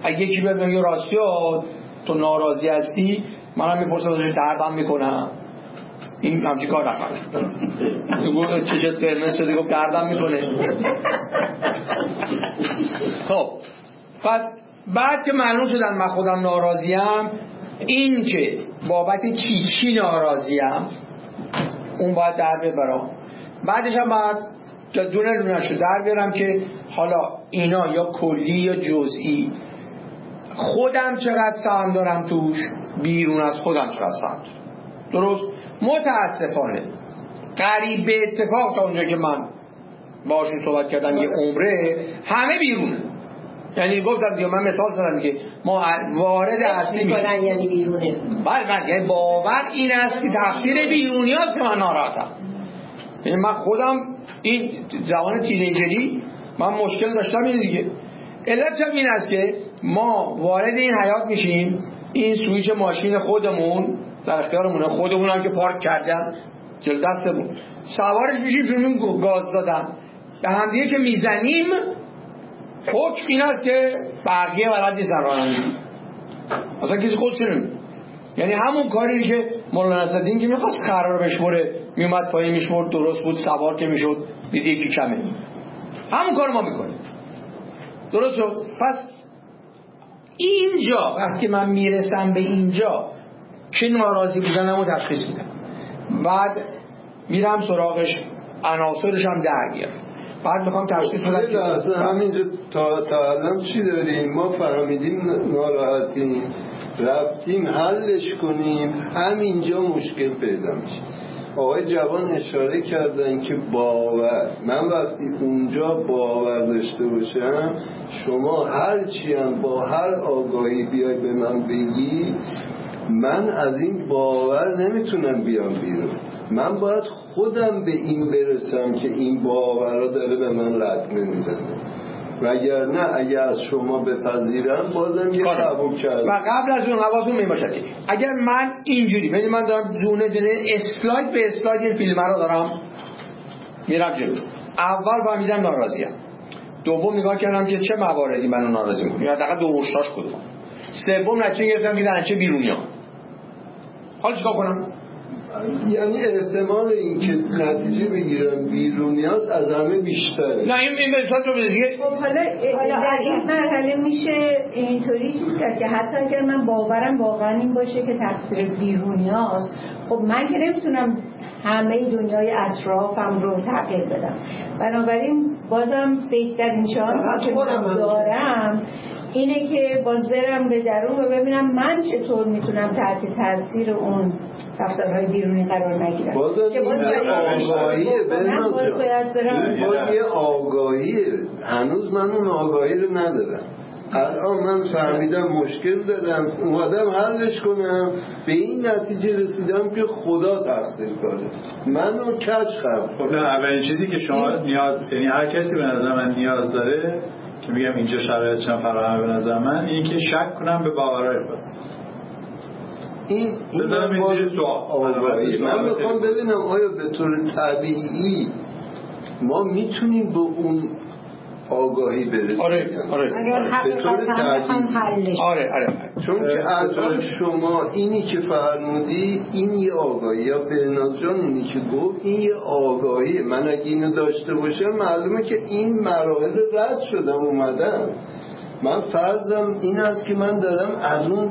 اگه یکی بیاد بگه راستی تو ناراضی هستی، منم میپرسم دردم میکنم، این همچی کار نکنه. گفت چشت قرمز شده، گفت دردم میکنه. خب پس بعد که معلوم شدن من خودم ناراضیم، این که بابت چی ناراضیم اون باید در ببرم. بعدش هم باید که دونه شد در بیارم که حالا اینا یا کلی یا جزئی، خودم چقدر سهم دارم توش، بیرون از خودم چقدر سهم دارم. درست؟ متاسفانه قریب به اتفاق تا اونجا که من باشون صحبت کردم یه عمره همه بیرونه. یعنی گفتم دیگه، من مثال زدم دیگه، ما وارد اصلی میشیم یعنی بیرونه. بله یعنی باور این است که تقصیر بیرونی هست که من ناراحتم. یعنی من خودم این جوان تینیجری من مشکل داشتم این دیگه. علتش هم این است که ما وارد این حیات میشیم، این سویچ ماشین خودمون در اختیارمونه، خودمون هم که پارک کردن جلو دستمون، سوارش میشیم، شروع گاز دادن به همدیگه که میزنیم. حکم این است که بقیه بلد نیستن رانندگی، اصلا کسی خودش نمی‌دونه. یعنی همون کاری که مولانا نصرالدین که میخواست خر رو بشمره، میومد پایین میشمرد، درست بود، سوار که میشد دید یکی کمه، همون کار ما میکنیم. درست شد؟ پس اینجا وقتی من میرسم به اینجا که ناراضی بودنم رو تشخیص میدم، بعد میرم سراغش، عناصرش هم در میارم، بعد میخوام تشخیص بدم اصلا همینجا تا الان چی داریم؟ ما فهمیدیم ناراحتیم، رفتیم حلش کنیم، همینجا مشکل پیدا میشه. آقای جوان اشاره کردن که باور، من وقتی اونجا باور داشته باشم، شما هر چی هم با هر آگاهی بیای به من بگی، من از این باور نمیتونم بیام بیرون. من باید خودم به این برسم که این باورها داره به من لطمه میزنه، وگرنه اگر از شما بپذیرم بازم یه قبول کردم. و قبل از اون حواستون میباشد اگر من اینجوری ببین، من دارم دونه اسلاید به اسلاید این فیلم رو دارم میرم جلو. اول فهمیدم ناراضیم، دوم نگاه کردم که چه مواردی منو ناراضی می‌کنه، یا حداقل دوشتاش کدوم، سوم نتیجه گرفتم که چه بیرونیام. حالا چیکار کنم؟ یعنی احتمال این که نتیجه بگیرم بیرونیاست از همه بیشتره. نه این مثال رو بگید. خب حالا در این مرحله میشه اینطوری چیز کرد که حتی اگر من باورم واقعا این باشه که تقصیر بیرونیاست، خب من که نمیتونم همه دنیای اطرافم رو تغییر بدم. بنابراین بازم بهترین شانسی که دارم اینه که باز برم به درون و ببینم من چطور میتونم تحت تاثیر اون رفتارهای بیرونی قرار نگیرم. که باز آگاهیه باز یه آگاهیه. هنوز من اون آگاهی رو ندارم. الان من فهمیدم مشکل دارم، اومدم حلش کنم، به این نتیجه رسیدم که خدا تقصیر کنه، منو کج خرم. خب اولین چیزی که شما نیاز، یعنی هر کسی به نظر من نیاز داره که میگم اینجا شرایطش فراهمه، به نظر من این که شک کنم به باورهای خود. این من میخوام ببینم آیا به طور طبیعی ما میتونیم به اون آگاهی برسیم. آره به طور طبیعی. آره چون که الان شما اینی که فرمودی این یه آگاهی، یا بهناز جان اینی که گفت این یه آگاهی. من اگه اینو داشته باشم معلومه که این مراحل رد شدم اومدم. من فرضم این است که من دارم از اون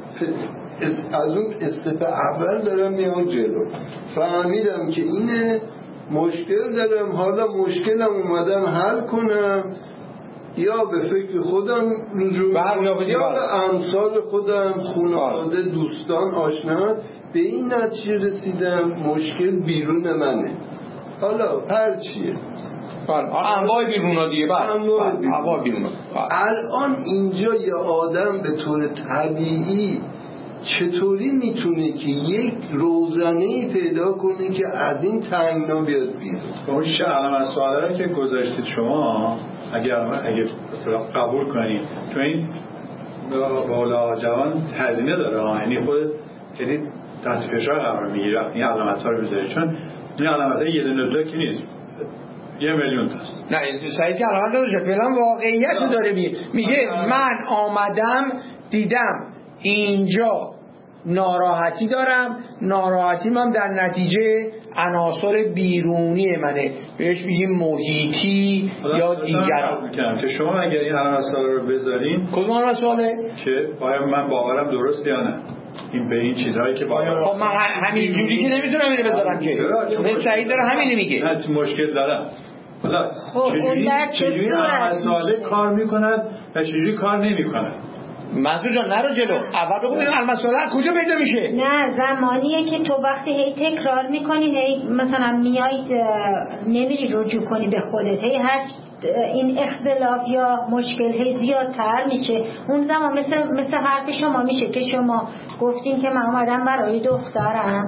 استپ اول دارم میام جلو، فهمیدم که اینه، مشکل دارم، حالا مشکلم اومدم حل کنم، یا به فکر خودم رجوع کنم یا به امثال خودم، خانواده، دوستان، آشنا، به این نتیجه رسیدم مشکل بیرون منه. حالا هر چیه انواع بیرون دیگه، انواع بیرون. الان اینجا یه آدم به طور طبیعی چطوری میتونه که یک روزنه‌ای پیدا کنه که از این تنگنا بیاد بیرون؟ اون علامت سوالی که گذاشتید شما اگه قبول کنید، چون این بالا جوان هزینه داره، یعنی خود خیلی تحت فشار قرار میگیره این علامت‌ها رو میذاره، چون این علامت‌ها یه دونه که نیست، 1 میلیون تاست. نه سعید که الان داره فعلا واقعیت داره میگه من آمدم دیدم اینجا ناراحتی دارم، ناراحتیم هم در نتیجه عناصر بیرونی منه، بهش میگیم محیطی یا دیگران. که شما اگر این عناصر رو بذارین، کدوم عناصره که آیا من باورم درست یا نه این به این چیزهایی که باورم، خب من همین جوری که نمیتونم اینو بذارم که سعید داره همینو میگه. نه مشکل دارم. حالا چجوری عناصر کار میکنن و چجوری کار نمیکنن؟ منصور جان نرو جلو، اول بگو این المسائل کجا پیدا میشه. نه زمانیه که تو وقتی هی تکرار میکنی، هی مثلا میای نمیری رجوع کنی به خودت، هی هر این اختلاف یا مشکل هی زیادتر میشه. اون زمان مثل حرف شما میشه که شما گفتین که من اومدم برای دخترم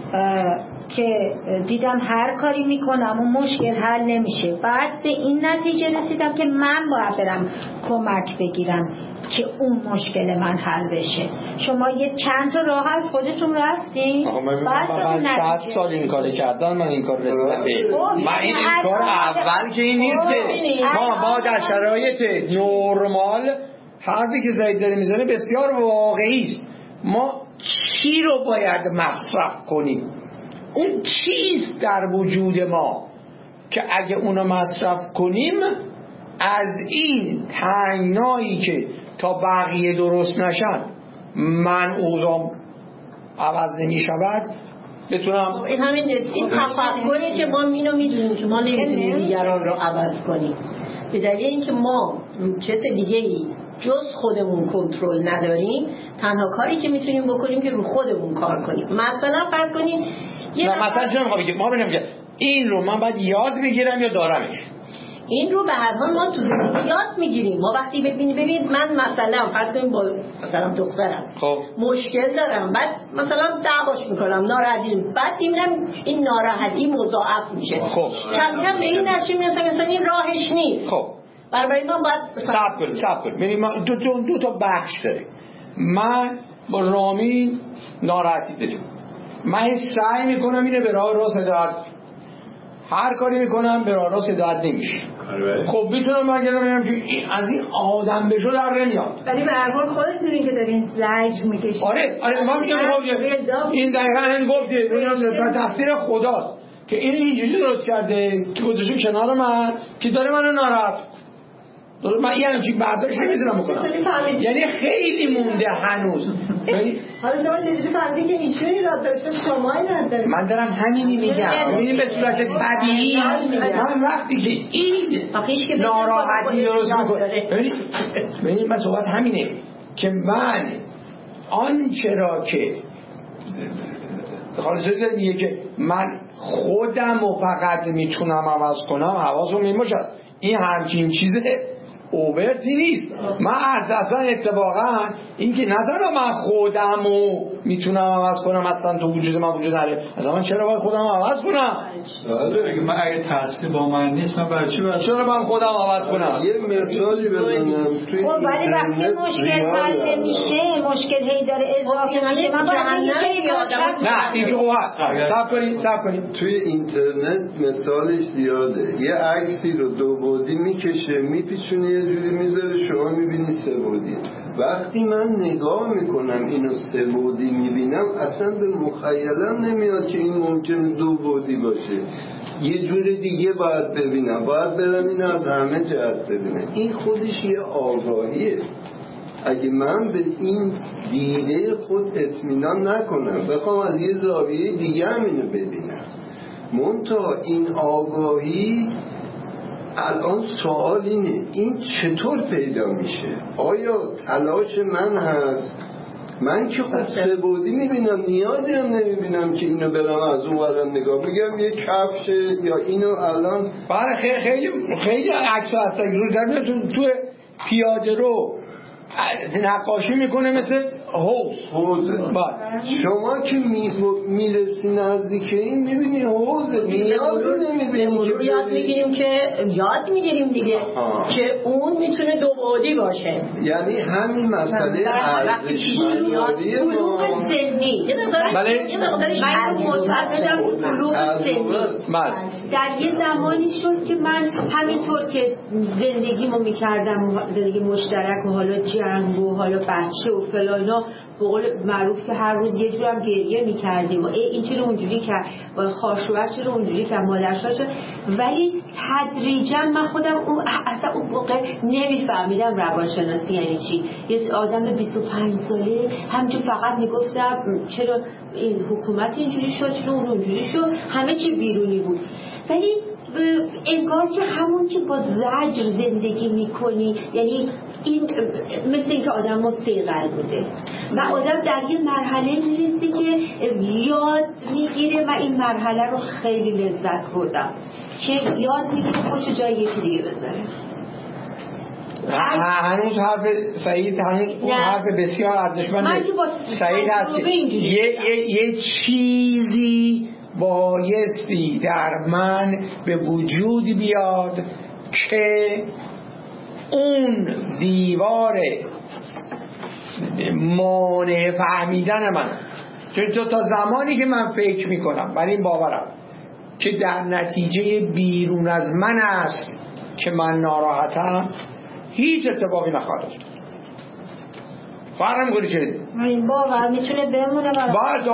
که دیدم هر کاری میکنم اون مشکل حل نمیشه، بعد به این نتیجه رسیدم که من باید برم کمک بگیرم که اون مشکل من حل بشه. شما یه چند تا راه از خودتون رفتین، بعد 60 سال این کار کردن، من این کار رسیدم به من این کار اول که این نیست که ما در شرایط نرمال حرفی که زید داره میزنه بسیار واقعی است. ما چی رو باید مصرف کنیم؟ اون چیست در وجود ما که اگه اونو مصرف کنیم از این تنگنایی که تا بقیه درست نشن من اوضاع عوض نمی شود بتونم. این همین این تفکری که ما اینو میدونیم که ما نمیتونیم دیگران رو عوض کنیم، به دلیل اینکه ما چیز دیگه ای جز خودمون کنترل نداریم. تنها کاری که میتونیم بکنیم که رو خودمون کار کنیم. مثلا فرض کنیم مثلا چرا ما بگیم این رو من باید یاد بگیرم یا دارمش؟ این رو به هر حال ما تو زندگی یاد میگیریم. ما وقتی ببینید من مثلا فرض کنیم با مثلا دخترم مشکل دارم، بعد مثلا دعواش میکنم، ناراحتیم، بعد میبینم این ناراحتی مضاعف میشه، کم کم به این نتیجه میرسم مثلا این راهش نیست. خب برای ما باید صبر کنیم. ببین ما دو تا بخش داریم. من با رامین ناراحتی داریم، من سعی میکنم اینو به راه راست هدایت، هر کاری میکنم به راه راست هدایت نمیشه. خب میتونم برگردم بگم که از این آدم بشو در نمیاد، ولی به هر حال خودتونی که دارین زجر میکشید. آره من میگم این دقیقاً همین گفتید، میگم تقدیر خداست که این اینجوری درست کرده که گذاشته کنار من که داره منو ناراحت. من یعنی چی برداشت نمیدونم بکنم، یعنی خیلی مونده هنوز. حالا شما چجوری فهمیدی که ایشون ایراد داشته شمایی نداره؟ من دارم همینی میگم، ببینید به صورت طبیعی من وقتی که این ناراحتی درست میکنه، ببینید من صحبت همینه که من آنچه را که خالصه میگه که من خودم و فقط میتونم عوض کنم، حواسم این باشد این همچین چیزه اوورتی نیست. من اصلا اتفاقا این که نظرم من خودمو میتونم عوض کنم اصلا تو وجود من وجود نداره، اصلا من چرا باید خودم عوض کنم؟ من اگه تحصیل با من نیست من برای چی باید چرا من خودم عوض کنم؟ یه مثالی بزنم توی ولی وقتی مشکل حل نمیشه، مشکل هی داره اضافه میشه، من باید نه این که هست صبر کنید توی اینترنت مثالش زیاده. یه عکسی رو دو بعدی میکشه میپیچونه یه جوری میذاره، شما میبینی سه بعدی. وقتی من نگاه میکنم اینو سه بعدی میبینم اصلا به مخیلم نمیاد که این ممکنه دو بعدی باشه، یه جور دیگه باید ببینم، باید برم اینو از همه جهت ببینم. این خودش یه آگاهیه. اگه من به این دیده خود اطمینان نکنم، بخوام از یه زاویه دیگه هم اینو ببینم، منتها این آگاهی الان سوال اینه این چطور پیدا میشه؟ آیا تلاش من هست؟ من که خود سه بعدی میبینم، نیازی هم نمیبینم که اینو برم از اون ورم نگاه بگم یه کفشه یا اینو الان بله خیلی عکس هست تو پیاده رو نقاشی میکنه مثل حوزه. شما که میرسی نزدیک این میبینی حوزه، نیازی نمیبینی که یاد میگیریم دیگه که اون میتونه دو بعدی باشه. یعنی همین مسئله ارزشمندی ما سنی یه مقدارش معتقدم بلوغ سنی در یه زمانی شد که من همینطور که زندگیمو میکردم، زندگی مشترک و حالا جنگ و حالا بچه و فلاینا، به قول معروف که هر روز یه جورم گریه میکردیم و این چرا اونجوری کرد و خواهرشوهر چرا اونجوری کرد، مادرشوهر، ولی تدریجا من خودم اصلا اون موقع نمیفهمیدم روانشناسی یعنی چی. یه آدم 25 ساله همچون فقط میگفتم چرا این حکومت اینجوری شد، چرا اون اونجوری شد، همه چی بیرونی بود. ولی انگار که همون که با زجر زندگی میکنی، یعنی این مثل اینکه آدم ما صیقل بوده و آدم در یه مرحله میرسه که یاد میگیره. من این مرحله رو خیلی لذت بردم که یاد میگیره خودشو جای یکی دیگه بذاره. هنوز حرف سعید، هنوز اون حرف بسیار ارزشمند سعید هست که یه چیزی بایستی در من به وجود بیاد که اون دیوار مانع فهمیدن من، چون تا زمانی که من فکر میکنم برای این باورم که در نتیجه بیرون از من است که من ناراحتم، هیچ اتفاقی نخواهد افتاد. فرق میکنه چه این باور میتونه بمونه بعد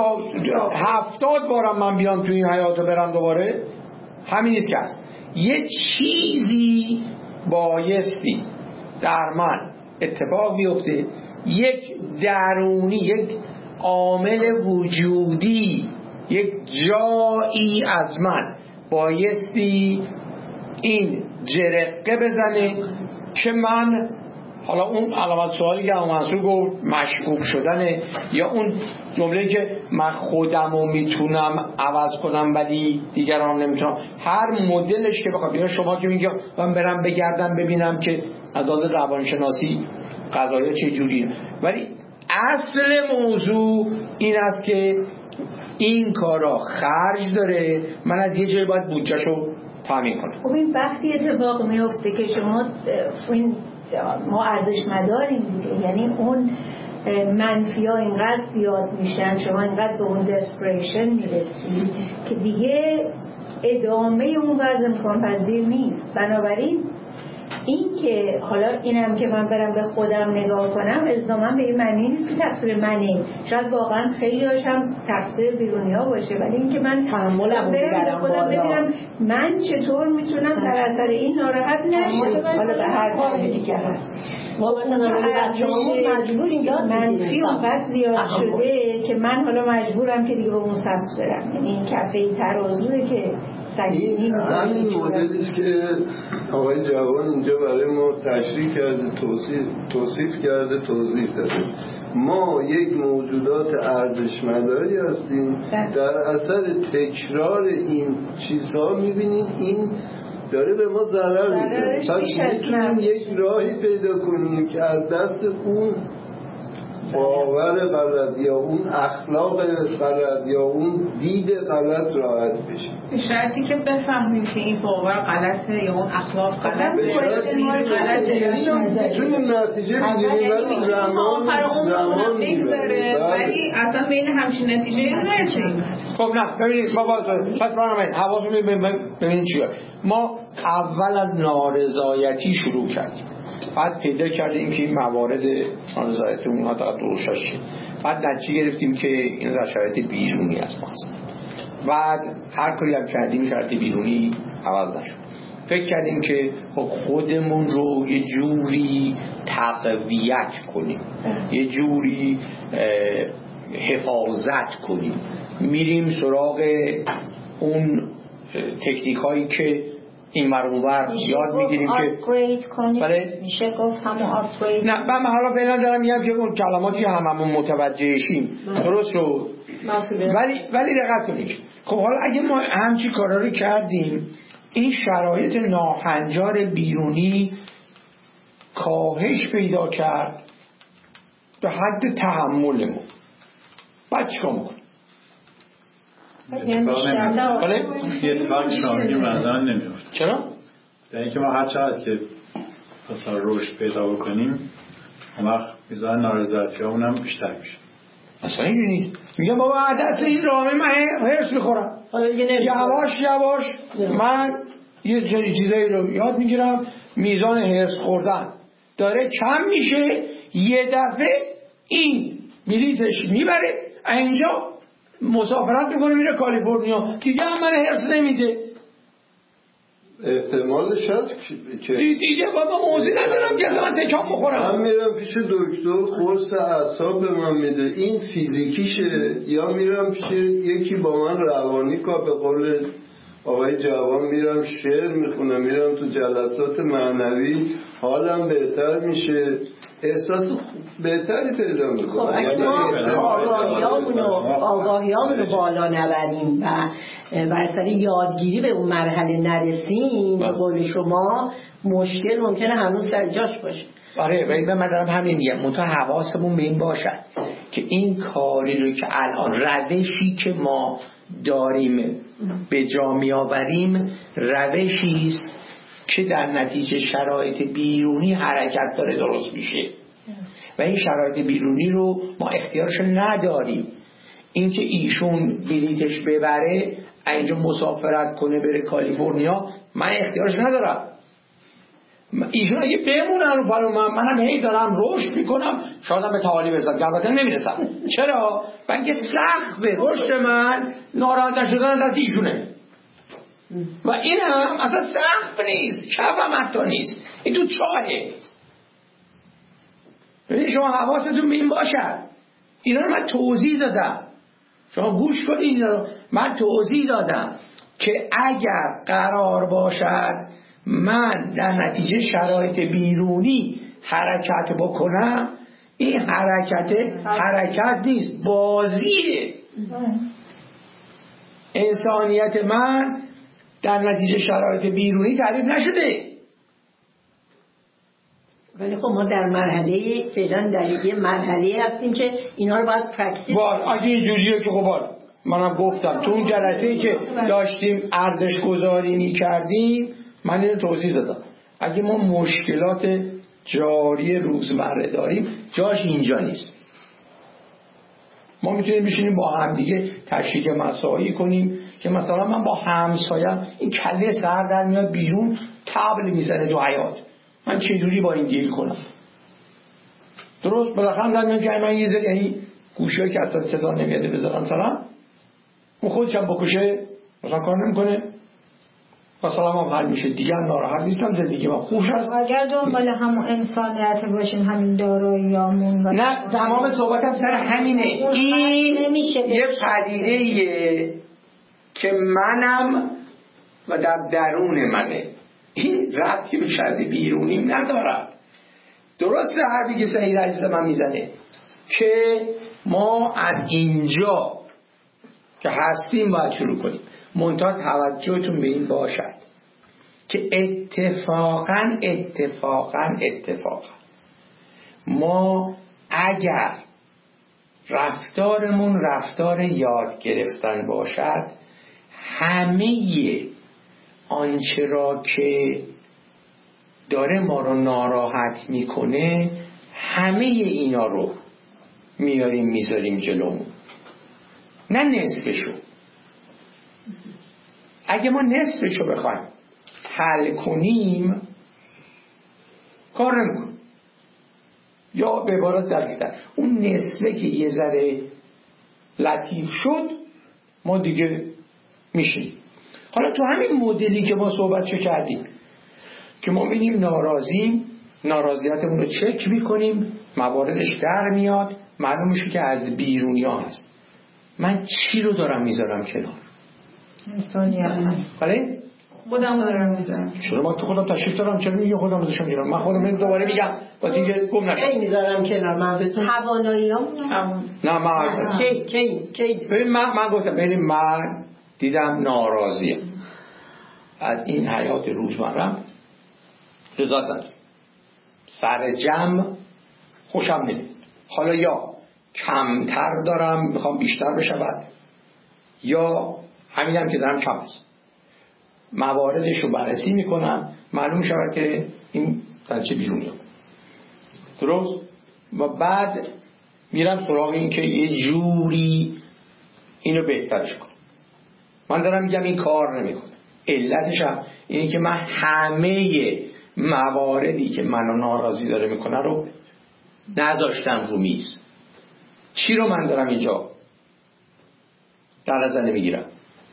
70 بارم من بیام تو این حیات و برم دوباره، همین نیست که هست. یه چیزی بایستی در من اتفاق بیفته، یک درونی، یک عامل وجودی، یک جایی از من بایستی این جرقه بزنه که من، حالا اون علامت سوالی که منصور گفت مشکوک شدنه، یا اون جمله که من خودمو میتونم عوض کنم ولی دیگران نمیتونم، هر مدلش که بخواد. یا شما که میگه من برم بگردم ببینم که از لحاظ روانشناسی قضایا چه جوریه، ولی اصل موضوع این است که این کارا خرج داره، من از یه جای باید بودجه‌شو تامین کنم. خب این وقتی اتفاق میفته که شما ما ارزش مداریم دیگه، یعنی اون منفی ها اینقدر زیاد میشن، شما اینقدر به اون دسپریشن میرسی که دیگه ادامه اون وضع امکان پذیر نیست. بنابراین این که حالا اینم که من برم به خودم نگاه کنم الزاما به این معنی نیست که تقصیر منه، شاید واقعا خیلی هاشم تقصیر بیرونی ها باشه، ولی این که من تحملم برم به خودم ببینم من چطور میتونم در اثر این ناراحت نشم. حالا به هر حال دیگه هست ما مثلا مجبوریم منفی اونقدر زیاد شده که من حالا مجبورم که دیگه به اون سمت برم. یعنی این کفه ترازوه که این همین مدلیست که آقای جوان اینجا برای ما تشریح کرده، توصیف کرده، توضیح داده. ما یک موجودات ارزشمندی هستیم، در اثر تکرار این چیزها میبینیم این داره به ما ضرر میده. پس میتونیم یک راهی پیدا کنیم که از دست اون باور غلط یا اون اخلاق غلط یا اون دید غلط راحت بشیم، به شرطی که بفهمیم که این باور غلطه یا اون اخلاق غلطه، میتونیم نتیجه بگیریم ولی زمان میگذره، ولی اصلا بین همچین نتیجه نرسیم. خب نه ببینید ما پس برنامه حواستون ببینید چیه. ما اول از نارضایتی شروع کردیم، بعد پیدا کردیم که این موارد نارضایتی اونها تا درستش شد، بعد نتیجه گرفتیم که این شرایط بیرونی از ما هست، بعد هر کاری هم کردیم شرایط بیرونی عوض نشد، فکر کردیم که خب خودمون رو یه جوری تقویت کنیم، یه جوری حفاظت کنیم، میریم سراغ اون تکنیک هایی که این مرونور یاد میگیریم که آپگرید کنیم. بله؟ میشه گفت همون آپگرید. نه من حالا فعلا دارم میگم که اون کلماتی هممون متوجه شیم درست شد، ولی دقت کنید. خب حالا اگه ما همچی کارا رو کردیم، این شرایط ناهنجار بیرونی کاهش پیدا کرد، به حد تحملمون. بعد چیکار میکنیم؟ یه اتفاق شاملی منظرم نمیفته. چرا؟ در اینکه ما هر چقدر که مثلا رشد پیدا بکنیم اون وقت میزان نارضایتی هامون هم بیشتر میشه. اصلا اینجوری نیست. میگم بابا عدس این رامه من هرس میخورم، یواش من یه چیزایی رو یاد میگیرم، میزان هرس خوردن داره کم میشه، یه دفعه این بلیتش میبره اینجا مسافرت میکنه میره کالیفرنیا، دیگه هم من هرس نمیده. احتمالش هست که دیگه بابا موضوع ندارم که من تکام بخورم. من میرم پیش دکتر قرص اعصاب به من میده، این فیزیکیشه، یا میرم پیش یکی با من روانی کار، به قول آقای جوان میرم شعر میخونم، میرم تو جلسات معنوی، حالم بهتر میشه، احساس بهتری پیدا میکنم. خب اگه ما آگاهیامون رو بالا نبریم و بر سر یادگیری به اون مرحله نرسیم، به قول شما مشکل ممکنه هنوز در جاش باشه. آره ولی من دارم همین میگم، منتها حواسمون به این باشه که این کاری رو که الان روشی که ما داریم به جا میآوریم روشی است که در نتیجه شرایط بیرونی حرکت داره درست میشه و این شرایط بیرونی رو ما اختیارش نداریم. اینکه ایشون بلیتش ببره اینجا مسافرت کنه بره کالیفرنیا من اختیارش ندارم. ایشون اگه بمونن رو پلو منم هی دارم رشد میکنم، شایدم به تعالی برسم، البته نمیرسم. چرا؟ بلکه سخت به رشد من ناراحت نشدن دست ایشونه و این هم اصلا سخت نیست، کفم حتی نیست، این تو چاهه. ببینید شما حواستون به این باشد، اینا رو من توضیح دادم، شما گوش کنید اینا رو من توضیح دادم که اگر قرار باشد من در نتیجه شرایط بیرونی حرکت بکنم، این حرکت نیست، بازیه. انسانیت من در نتیجه شرایط بیرونی تعریف نشده. ولی خب ما در مرحله فعلا در یه مرحله هستیم که اینا رو باید پرکتیس کنیم. اگه اینجوریه که خب منم گفتم تو اون جلسه‌ای که داشتیم ارزش گذاری می‌کردیم من اینو توضیح دادم. اگه ما مشکلات جاری روزمره داریم جاش اینجا نیست. ما میتونیم بشینیم با هم دیگه تشریح مسائلی کنیم که مثلا من با همسایم این کله سر در میاد بیرون طبل میزنه تو حیاط، من چجوری با این دیل کنم؟ درست بالاخره در میاد که من یه ذره یعنی گوشی که اصلا صدا نمیاده بذارم مثلا اون خودش هم بکشه مثلا کار نمیکنه، مثلا هم حل میشه دیگه، ناراحت نیستم، زندگی من خوش است. اگر دنبال همون انسانیت باشیم همین داراییامون نه تمام صحبتم سر همینه. این یه پدیده‌ایه که منم و در درون منه، این ربطی به شرط بیرونی ندارم. درسته حرفی که سعید عزیز من میزنه که ما از اینجا که هستیم باید شروع کنیم، منتها توجهتون به این باشد که اتفاقاً ما اگر رفتارمون رفتار یاد گرفتن باشد، همه آنچه را که داره ما رو ناراحت میکنه همه اینا رو میذاریم جلومون، نه نصفشو. اگه ما نصفشو بخوایم حل کنیم کار نمیکنیم، یا به عبارت دقیق‌تر اون نصفه که یه ذره لطیف شد ما دیگه میشیم. حالا تو همین مدلی که ما صحبتشو کردیم که ما می‌بینیم ناراضیتمون رو چک میکنیم، مواردش در میاد، معلوم میشه که از بیرونی ها هست. من چی رو دارم میذارم کنار؟ انسانیت. بله؟ خودم دارم میذارم. چرا من تو خودم تشریف دارم؟ چرا میگم خودم میذارم کنار؟ من خودم دوباره میگم واسه اینکه گم نشه. کی میذارم کنار؟ منظورتون تواناییامون؟ نه من کی ببین من گفتم ببین من دیدم ناراضیم از این حیات روزمرم، لذت ندارم، سر جمع خوشم نمیاد، حالا یا کمتر دارم میخوام بیشتر بشود، یا همینم که دارم کم است. مواردش رو بررسی میکنم، معلوم شود که این در چه بیرون میاد. درست؟ و بعد میرم سراغ این که یه جوری اینو بهترش کنم. من دارم میگم این کار نمیکنه. علتش هم اینه که من همه مواردی که منو ناراضی داره میکنه رو نذاشتم رو میز. چی رو من دارم اینجا در نظر نمیگیرم؟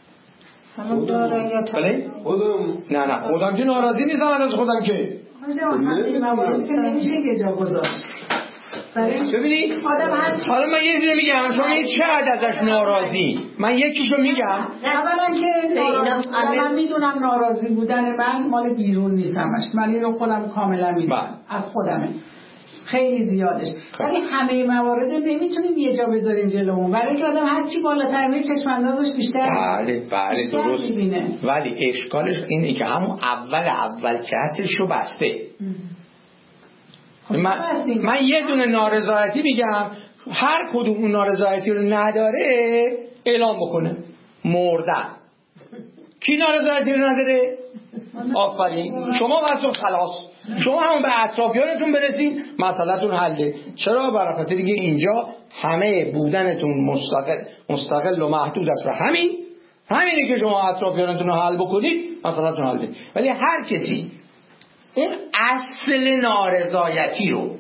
نه خودم که ناراضی نیستم از خودم که نمیشه یه جا گذاشت. ببینید حالا من یه چیزی میگم، شما چقدر ازش ناراضی؟ من یکیشو میگم. اولا که من میدونم ناراضی بودن من مال بیرون نیستمش، من اینو خودم کاملا میدونم از خودمه، خیلی زیادش. ولی همه موارد نمیتونیم یه جا بذاریم جلومون، برای اینکه آدم هر چی بالاتر میره چشم اندازش بیشتر. بله درست. ولی اشکالش اینه که همون اول کتشو بسته. من یه دونه نارضایتی میگم، هر کدوم اون نارضایتی رو نداره اعلام بکنه مردن. کی نارضایتی رو نداره؟ آفرین، شما واسه خلاص، شما همون به اطرافیانتون برسید مسئله‌تون حله. چرا؟ برای خاطر دیگه اینجا همه بودنتون مستقل و محدود است و همینه که شما اطرافیانتون رو حل بکنید مسئله‌تون حله. ولی هر کسی اون اصل نارضایتی رو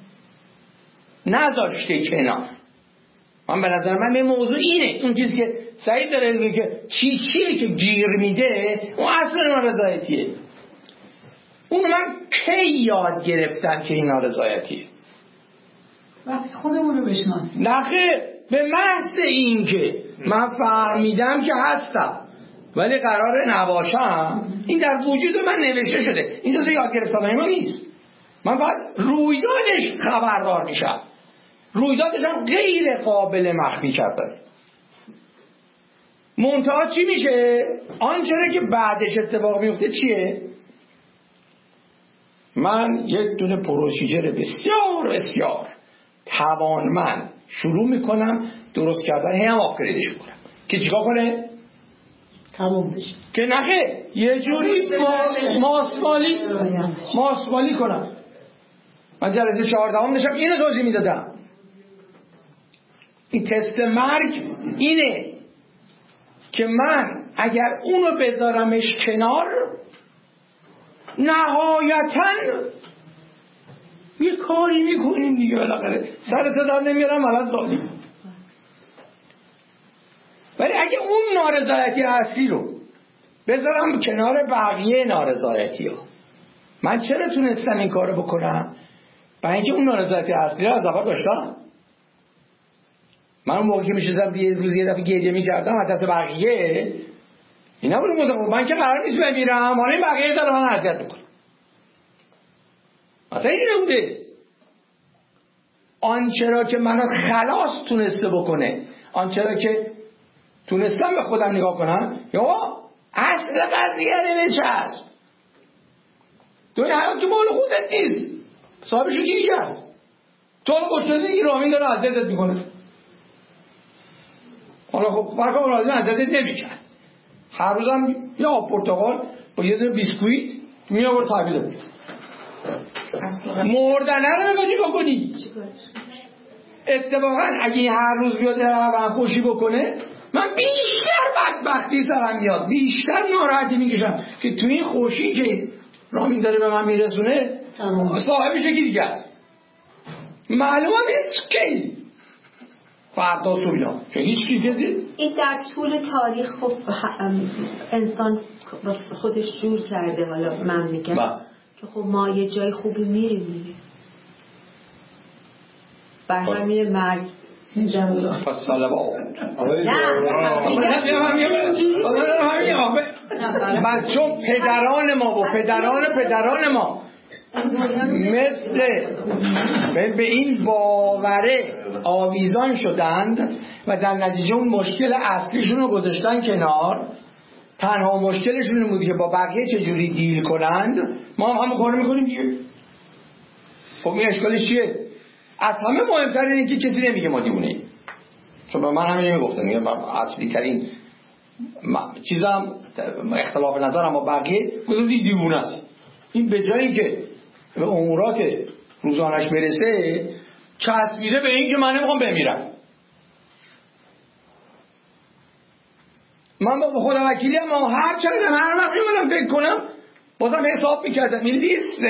نذاشته کنار، من به نظر من به موضوع اینه، اون چیزی که سعید داره میگه که چیه که گیر میده اون اصل نارضایتیه. اون من کی یاد گرفتم که این نارضایتیه؟ وقتی خودمون رو بشناسیم. نخیر، به محض این که من فهمیدم که هستم ولی قراره نباشم، این در وجود من نوشته شده، این جزء یاد گرفتن من نیست. من باید رویدادش خبردار میشم، رویدادش هم غیر قابل مخفی کردن. منتها چی میشه؟ آنچه که بعدش اتفاق میفته چیه؟ من یک دونه پروسیجر بسیار توانمند شروع میکنم درست کردن، هم آپگریدش میکنم که چیکار کنه؟ تموم بشه. که نخه یه جوری ماسمالی کنم. من جلسه 14 داشتم اینو توضیح میدادم. این تست مرگ اینه که من اگر اونو بذارمش کنار نهایتاً یه کاری میکنیم دیگه، بالاخره سرت در نمیارم الان زادی. ولی اگه اون نارضایتی اصلی رو بذارم کنار بقیه نارضایتی ها، من چرا تونستم این کارو بکنم؟ برای اینکه اون نارضایتی اصلی رو از اول داشتم. من اون موقع که میشدم یه دفعه گریه میکردم از دست بقیه، این نبود من که قرار نیست بمیرم، حالا این بقیه داره من اذیت میکنه. مثلا این نبوده. آنچرا که منو خلاص تونسته بکنه، آنچرا که تونستم به خودم نگاه کنم، یا اصل قضیه رو بچسب، تو این حیات تو مال خودت نیست، صاحبشو کی هست؟ تو رو گشته این رامین داره عددت میکنه. حالا خب برکا برازیم عددت نمیکن، هر روزم یا پرتقال با یه دونه بیسکویت میابر تحویل بود. مردنه رو میگه چی بکنی؟ اتفاقا اگه هر روز بیاد و خوشی بکنه، من بیشتر بدبختی سرم میاد، بیشتر ناراحتی میکشم که تو این خوشی که رامین داره به من میرسونه صاحبش یکی دیگه است. معلومه نیست کی فردا صبح چون هیچ چیزی. این در طول تاریخ خب انسان خودش جور کرده. حالا من میگم که خب ما یه جای خوبی میریم بر همین مرگ پس سلوات چون پدران ما و پدران ما مثل به این باوره آویزان شدند و در نتیجه اون مشکل اصلیشون رو گذاشتن کنار. تنها مشکلشون این بود که با بقیه چجوری دیل کنند. ما هم کار میکنیم دیگه. خب این اشکالش چیه؟ از همه مهمتر اینه که کسی نمیگه ما دیوونه ایم. چون من همین نمیگفتم، میگم اصلی ترین چیزم اختلاف نظرم با بقیه گفتم دیوونه است. این به جایی که به امورات روزانش برسه چسبیده به این که من نمیخوام بمیرم. من با خدا وکیلی اما هر چقدر هر وقت میمونم فکر کنم بازم حساب میکردم این لیست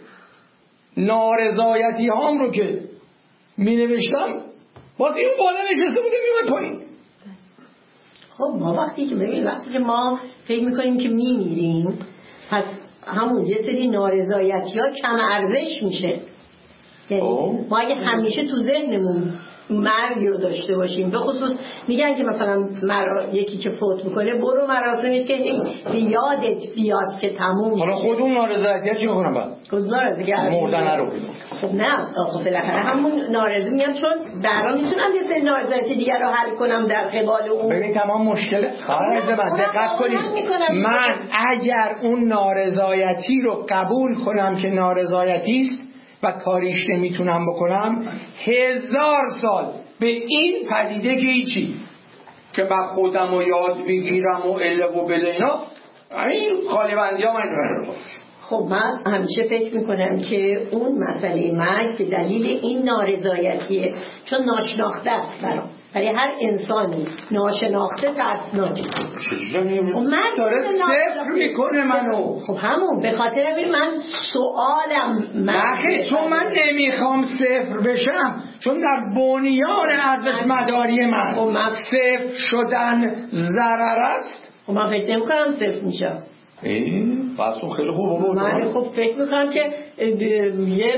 نارضایتی هام رو که می نوشتم باز این بالا نشسته بوده میومد پایین. خب ما وقتی که ما فکر میکنیم که میمیریم، پس همون یه سری نارضایتی ها کم ارزش میشه. ما اگه همیشه تو ذهنمون مرگ رو داشته باشیم، به خصوص میگن که مثلا یکی که فوت میکنه برو مراسمش که یادت بیاد که تموم. حالا خودمون نارضایتی چی میکنم بعد؟ خود نارضایتی مردن رو. خب نه آخه بالاخره همون نارضایتی میگم، چون برام میتونم یه سری نارضایتی دیگر رو حل کنم در قبال اون. ببین تمام مشکل خواهر من دقت کنید، من اگر اون نارضایتی رو قبول کنم که نارضایتی است و کاریش نمیتونم بکنم، 1000 سال به این پدیده که هیچی که من خودم رو یاد بگیرم و اله و بله اینا این خالی بندی ها من. خب من همیشه فکر میکنم که اون مسئله مرگ به دلیل این نارضایتیه، چون ناشناخته است برام. برای هر انسانی ناشناخته ترسناکه. من داره صفر میکنه منو. خب همون به خاطر همین من سوالم مرگ، چون من نمیخوام صفر بشم، چون در بنیان ارزش مداری من صفر شدن ضرر است. خب من فکر نمیکنم صفر میشم. بس اون خیلی خوبه. من خب فکر میکنم که یه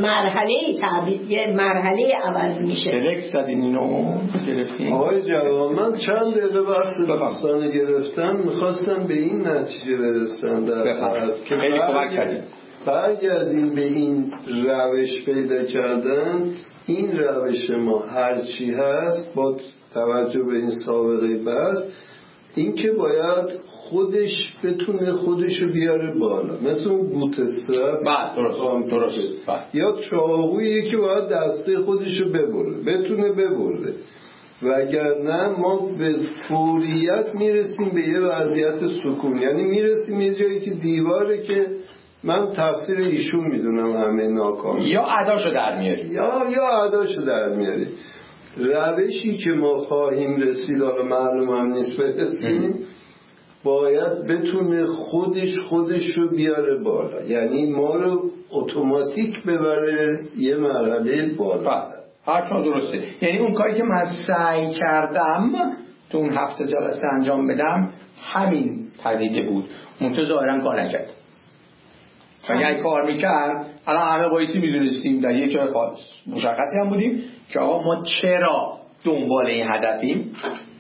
مرحله عوض میشه. سلکت زدین اینو گرفتین. آقای جوان، من چند دقیقه وقت دوستان گرفتم، میخواستم به این نتیجه برسم که خیلی کمک کردیم. برگردیم به این روش پیدا کردن. این روش ما هرچی هست با توجه به این سابقه بس، این که باید خودش بتونه خودشو بیاره بالا، مثل اون بوتسترپ. درست. یا چاقویی که باید دسته خودشو بتونه ببره، وگرنه ما به فوریت میرسیم به یه وضعیت سکون. یعنی میرسیم یه جایی که دیواره که من تقصیر ایشون میدونم همه ناکام، یا اداشو در میاری یا اداشو در میاری. روشی که ما خواهیم رسید، حالا معلوم هم نیست برسیم، باید بتونه خودش رو بیاره بالا، یعنی ما رو اتوماتیک ببره یه مرحله بالا. حتما درسته. یعنی اون کاری که من سعی کردم تو اون 7 جلسه انجام بدم همین پدیده بود، منتها ظاهرا کار نکرد. اگه کار میکرد الان همه بایستی میدونستیم در یک جای مشخصی هم بودیم که آقا ما چرا دنبال این هدفیم.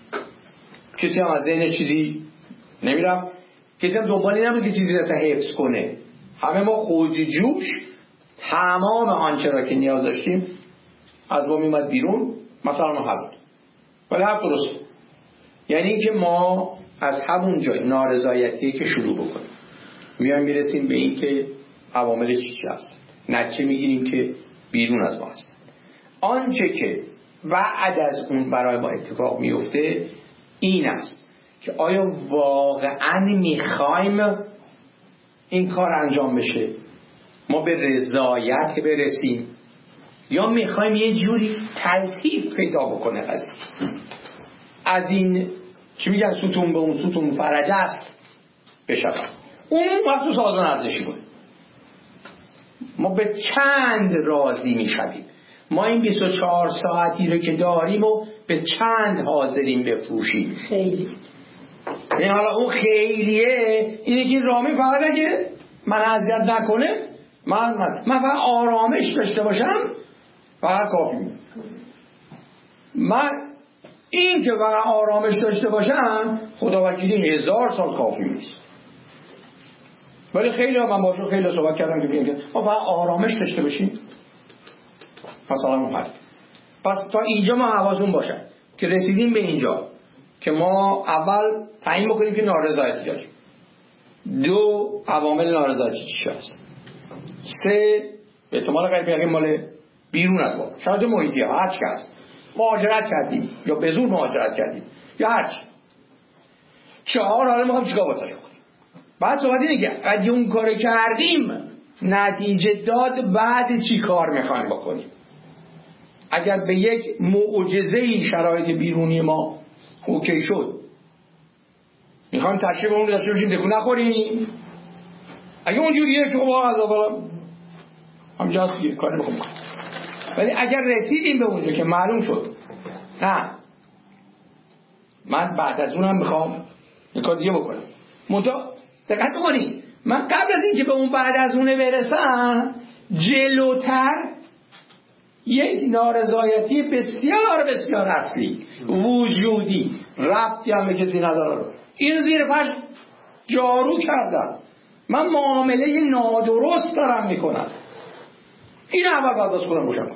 کسی هم از ذهنش چیزی نمیرم، کسی هم دنبال نبود که چیزی اصلا حفظ کنه. همه ما خودجوش تمام آنچه را که نیاز داشتیم از ما میمد بیرون، مثلا ما حل. ولی حرف درست. یعنی اینکه ما از همون جای نارضایتی که شروع بکنیم میرسیم به این که عواملش چی هست، نتیجه میگیریم که بیرون از ما هست. آنچه که بعد از اون برای ما اتفاق میفته این است که آیا واقعا میخوایم این کار انجام بشه، ما به رضایت برسیم، یا میخوایم یه جوری تلطیف پیدا بکنه قضیه، از این چی میگن ستون به اون ستون فرجه است بشود. اون وقت سازمان ارزشی بود. ما به چند راضی میشویم، ما این 24 ساعتی رو که داریم و به چند حاضریم بفروشیم. خیلی این حالا اون خیلیه اینه که رامی فقط اگه من اذیت نکنه، من فقط آرامش داشته باشم فقط کافی. من این که فقط آرامش داشته باشم خدا وکیلی 1000 سال کافی نیست. ولی خیلی من باشون خیلی صحبت کردم که میگن ما فقط آرامش داشته باشیم مثلا اون حد. پس تا اینجا ما حواسمون باشه که رسیدیم به اینجا که ما اول تعیین بکنیم که نارضایتی داریم، 2 عوامل نارضایتی چی هست، 3 احتمال غیر مال بیرون از ما، شاید محیطی ها، هر کس مهاجرت کردیم یا به زور مهاجرت کردیم یا هر چی. 4 حالا میخوام چیکار واسش کنیم. بعد صحبت اینه که اگه اون کارو کردیم نتیجه داد، بعد چی کار میخوایم بکنیم. اگر به یک معجزه‌ای شرایط بیرونی ما اوکی شد، میخوایم تشریف اون رو داشته باشیم دکو نخوریم. اگه اونجوریه که واقعا عذاب همجاست دیگه کار نمیخوام. ولی اگر رسیدیم به اونجا که معلوم شد نه من بعد از اونم میخوام یک کار دیگه بکنم، منتها دقت کنید من قبل از اینکه به اون بعد از اونه برسم جلوتر یک نارضایتی بسیار بسیار اصلی وجودی ربطی هم به کسی نداره رو این زیر پشت جارو کردم. من معامله نادرست دارم میکنم. این اول باید باز خودم روشن کنم.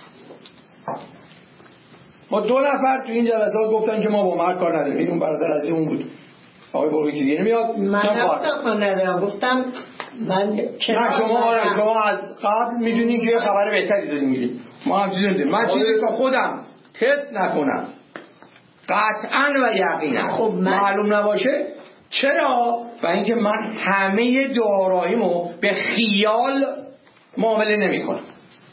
ما 2 نفر تو این جلسات گفتن که ما با مرد کار نداریم. این اون برادر عزیز اون بود آقای بروی که دیگه نمیاد. من نگفتم کار ندارم، گفتم من چرا شما از قبل میدونین که خبر بهتری داریم میگید. ما هم چیزی نداریم. من چیزی که خودم تست نکنم قطعا و یقینا خب معلوم نباشه. چرا؟ و اینکه من همه داراییمو به خیال معامله نمی کنم.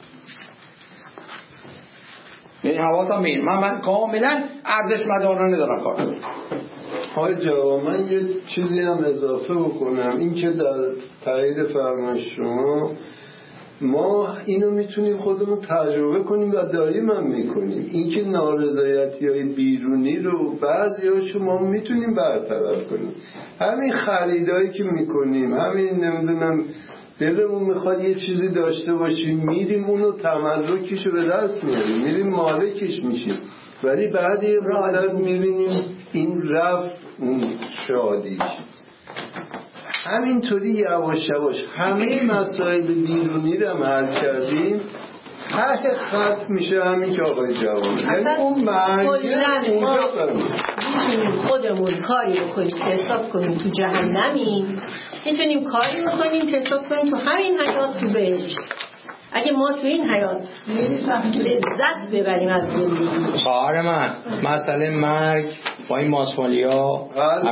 یعنی حواسم به این من کاملا ارزش مدارانه دارم کار کنم. های جواب من یه چیزی هم اضافه بکنم، این که در تایید فرمایش شما ما اینو میتونیم خودمون تجربه کنیم و داریم هم میکنیم. این که نارضایتی‌های بیرونی رو بعضی‌ها شما میتونیم برطرف کنیم. همین خریدایی که میکنیم، همین نمیدونم دلمون میخواد یه چیزی داشته باشیم میریم اونو تملکشو به دست میاریم، میریم مالکش میشیم، ولی بعد یه مدت میبینیم این رفت اون شادیش. همینطوری یواش یواش همه مسائل بیرونی رو هم حل کردیم، تحت خط میشه همین که آقای جواد یعنی اون مرگه اونجا میتونیم خودمون کاری بکنیم که حساب کنیم تو جهنمیم، میتونیم کاری بکنیم که حساب کنیم تو همین حیات تو بهشت. اگه ما تو این حیات لذت ببریم از زندگی. خواهر من مسئله مرگ با این ماسمالیا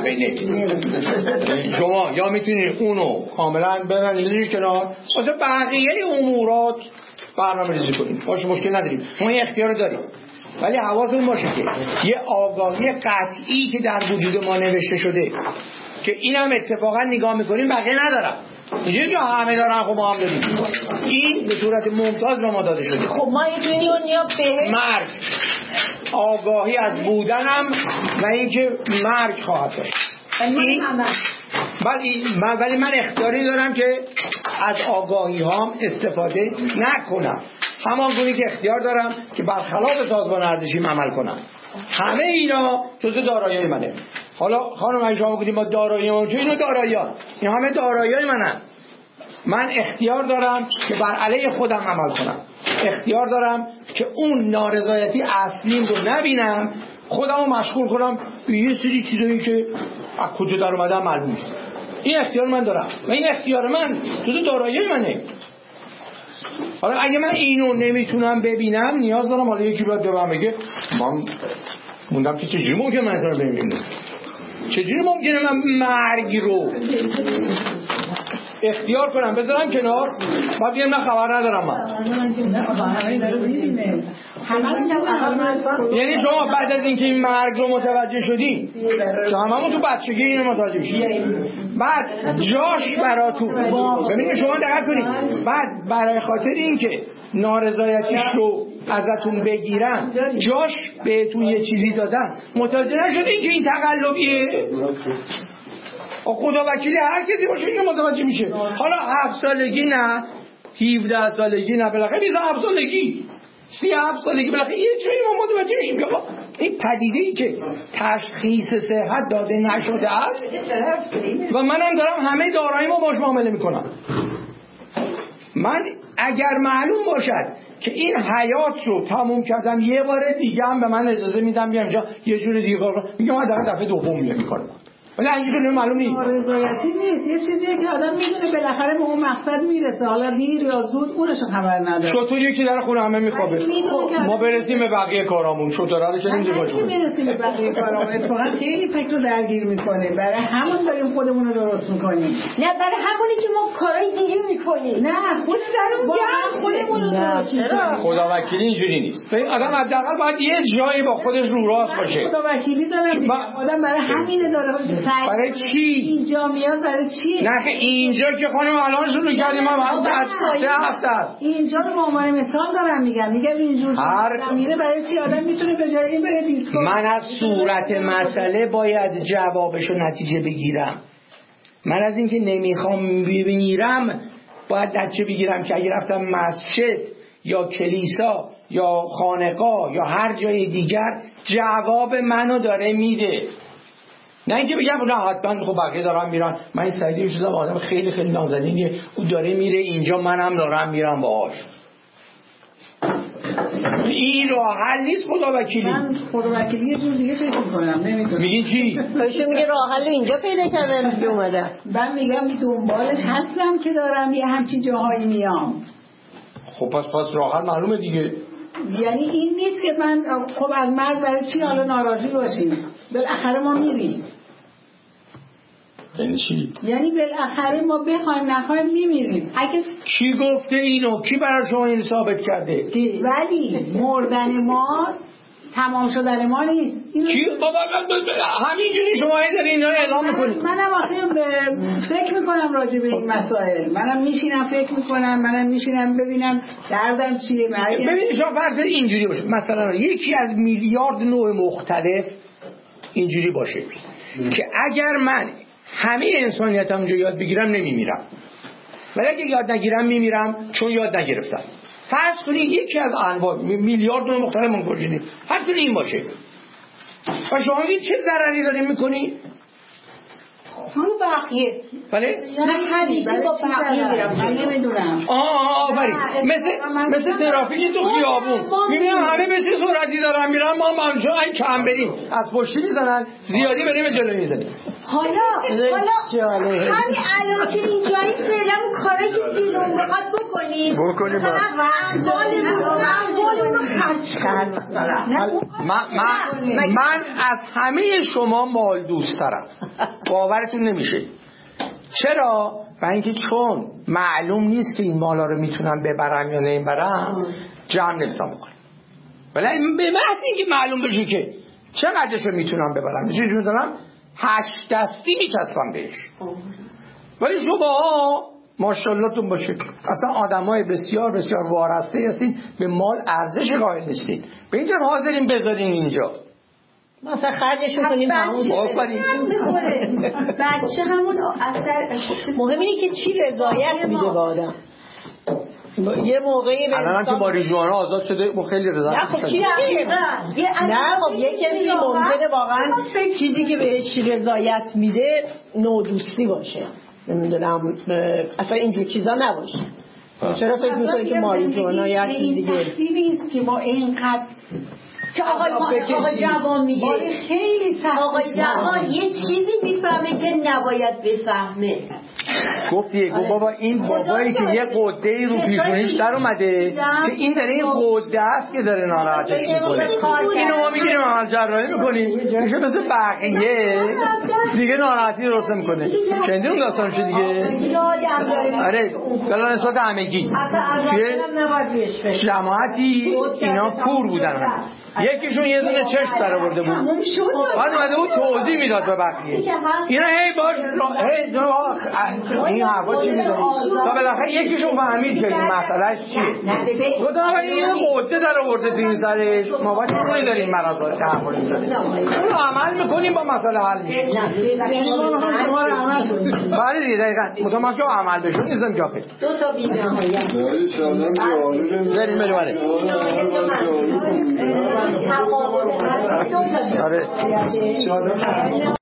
شما یا میتونید اونو کاملا ببرید کنار، واسه بقیه امورات برنامه ریزی کنیم، باشه مشکل نداریم، ما این اختیار رو داریم. ولی حواستون باشه که یه آگاهی قطعی که در وجود ما نوشته شده که اینم اتفاقا نگاه میکنیم بقیه ندارم، اینجوری که همه دارن خب ما هم داریم. این به صورت ممتاز به ما داده شده. خب ما یه دنیا به مرگ، آگاهی از بودنم و اینکه مرگ خواهد داشت. ولی من اختیاری دارم که از آگاهی هام استفاده نکنم، همان گونه که اختیار دارم که برخلاف سازمان ارزشیم عمل کنم. همه اینا جزء دارایی‌های منه. حالا خانم اگه شما بگید ما دارایی‌ها چه، اینا دارایی‌ها، این همه دارایی‌های منن. من اختیار دارم که بر علیه خودم عمل کنم، اختیار دارم که اون نارضایتی اصلیم رو نبینم، خودمو مشغول کنم به یه سری چیزایی که از کجا در اومدن معلوم نیست. این اختیار من دارم و این اختیار من تو دارایی منه. حالا اگه من اینو نمیتونم ببینم نیاز دارم حالا یکی باید به من بگه من موندم که چجوری ممکنه من رو ببینم، چجوری ممکنه من مرگ رو اختیار کنم بذارم کنار بعد بگم نه خبر ندارم من. یعنی شما بعد از اینکه این مرگ رو متوجه شدی که هممون تو بچگی اینو متوجه میشیم، بعد جاش براتون ببینید شما دقت کنید، بعد برای خاطر اینکه نارضایتیش رو ازتون بگیرن جاش بهتون یه چیزی دادن، متوجه نشدین که این تقلبیه. خدا وکیلی هر کسی باشه اینو متوجه میشه. حالا 7 سالگی نه، 17 سالگی نه، بالاخره 27 سالگی، 37 سالگی بالاخره یه جایی ما متوجه میشیم که این پدیده‌ای که تشخیص صحت داده نشده است و منم دارم همه داراییمو باش معامله میکنم. من اگر معلوم باشد که این حیات رو تموم کردم یه بار دیگه هم به من اجازه میدم بیام اینجا یه جور دیگه کار کنم، میگم من دفعه دوم میام میکنم. ولی اینجوری معلوم نیست. رضایتی نیست، یه چیزیه که آدم میدونه بالاخره به اون مقصد میرسه، حالا دیر یا زود اونش خبر نداره. شطور یکی در خونه همه میخوابه، ما برسیم به بقیه کارامون. شطوره رو که نمیدونیم باشه برسیم به بقیه کارامون. اتفاقا خیلی فکر رو درگیر میکنه، برای همون داریم خودمون رو درست میکنیم. نه برای همونی که ما کارهای دیگه میکنیم. نه خود درون گرم خودمون رو درست میکنیم. خداوکیلی اینجوری نیست. آدم حداقل باید یه جایی با خودش رو راست باشه. خداوکیلی دارم آدم برای همینه داره. برای چی؟ اینجا میاد برای چی؟ نه که اینجا که خانم الان شروع کردیم ما بعد 3 هفته است. اینجا رو به عنوان مثال دارم میگم اینجور میره برای چی آدم میتونه به جای این بره دیسکو. من از صورت مسئله باید جوابشو نتیجه بگیرم. من از اینکه نمیخوام بمیرم باید نتیجه بگیرم که اگه رفتم مسجد یا کلیسا یا خانقاه یا هر جای دیگر جواب منو داره میده. نه اینکه بگم نه حتما خب بقیه دارن میرن. من این سعیدی شدم آدم خیلی خیلی نازنینیه، او داره میره اینجا منم دارم میرم باهاش. این راه حل نیست خداوکیلی. من خداوکیلی یه جور دیگه فکر میکنم. نمیدونم میگی چی؟ خودشون میگه راه حل اینجا پیدا کردن دیگه اومدن. من میگم دنبالش هستم که دارم یه همچین جاهایی میام. خب پس راه حل معلومه دیگه. یعنی این نیست که من خب از مرد برای چی حالا ناراضی باشیم، بالاخره ما میریم. یعنی چی؟ یعنی بالاخره ما بخوایم نخوایم میمیریم. اگه کی گفته اینو؟ کی برای شما این ثابت کرده؟ ولی مردن ما تمام شدن ما نیست. کی بابا همینجوری شما دارین اینا اعلام میکنید؟ منم آخه فکر میکنم راجع به این مسائل. منم میشینم فکر میکنم، منم میشینم ببینم دردم چیه. ببینید شما فرض اینجوری باشه مثلا یکی از میلیارد نوع مختلف اینجوری باشه که اگر من همه انسانیتم رو یاد بگیرم نمیمیرم، ولی اگه یاد نگیرم میمیرم چون یاد نگرفتم. فرض کنید یکی از انواع میلیارد نوع مختلف منگوژینی فرض کنید این باشه و شما میگید چه ضرری داریم میکنی؟ رو بقیه. بله؟ نه همیشه با بقیه میرم. من نمیدونم. آفرین. مثل ترافیک تو خیابون میبینم همه مثل سرعتی دارن میرن، ما منجا این کم بریم از پشتی میزنن، زیادی بریم جلو میزنیم. حالا همین الان که اینجایی فعلا اون کاری که دیلون بخواد بکنیم من از همه شما مال دوست دارم. باورتون نمیشه. چرا؟ برای اینکه چون معلوم نیست که این مالا رو میتونم ببرم یا نمیبرم جمع نمیتونم بکنم. ولی به محض اینکه معلوم بشه که چقدرش رو میتونم ببرم چیزی میتونم 8 دستی میچسبم بهش. ولی شما ماشاءالله تون باشه اصلا آدمای بسیار بسیار وارسته هستین، به مال ارزش قائل نیستین، به اینجا حاضرین بذارین اینجا مثلا خرجش کنیم بچه همون اثر. مهم اینه که چی رضایت میده به آدم. یه موقعی الان که ماریجوانا آزاد شده ما خیلی رضایت می‌کنیم. نه خب یه کسی ممکنه واقعا چیزی که بهش رضایت میده نودوستی باشه، نمیدونم اصلا اینجور چیزا نباشه. چرا فکر می‌کنی که ماریجوانا یا چیزی دیگه نیست که ما اینقدر آقای جوان میگه خیلی سخت. آقای جوان یه چیزی میفهمه که نباید بفهمه. گفت بابا این بابایی که یه قده‌ای رو پیشونیش در اومده که این داره این قده است که داره ناراحتش میکنه، اینو ما میگیریم عمل جراحی میکنیم میشه مثل بقیه دیگه ناراحتی درست میکنه. شنیدین اون داستانش دیگه؟ آره بلا نسبت همگی توی جماعتی اینا کور بودن، یکیشون یه دونه چشم در آورده بود بعد اومده بود توضیح میداد به بقیه، اینا هی باش این حرفا چی میزنی تا بالاخره یکیشون فهمید که این مسئله چیه. گفتم این قده در آورده تو این سرش، ما باید روی داریم مرضا تحمل میزنیم اون عمل میکنیم با مسئله حل میشه. بله دیگه دقیقا مطمئن که عمل بشون نیزم جاخه دو تا بی نهایت بریم بله تقابل